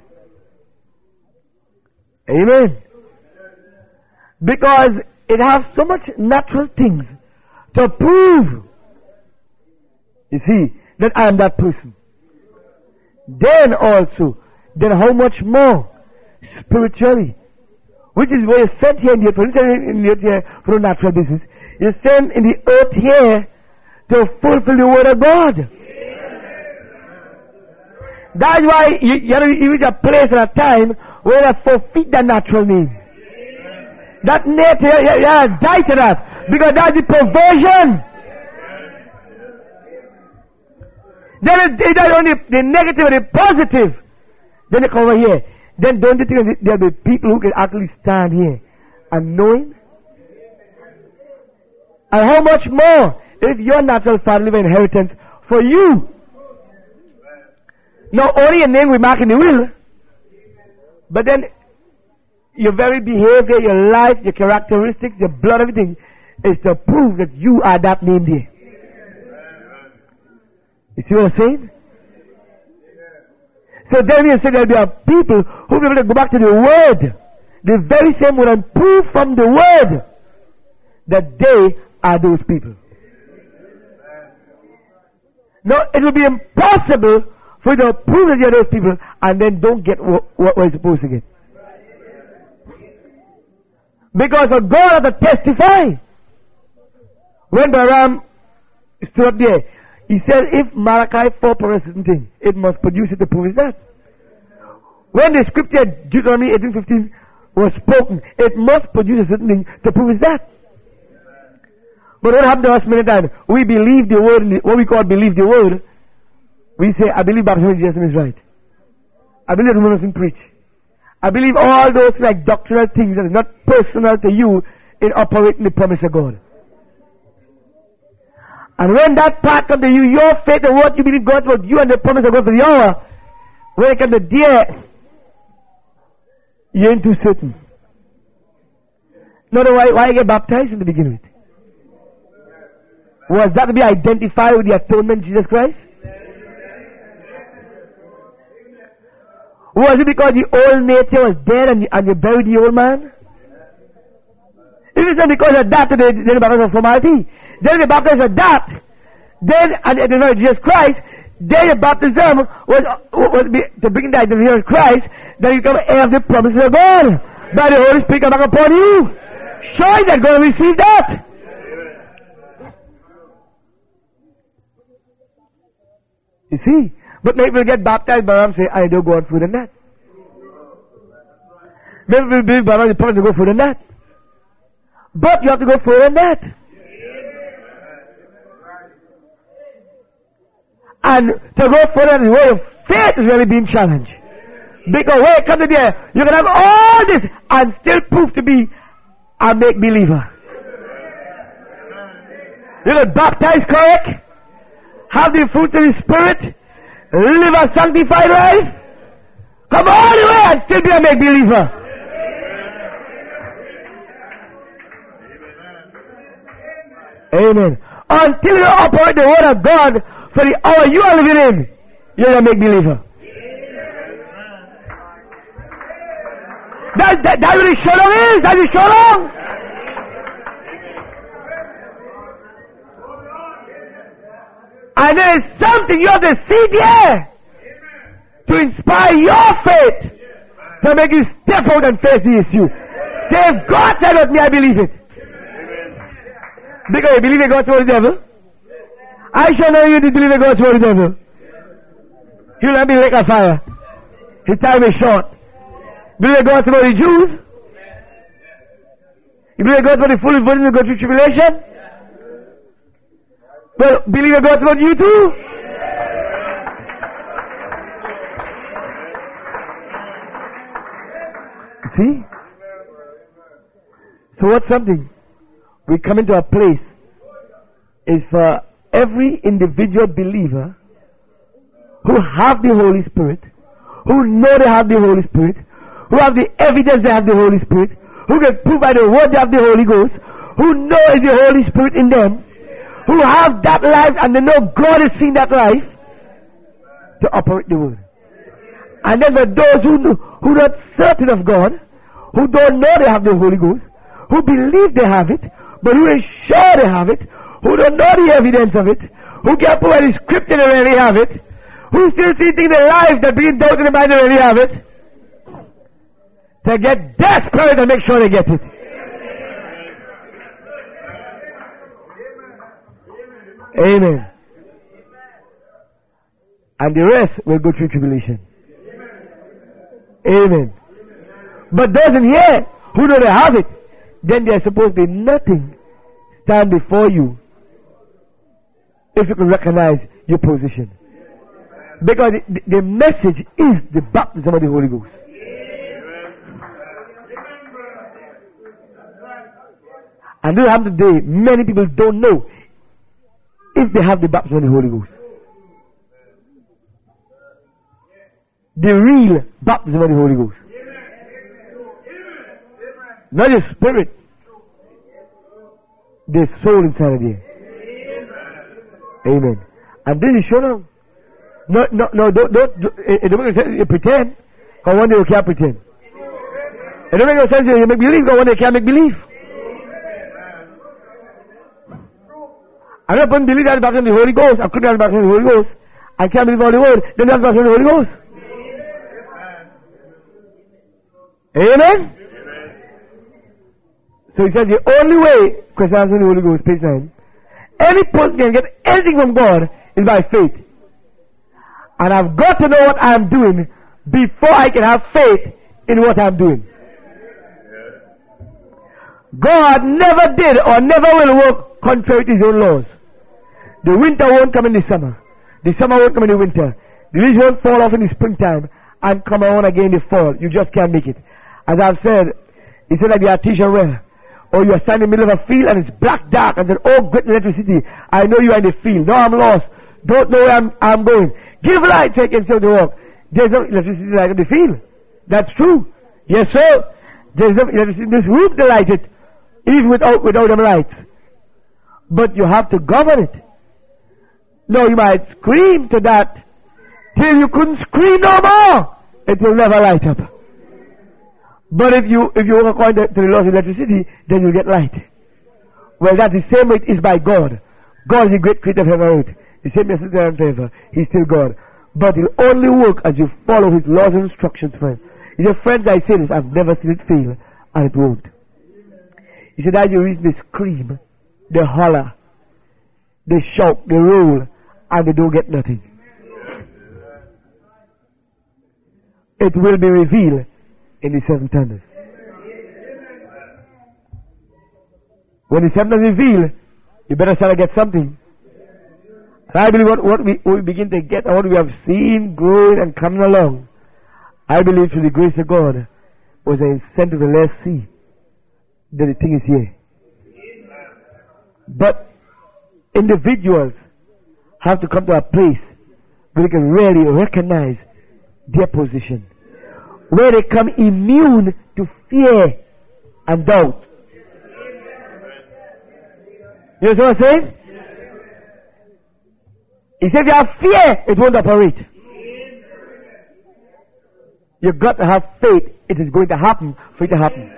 Amen. Because it has so much natural things to prove, you see, that I am that person. Then also, then how much more spiritually? Which is where you're sent here in the earth, in the earth here for the natural business. You're sent in the earth here to fulfill the word of God. That's why you, you have to reach a place and a time where you forfeit that natural name. That nature, you, you have to die to that. Because that's the perversion. Then it's, it's only the negative and the positive. Then they come over here. Then don't you think there'll be people who can actually stand here and knowing And how much more if your natural father leave an inheritance for you? Not only your name we mark in the will, but then your very behavior, your life, your characteristics, your blood, everything is to prove that you are that name there. You see what I'm saying? So then you say there'll be a people who will be able to go back to the word, the very same word, and prove from the word that they are those people. Now it will be impossible for you to prove that you're those people and then don't get what, what you're supposed to get. Because a God has to testify. When Balaam stood up there, he said, if Malachi four for a certain thing, it must produce it to prove it that. When the scripture Deuteronomy eighteen fifteen was spoken, it must produce a certain thing to prove it that. But what happened to us many times? We believe the word, what we call believe the word. We say, I believe baptism in Jesus' name is right. I believe the woman doesn't preach. I believe all those like doctrinal things that are not personal to you in operating the promise of God. And when that part comes to you, your faith and what you believe God's word, you and the promise of God for the hour, when it comes to there, you ain't too certain. No, no, why, why get baptized in the beginning? Was that to be identified with the atonement of Jesus Christ? Was it because the old nature was dead and, and you buried the old man? If it's not because of that, then the baptism of formality. Then the baptism of that, then, and the Lord Jesus Christ, then the baptism was, was be, to bring the identity of Christ, then you become heir of the promises of God. By the Holy Spirit come back upon you. Sure, you're going to receive that. You see? But maybe we'll get baptized, but I'm saying, I don't go on further than that. Maybe we'll believe Balaam the prophet to go further than that. But you have to go further than that. And to go further in the way of faith is really being challenged. Because when it comes to there, you can have all this and still prove to be a make-believer. You can baptize correct, have the fruit of the Spirit, live a sanctified life, come all the way and still be a make-believer. Amen. Until you operate the word of God for the hour you are living in, you're a make-believer. That, that, that really show long is. That is show long. And there is something you have to see there to inspire your faith to make you step out and face the issue. Say, if God said it, me, I believe it. Because you believe in God's word, the devil. I shall know you to believe in God's word, the devil. You'll not be like a fire. His time is short. Believe in God's word, the Jews. You believe in God's word, the full version will go through tribulation. Well, believe in God's word, you too. See? So what's something? We come into a place is for every individual believer who have the Holy Spirit, who know they have the Holy Spirit, who have the evidence they have the Holy Spirit, who can prove by the word they have the Holy Ghost, who know is the Holy Spirit in them, who have that life and they know God has seen that life to operate the word. And then for those who know, who are not certain of God, who don't know they have the Holy Ghost, who believe they have it, but who is sure they have it, who don't know the evidence of it, who can't prove the scripture they really have it, who still see things in their life that being doubt in the mind they really have it, to get desperate and make sure they get it. Amen. And the rest will go through tribulation. Amen. But those in here who know they have it, then there's supposed to be nothing stand before you if you can recognize your position. Because the, the message is the baptism of the Holy Ghost. And this happens today. Many people don't know if they have the baptism of the Holy Ghost. The real baptism of the Holy Ghost. Not the spirit. The soul inside of you. Amen. And this is shown up. No, no, no, don't, don't, it don't make sense you pretend, because one day you can't pretend. It don't make sense you make believe, because one day you can't make believe. I'm not going to believe that the baptism of the Holy Ghost, I couldn't have the baptism of the Holy Ghost, I can't believe all the word, then that's the baptism of the Holy Ghost. Amen? So he says the only way, question answer the Holy Ghost, page nine, any person can get anything from God is by faith. And I've got to know what I'm doing before I can have faith in what I'm doing. God never did or never will work contrary to his own laws. The winter won't come in the summer. The summer won't come in the winter. The leaves won't fall off in the springtime and come on again in the fall. You just can't make it. As I've said, he said like the artesian well. Or you are standing in the middle of a field and it's black dark and said, oh great electricity, I know you are in the field. No, I'm lost. Don't know where I'm, I'm going. Give light so I can see to walk. There's no electricity light in the field. That's true. Yes, sir. There's no electricity in this room to light it. Even without, without them lights. But you have to govern it. No, you might scream to that till you couldn't scream no more. It will never light up. But if you, if you work according to, to the laws of electricity, then you'll get light. Well, that's the same way it is by God. God is the great creator of heaven and earth. The same yesterday and forever. He's still God. But he'll only work as you follow his laws and instructions, friend. He said, friends, I say this, I've never seen it fail, and it won't. He said, as you reach they scream, they holler, they shout, they roll, and they don't get nothing. It will be revealed in the seven thunders. When the seven thunders reveal, you better start to get something. And I believe what, what, we, what we begin to get and what we have seen growing and coming along, I believe through the grace of God, was an incentive to let's see that the thing is here. But individuals have to come to a place where they can really recognize their position, where they come immune to fear and doubt. You know what I'm saying? He said if you have fear, it won't operate. You've got to have faith. It is going to happen for it to happen.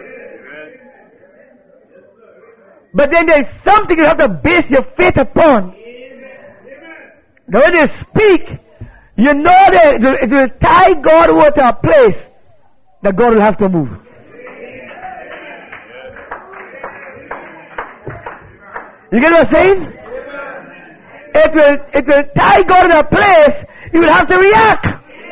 But then there's something you have to base your faith upon. Now when they speak, you know that it will, it will tie God over to a place that God will have to move. You get what I'm saying? It will, it will tie God in a place you will have to react.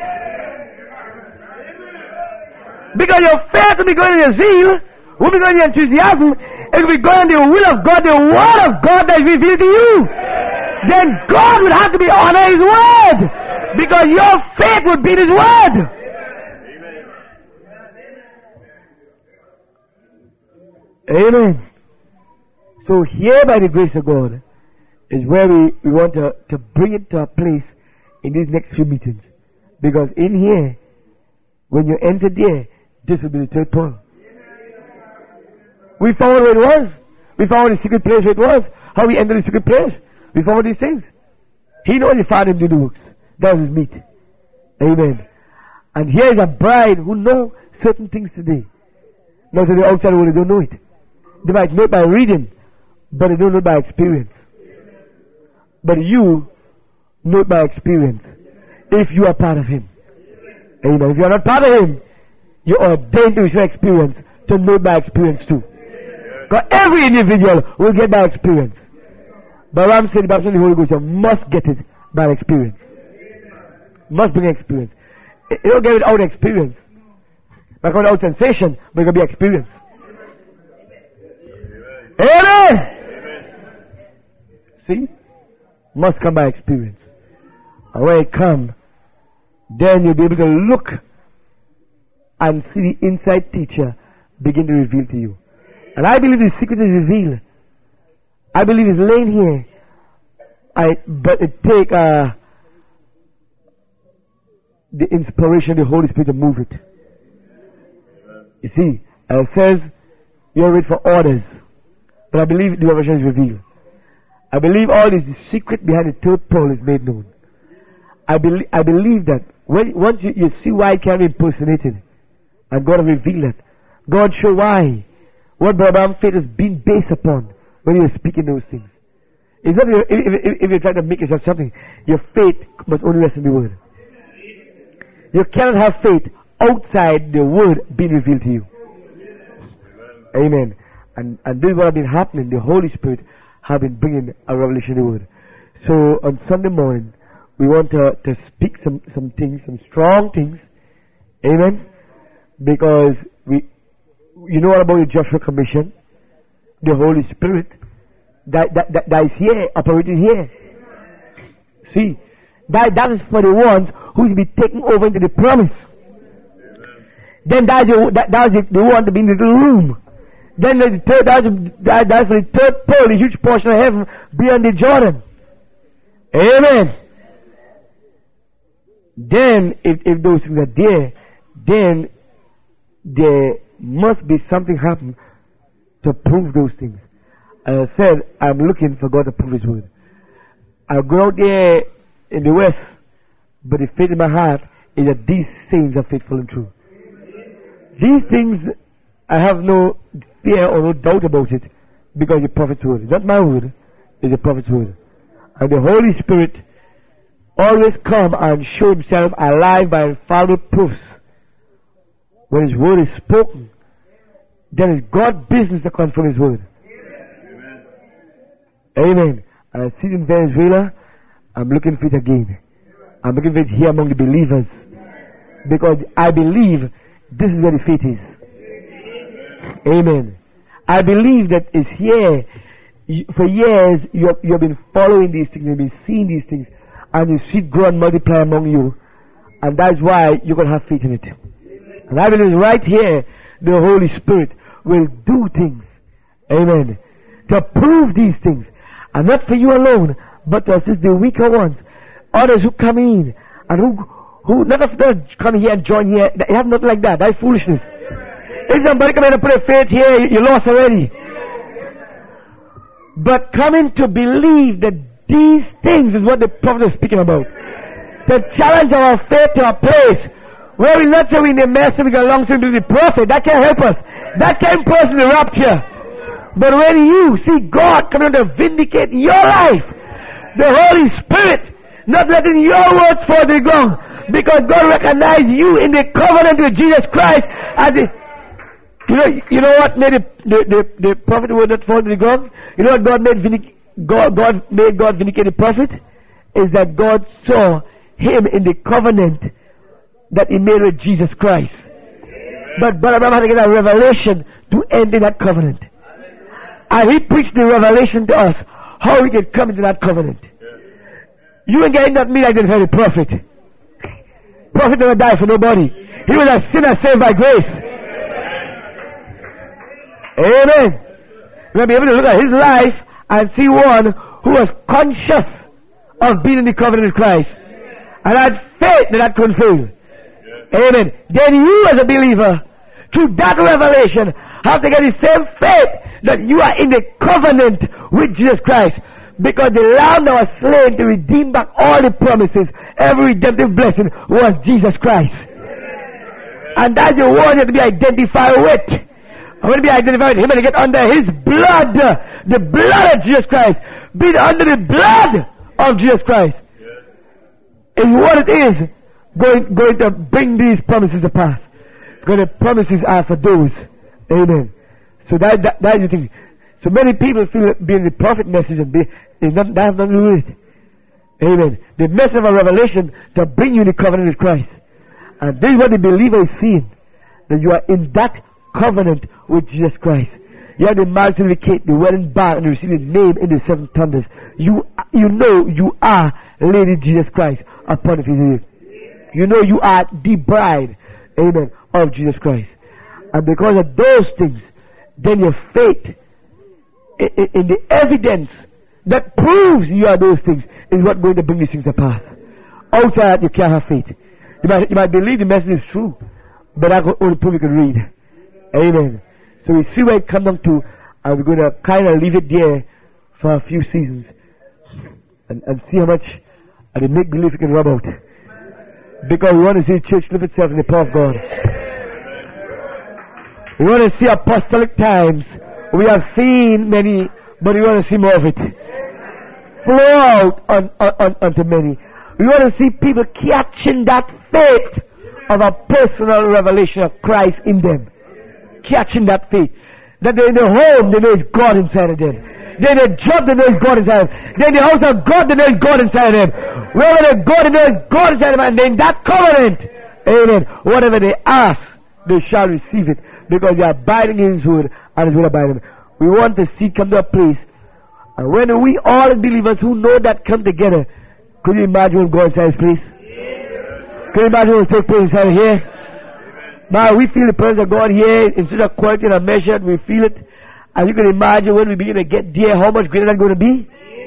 Because your faith will be going in your zeal, will be going in your enthusiasm, it will be going in the will of God, the word of God that is revealed to you. Then God will have to be honor his word. Because your faith would be in his word. Amen. Amen. So here by the grace of God is where we, we want to, to bring it to a place in these next few meetings. Because in here, when you enter there, this will be the third pearl. We found where it was. We found the secret place where it was. How we entered the secret place. We found these things. He knows the Father do the works. That was his meat. Amen. And here is a bride who knows certain things today. Now to the outside world, they don't know it. They might know it by reading, but they don't know it by experience. But you know it by experience. If you are part of him. Amen. If you are not part of him, you are ordained to receive experience, to know it by experience too. Because every individual will get by experience. But I'm saying the baptism of the Holy Ghost, you must get it by experience. Must bring experience. You don't get it out of experience. Not without sensation, but it will be experience. Amen. Amen. See? Must come by experience. And when it comes, then you'll be able to look and see the inside teacher begin to reveal to you. And I believe the secret is revealed. I believe it's laying here. I, but it take uh, the inspiration of the Holy Spirit to move it. You see, uh, it says you're waiting for orders. But I believe the revelation is revealed. I believe all this, the secret behind the third pearl is made known. I believe, I believe that when, once you, you see why it can be impersonated, and God will reveal that. God show why. What Brother faith is being based upon when you're speaking those things. It's not if, if, if you're trying to make yourself something. Your faith must only rest in the Word. You cannot have faith outside the Word being revealed to you. Amen. And, and this is what has been happening. The Holy Spirit have been bringing a revelation of the Word. So on Sunday morning, we want to, to speak some, some things, some strong things. Amen. Because we, you know all about the Joshua Commission, the Holy Spirit that, that, that, that is here, operating here. See, that, that is for the ones who will be taken over into the promise. Then that is the, that, that is the, the one to be in the little room. Then the third, that's, that, that's the third pole, the huge portion of heaven beyond the Jordan. Amen. Then, if, if those things are there, then there must be something happen to prove those things. As I said, I'm looking for God to prove His Word. I'll go out there in the West, but the faith in my heart is that these sayings are faithful and true. These things, I have no fear or no doubt about it, because the prophet's word. It's not my word, it's the prophet's word. And the Holy Spirit always come and show Himself alive by infallible proofs. When His word is spoken, then it's God's business to confirm His word. Amen. Amen. And I see it in Venezuela. I'm looking for it again. I'm looking for it here among the believers, because I believe this is where the faith is. Amen. I believe that it's here. For years, you have, you have been following these things, you've been seeing these things, and you see it grow and multiply among you. And that's why you can have faith in it. And I believe right here, the Holy Spirit will do things. Amen. To prove these things. And not for you alone, but to assist the weaker ones. Others who come in, and who, who not of them come here and join here. They have nothing like that. That's foolishness. If somebody come in and put a faith here, you, you lost already. But coming to believe that these things is what the prophet is speaking about. To challenge our faith to a place where we not say we in the mess and we go along to the prophet. That can't help us. That can't person the rapture. But when you see God coming to vindicate your life, the Holy Spirit not letting your words fall to the ground, because God recognizes you in the covenant with Jesus Christ as the, you know, you know what made the, the, the, the prophet word not fall to the ground? You know what God made vindic- God, God made God vindicate the prophet? Is that God saw him in the covenant that He made with Jesus Christ. But Brother Abraham had to get a revelation to end in that covenant. And he preached the revelation to us, how we can come into that covenant. You ain't getting that me like the prophet. Prophet never died for nobody. He was a sinner saved by grace. Amen. You're going to be able to look at his life and see one who was conscious of being in the covenant with Christ and had faith that that couldn't fail. Amen. Then you as a believer, through that revelation, have to get the same faith that you are in the covenant with Jesus Christ. Because the Lamb that was slain to redeem back all the promises, every redemptive blessing, was Jesus Christ. And that's the one you have to be identified with. I want to be identified with Him and get under His blood. The blood of Jesus Christ. Be under the blood of Jesus Christ. Is what it is going, going to bring these promises to pass. Because the promises are for those. Amen. So that, that, that is the thing. So many people feel that being the prophet message and be, is not, that has nothing to do with it. Amen. The message of a revelation to bring you in the covenant with Christ. And this is what the believer is seeing. That you are in that covenant with Jesus Christ. You have the mark to indicate the wedding band and receive His name in the seven thunders. You, you know you are Lady Jesus Christ upon His head. You know you are the bride, amen, of Jesus Christ. And because of those things, then your faith in, in, in the evidence that proves you are those things is what going to bring these things to pass. Outside, you can't have faith. You might, you might believe the message is true, but that's the only proof you can read. Amen. So we see where it comes down to, and we're going to kind of leave it there for a few seasons and, and see how much of the make-believe we can rub out. Because we want to see the church live itself in the power of God. We want to see apostolic times. We have seen many, but we want to see more of it. Flow out on, on, on, onto many. We want to see people catching that faith of a personal revelation of Christ in them. Catching that faith. That they're in the home, they know it's God inside of them. They're in the job, they know it's God inside of them. They're in the house of God, they know it's God inside of them. Wherever they go, they know it's God inside of them. And they're in that covenant. Amen. Whatever they ask, they shall receive it. Because they are abiding in His word, and His word abiding in them. We want to see come to a place. And when we all as believers who know that come together, could you imagine when God inside His place? Could you imagine what will take place inside here? Now we feel the presence of God here in such a quality and a measure, we feel it. And you can imagine when we begin to get there, how much greater that's going to be.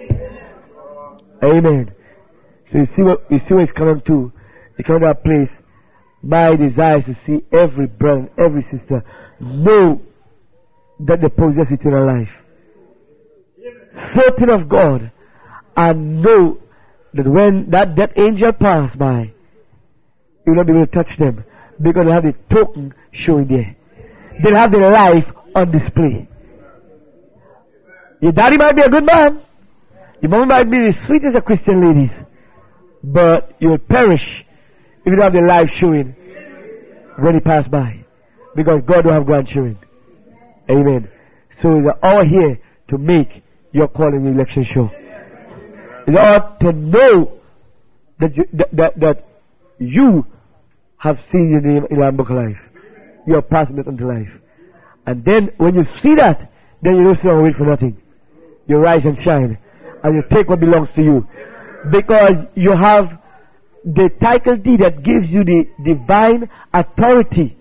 Amen. So you see what you see what it's coming to. It's coming to a place. My desire is to see every brother, every sister know that they possess eternal life. Certain of God, and know that when that, that angel passed by, you will not be able to touch them. Because they have the token showing there. They have their life on display. Your daddy might be a good man. Your mom might be the sweetest of Christian ladies. But you will perish if you don't have their life showing when he passed by. Because God don't have grandchildren. Amen. So it's our here to make your calling election sure. It's our to know that you, that, that, that you have seen your name in the book of life. You are passing it unto life. And then when you see that, then you don't sit and wait for nothing. You rise and shine. And you take what belongs to you. Because you have the title deed that gives you the divine authority.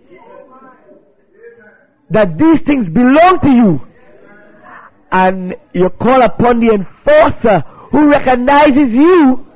That these things belong to you. And you call upon the enforcer who recognizes you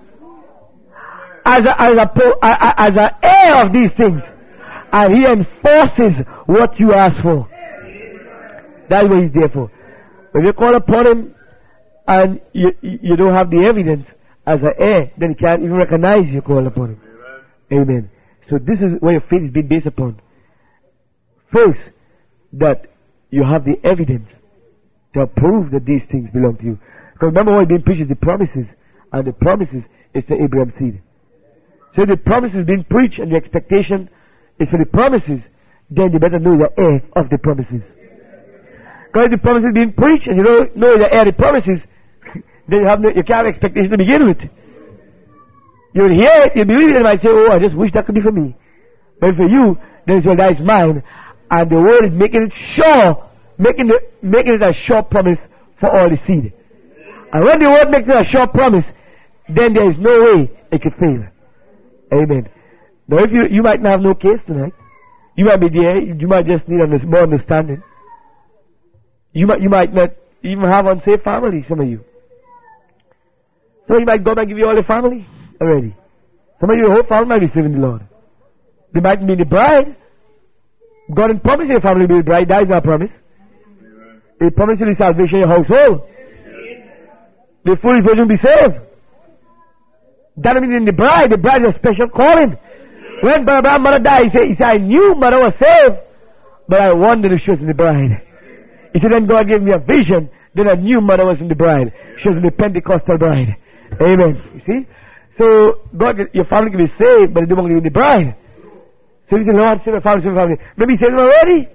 as a, as a, as an heir of these things. And he enforces what you ask for. That's what he's there for. When you call upon him and you, you don't have the evidence as an heir, then he can't even recognize you call upon him. Amen. Amen. So this is where your faith is being based upon. First, that you have the evidence to prove that these things belong to you. Because remember what being preached is the promises, and the promises is to Abraham's seed. So the promises being preached and the expectation is for the promises, then you better know the heir of the promises. Because the promises being preached and you don't know the heir of the promises, then you have no, you can't have expectation to begin with. You'll hear it, you believe it, and might say, oh, I just wish that could be for me. But for you, then it's well, that is mine. And the word is making it sure, making it, making it a sure promise for all the seed. And when the word makes it a sure promise, then there is no way it could fail. Amen. Now if you, you might not have no case tonight. You might be there, you might just need more understanding. You might, you might not even have unsafe family, some of you. So you might, God might give you all the family already. Some of you, the whole family might be serving the Lord. They might be the bride. God didn't promise your family to be the bride, that is not a promise. He promised you the salvation of your household. The foolish virgin will be saved. That doesn't mean in the bride, the bride is a special calling. When Brother mother died, he said, he said, I knew mother was saved, but I wondered if she was in the bride. He said, then God gave me a vision, then I knew mother was in the bride. She was in the Pentecostal bride. Amen. You see? So, God, your family can be saved, but they don't want to be in the bride. So he said, Lord, save my family, save my family. Maybe he saved them already.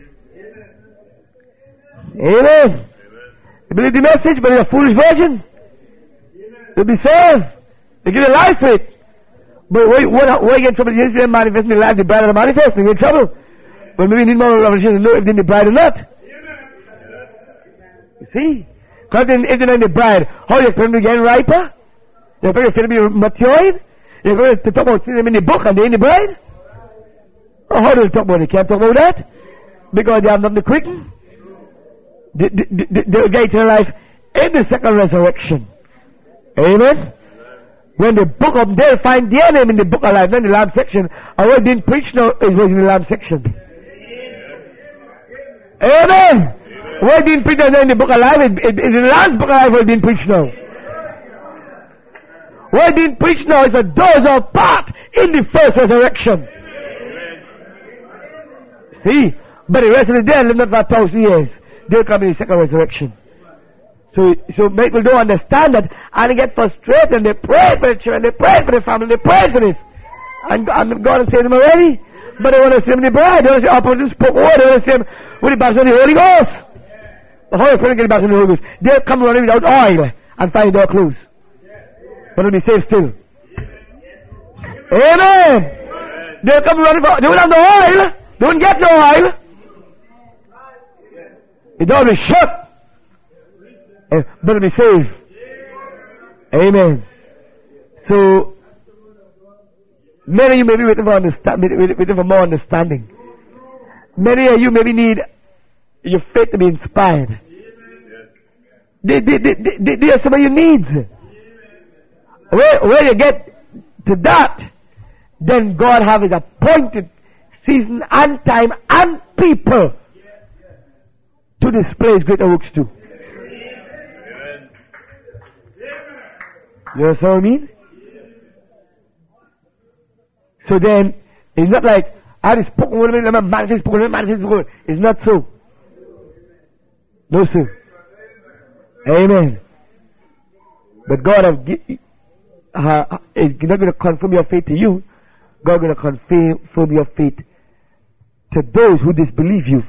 Amen. Amen. They believe the message, but they're a foolish virgin. They'll be saved. They give their life for it. But what, what, what you get in trouble? Yes, they're manifesting the life, the bride are manifesting. You're in trouble. But maybe you need more revelation to know if they're in the bride or not. You see? Because if they're in the bride, how do you expect them to get riper? You expect them to be matured? You're going to talk about seeing them in the book and they're in the bride? Or how do they talk about it? They can't talk about that? Because they have nothing to quicken? they, they, they, they'll get eternal life in the second resurrection. Amen. When the book of, they'll find their name in the book of life, not in the Lamb section. And what being preached now is in the Lamb section. Amen. What being preached now in the book of life is, is, is in the Lamb's book of life what being preached now. What being preached now is that those are part in the first resurrection. See? But the rest of the dead live not for a thousand years. They'll come in the second resurrection. So, so people don't understand that, and they get frustrated, and they pray for the children, they pray for the family, they pray for this. And, and God has saved them already. But they want to see him in the bride, they want to see opposite spoke word, they want to see him with the baptism of the Holy Ghost. The Holy Spirit get the baptism of the Holy Ghost. They'll come running without oil and find the door closed. But they'll be saved still. Amen. They'll come running for, they won't have no oil, they won't get no oil. The door will be shut. Uh, but be saved. Amen. So, many of you may be waiting for, understand, waiting for more understanding. Many of you maybe need your faith to be inspired. They, they, they, they, they are some of your needs. Where, where you get to that, then God have His appointed season and time and people to display His greater works too. You understand what I mean? So then, it's not like, I just spoken with him, man says spoken with him, man says spoken with him. It's not so. No, sir. Amen. But God have, uh, is not going to confirm your faith to you. God is going to confirm your faith to those who disbelieve you.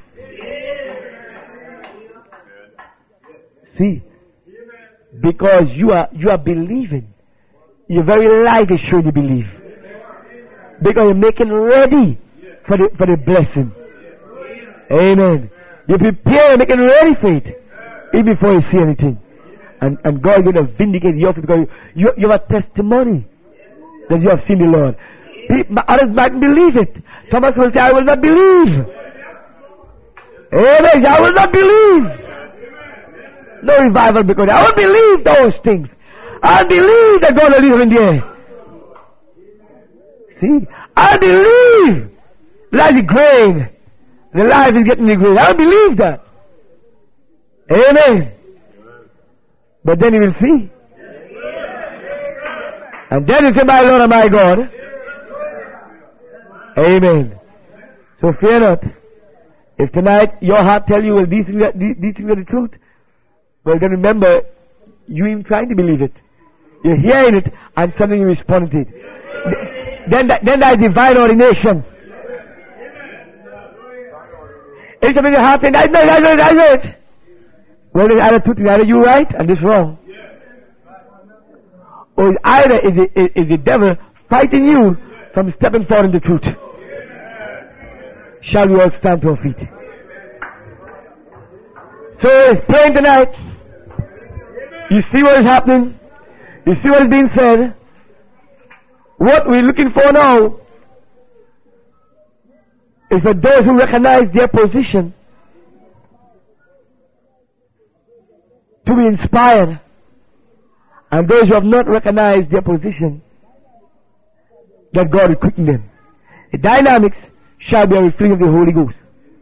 See? Because you are you are believing. Your very life is showing you believe. Because you're making ready for the for the blessing. Amen. You prepare, you're making ready for it. Even before you see anything. And and God is going to vindicate you because you, you have a testimony that you have seen the Lord. Others might believe it. Thomas will say, I will not believe. Amen. I will not believe. No revival because I don't believe those things. I believe that God will live in the air. See? I believe like the grain. The life is getting the grain. I don't believe that. Amen. But then you will see. And then you say, my Lord and my God. Amen. So fear not. If tonight your heart tell you, well, these things are, these, these things are the truth, well, then remember, you even trying to believe it. You're hearing it, and suddenly you respond to it. Then that, then that is divine ordination. If something in your heart saying, that's it, that's it, that's it. Well, there's either two things, either you right and this wrong. Or it's either is the, is the devil fighting you from stepping forward in the truth. Shall we all stand to our feet? So it's praying tonight. You see what is happening. You see what is being said. What we're looking for now is for those who recognize their position to be inspired, and those who have not recognized their position, that God will quicken them. The dynamics shall be a reflection of the Holy Ghost.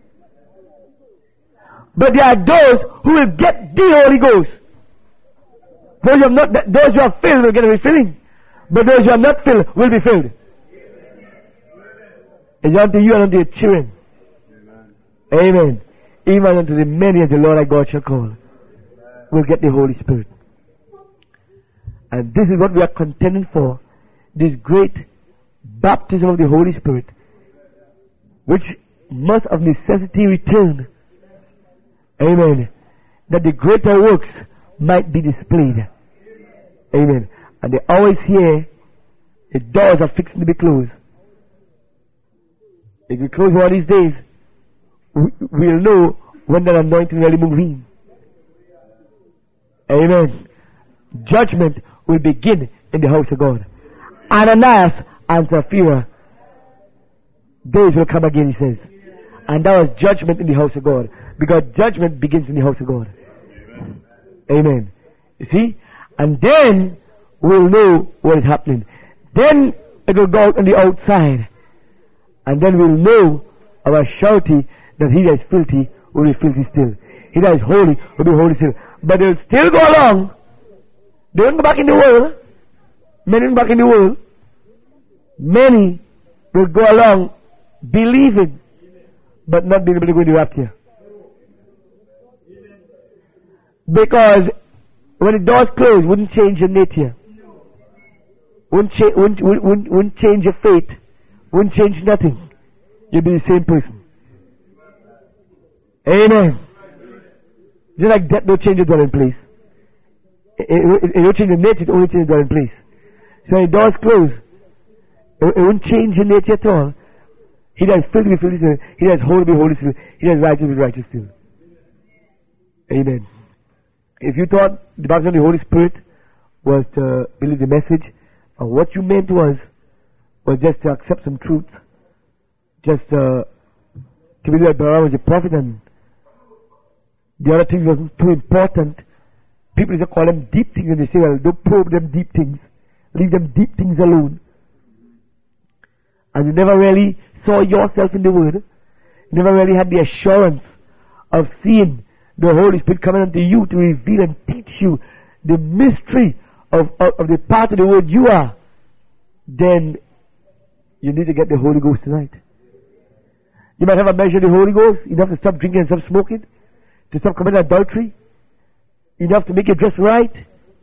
But there are those who will get the Holy Ghost. Those who have not, those who are filled will get a refilling. But those who are not filled will be filled. It's unto you and unto your children. Amen. Amen. Even unto the many as the Lord our God shall call, will get the Holy Spirit. And this is what we are contending for. This great baptism of the Holy Spirit, which must of necessity return. Amen. That the greater works might be displayed. Amen. And they always hear the doors are fixing to be closed. If we close one of these days, we'll know when that anointing really moves in. Amen. Judgment will begin in the house of God. Ananias and Sapphira, days will come again, he says. And that was judgment in the house of God. Because judgment begins in the house of God. Amen. Amen. You see? And then we'll know what is happening. Then it will go out on the outside. And then we'll know our surety that he that is filthy will be filthy still. He that is holy will be holy still. But they'll still go along. They won't go back in the world. Many won't go back in the world. Many will go along believing, but not being able to go in the rapture. Because when the doors close, wouldn't change your nature. Wouldn't, cha- wouldn't, wouldn't, wouldn't change your fate. Wouldn't change nothing. You'd be the same person. Amen. Just like death don't change your dwelling place. It, it, it don't change your nature, it only changes your dwelling place. So when the doors close, it, it won't change your nature at all. He that is filthy be filthy still. He that is holy be holy still. He that is righteous be righteous still. Amen. If you thought the baptism of the Holy Spirit was to believe the message, and what you meant was was just to accept some truth, just uh, to believe that Balaam was a prophet and the other things wasn't too important. People just call them deep things and they say, well, don't probe them deep things. Leave them deep things alone. And you never really saw yourself in the Word. You never really had the assurance of seeing the Holy Spirit coming unto you to reveal and teach you the mystery of, of, of the part of the Word you are. Then you need to get the Holy Ghost tonight. You might have a measure of the Holy Ghost, enough to stop drinking and stop smoking, to stop committing adultery, enough to make your dress right.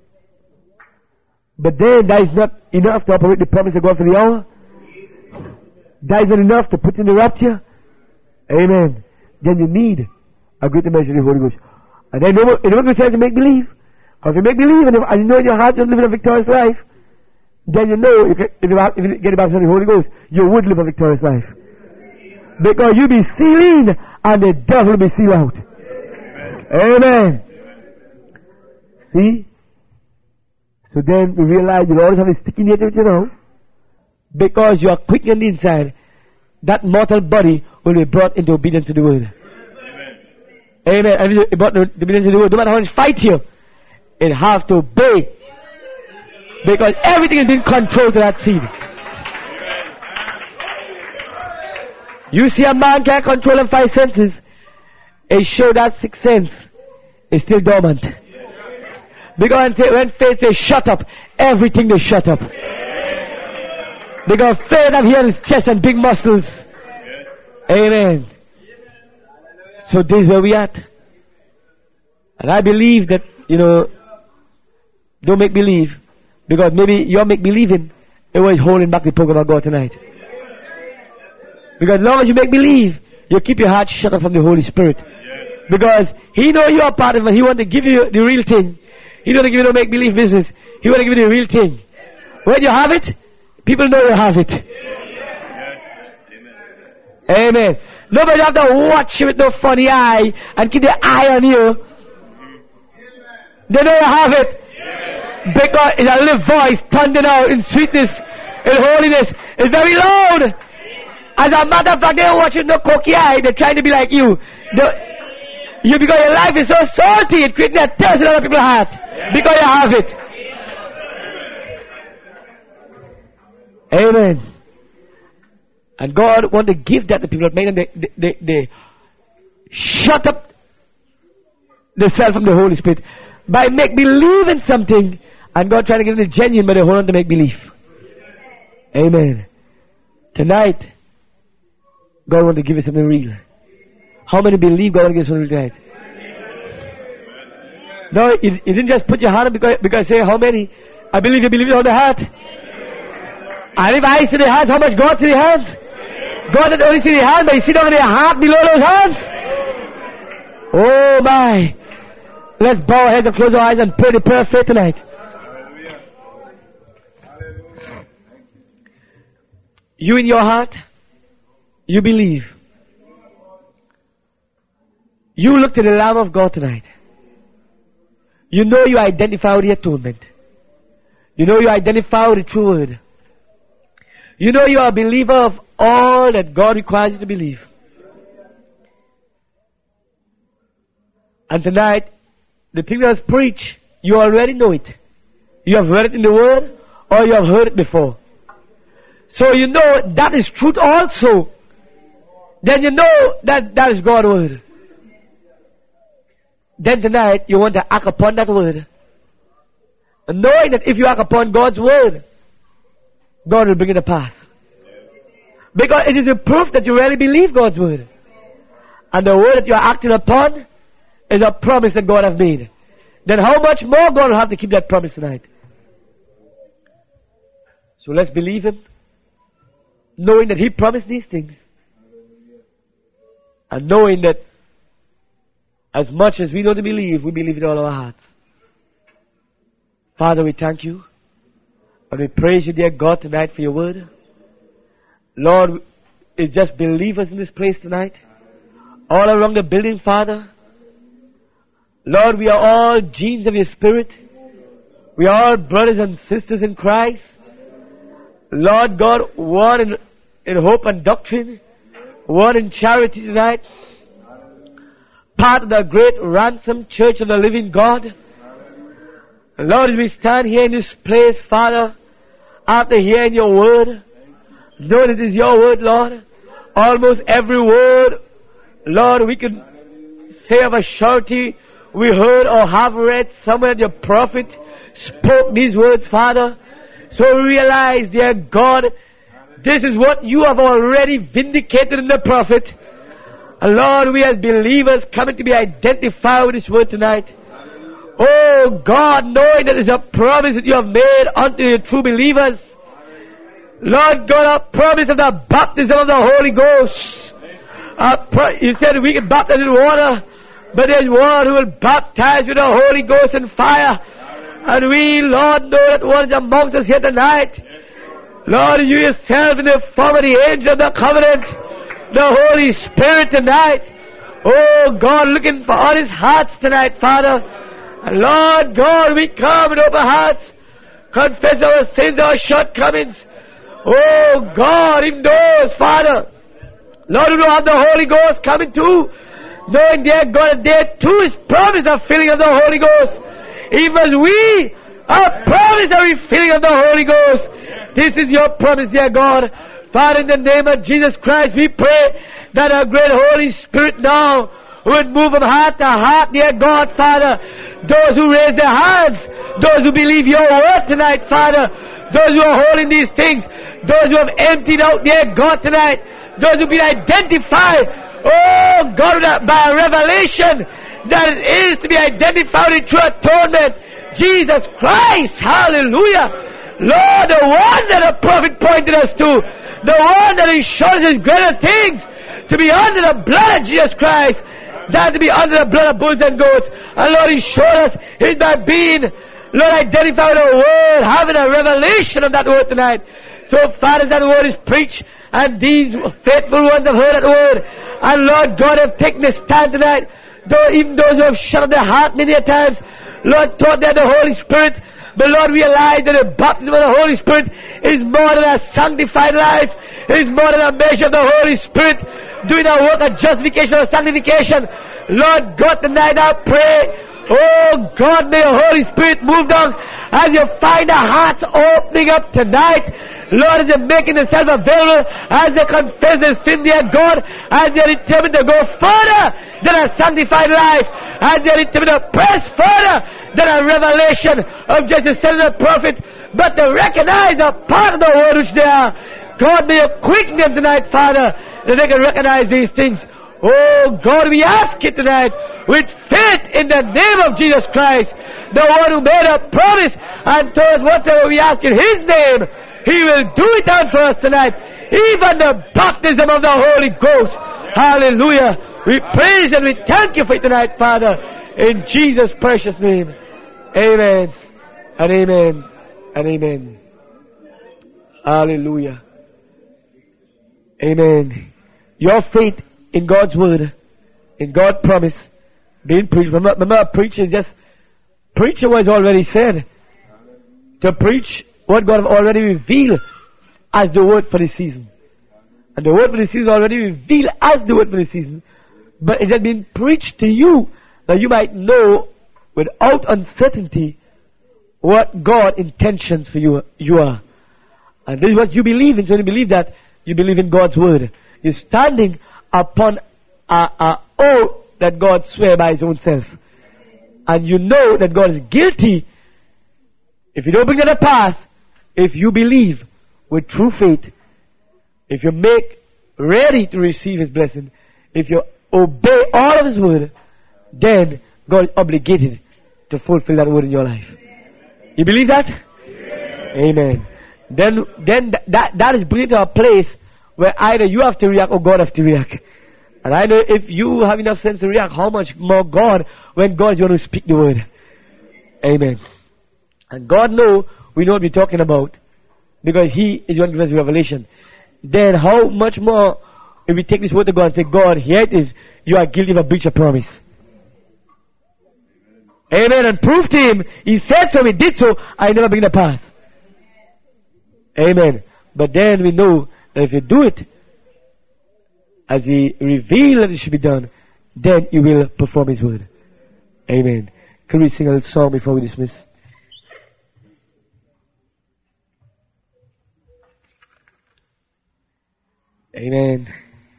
But then that is not enough to operate the promise of God for the hour. That is not enough to put in the rapture. Amen. Then you need a greater measure of the Holy Ghost. And then no one will say to make believe. Because if you make believe and, if, and you know in your heart you're living a victorious life, then you know if you, if you, if you get the baptism of the Holy Ghost, you would live a victorious life. Because you be sealed in and the devil will be sealed out. Amen. Amen. See? So then we realize you'll always have a sticky nature, you know. Because you are quick on the inside, that mortal body will be brought into obedience to the word. Amen. Amen. And if you brought the obedience to the word, no matter how much fight you, it has to obey. Because everything is being controlled to that seed. You see a man can't control them five senses. It shows that sixth sense is still dormant. Because when faith says shut up, everything is shut up. Because faith have here in his chest and big muscles. Amen. So this is where we at. And I believe that, you know, don't make believe. Because maybe you're make believing, it was holding back the program of God tonight. Because as long as you make believe, you keep your heart shut up from the Holy Spirit. Because He know you are part of it. He want to give you the real thing. He don't want to give you no make believe business. He want to give you the real thing. When you have it, people know you have it. Amen. Nobody have to watch you with no funny eye and keep their eye on you. They know you have it. Because it's a little voice thundering out in sweetness, in holiness. It's very loud. As a matter of fact, they don't watch you with no cocky eye. They're trying to be like you. They're, you because your life is so salty, it creates a thirst in other people's heart. Because you have it. Amen. And God wants to give that to people. Make them they, they, they, they shut up themselves from the Holy Spirit by make believe in something, and God trying to give them the genuine, but they hold on to make believe. Amen. Tonight, God wants to give you something real. How many believe God wants to give you something real tonight? No, you, you didn't just put your hand up because, because say how many. I believe you believe it on the heart. And if I see the hands, how much God see the hands? God doesn't only see the hands, but He see down in the heart below those hands. Oh my. Let's bow our heads and close our eyes and pray the prayer of faith tonight. You in your heart, you believe. You look to the Lamb of God tonight. You know you identify with the atonement. You know you identify with the true word. You know you are a believer of all that God requires you to believe. And tonight, the thing that was preached, you already know it. You have read it in the Word, or you have heard it before. So you know that is truth also. Then you know that that is God's Word. Then tonight, you want to act upon that Word. And knowing that if you act upon God's Word, God will bring it to pass. Because it is a proof that you really believe God's Word. And the Word that you are acting upon is a promise that God has made. Then how much more God will have to keep that promise tonight? So let's believe Him, knowing that He promised these things. And knowing that as much as we know to believe, we believe in all our hearts. Father, we thank you. And we praise you, dear God, tonight for your word. Lord, it's just believers in this place tonight. All around the building, Father. Lord, we are all genes of your Spirit. We are all brothers and sisters in Christ. Lord God, one in, in hope and doctrine. One in charity tonight. Part of the great ransom church of the living God. Lord, as we stand here in this place, Father, after hearing your word, know that it is your word, Lord. Almost every word, Lord, we can say of a surety, we heard or have read somewhere that your prophet spoke these words, Father. So we realize, dear God, this is what you have already vindicated in the prophet. And Lord, we as believers coming to be identified with this word tonight. Oh God, knowing that it's a promise that you have made unto your true believers. Lord God, a promise of the baptism of the Holy Ghost. Pro- you said we can baptize in water, but there's one who will baptize with the Holy Ghost and fire. And we, Lord, know that one is amongst us here tonight. Lord, you yourself in the form of the angel of the covenant, the Holy Spirit tonight. Oh God, looking for honest hearts tonight, Father. And Lord God, we come with open hearts, confess our sins, our shortcomings. Oh God, in those, Father, Lord, who have the Holy Ghost coming too, knowing, dear God, there too is promise of filling of the Holy Ghost. Even as we are promised a refilling of the Holy Ghost. This is your promise, dear God. Father, in the name of Jesus Christ, we pray that our great Holy Spirit now would move from heart to heart, dear God, Father. Those who raise their hands, those who believe your word tonight, Father, those who are holding these things, those who have emptied out, dear God, tonight, those who be identified, oh God, by a revelation that it is to be identified in true atonement, Jesus Christ, hallelujah. Lord, the one that the prophet pointed us to, the one that he shows us greater things, to be under the blood of Jesus Christ, than to be under the blood of bulls and goats. And Lord, he showed us his by being, Lord, identified with the word, having a revelation of that word tonight. So, Father, that word is preached, and these faithful ones have heard that word. And Lord God, have taken a stand tonight, though even those who have shut up their heart many a times, Lord, taught that the Holy Spirit, but Lord, realize that the baptism of the Holy Spirit is more than a sanctified life, it is more than a measure of the Holy Spirit, doing a work of justification or sanctification. Lord God, tonight I pray, oh God, may the Holy Spirit move down as you find our hearts opening up tonight. Lord, as they're making themselves available, as they confess their sin, dear God, as they're determined to go further than a sanctified life, as they're determined to press further than a revelation of just a son of the prophet, but to recognize a part of the word which they are. God, may you quicken them tonight, Father, that they can recognize these things. Oh God, we ask it tonight with faith in the name of Jesus Christ, the one who made a promise and told us whatever we ask in His name, He will do it out for us tonight. Even the baptism of the Holy Ghost. Hallelujah. We praise and we thank you for it tonight, Father. In Jesus' precious name. Amen. And amen. And amen. Hallelujah. Amen. Your faith in God's word, in God's promise, being preached. Remember, remember preaching is just, preaching was already said. To preach what God has already revealed as the word for the season. And the word for the season is already revealed as the word for the season. But it has been preached to you that you might know without uncertainty what God's intentions for you, you are. And this is what you believe in. So when you believe that, you believe in God's word. You're standing upon a, a oath that God swear by his own self. And you know that God is guilty if you don't bring that to pass, if you believe with true faith, if you make ready to receive his blessing, if you obey all of his word, then God is obligated to fulfill that word in your life. You believe that? Amen. Then, then th- that, that is bringing to a place where either you have to react or God have to react. And I know if you have enough sense to react, how much more God when God is going to speak the word. Amen. And God knows we know what we're talking about because he is going to give us revelation. Then how much more if we take this word to God and say, God, here it is, you are guilty of a breach of promise. Amen. And prove to him, he said so, he did so, I never bring the path. Amen. But then we know that if you do it, as he revealed that it should be done, then he will perform his word. Amen. Can we sing a little song before we dismiss? Amen.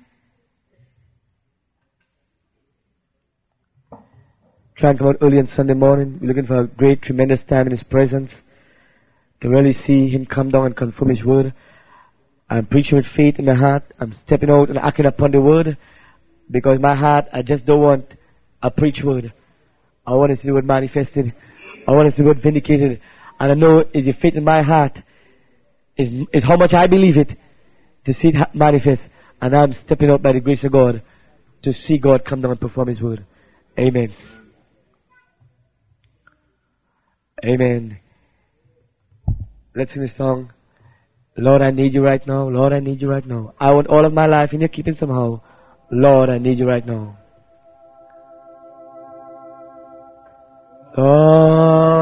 Trying to come out early on Sunday morning. We're looking for a great, tremendous time in his presence to really see him come down and confirm his word. I'm preaching with faith in my heart. I'm stepping out and acting upon the word because in my heart I just don't want a preach word. I want to see the word manifested. I want to see the word vindicated. And I know it's the faith in my heart is, is how much I believe it to see it manifest. And I'm stepping out by the grace of God to see God come down and perform his word. Amen. Amen. Let's sing this song. Lord, I need you right now. Lord, I need you right now. I want all of my life in your keeping somehow. Lord, I need you right now. Lord.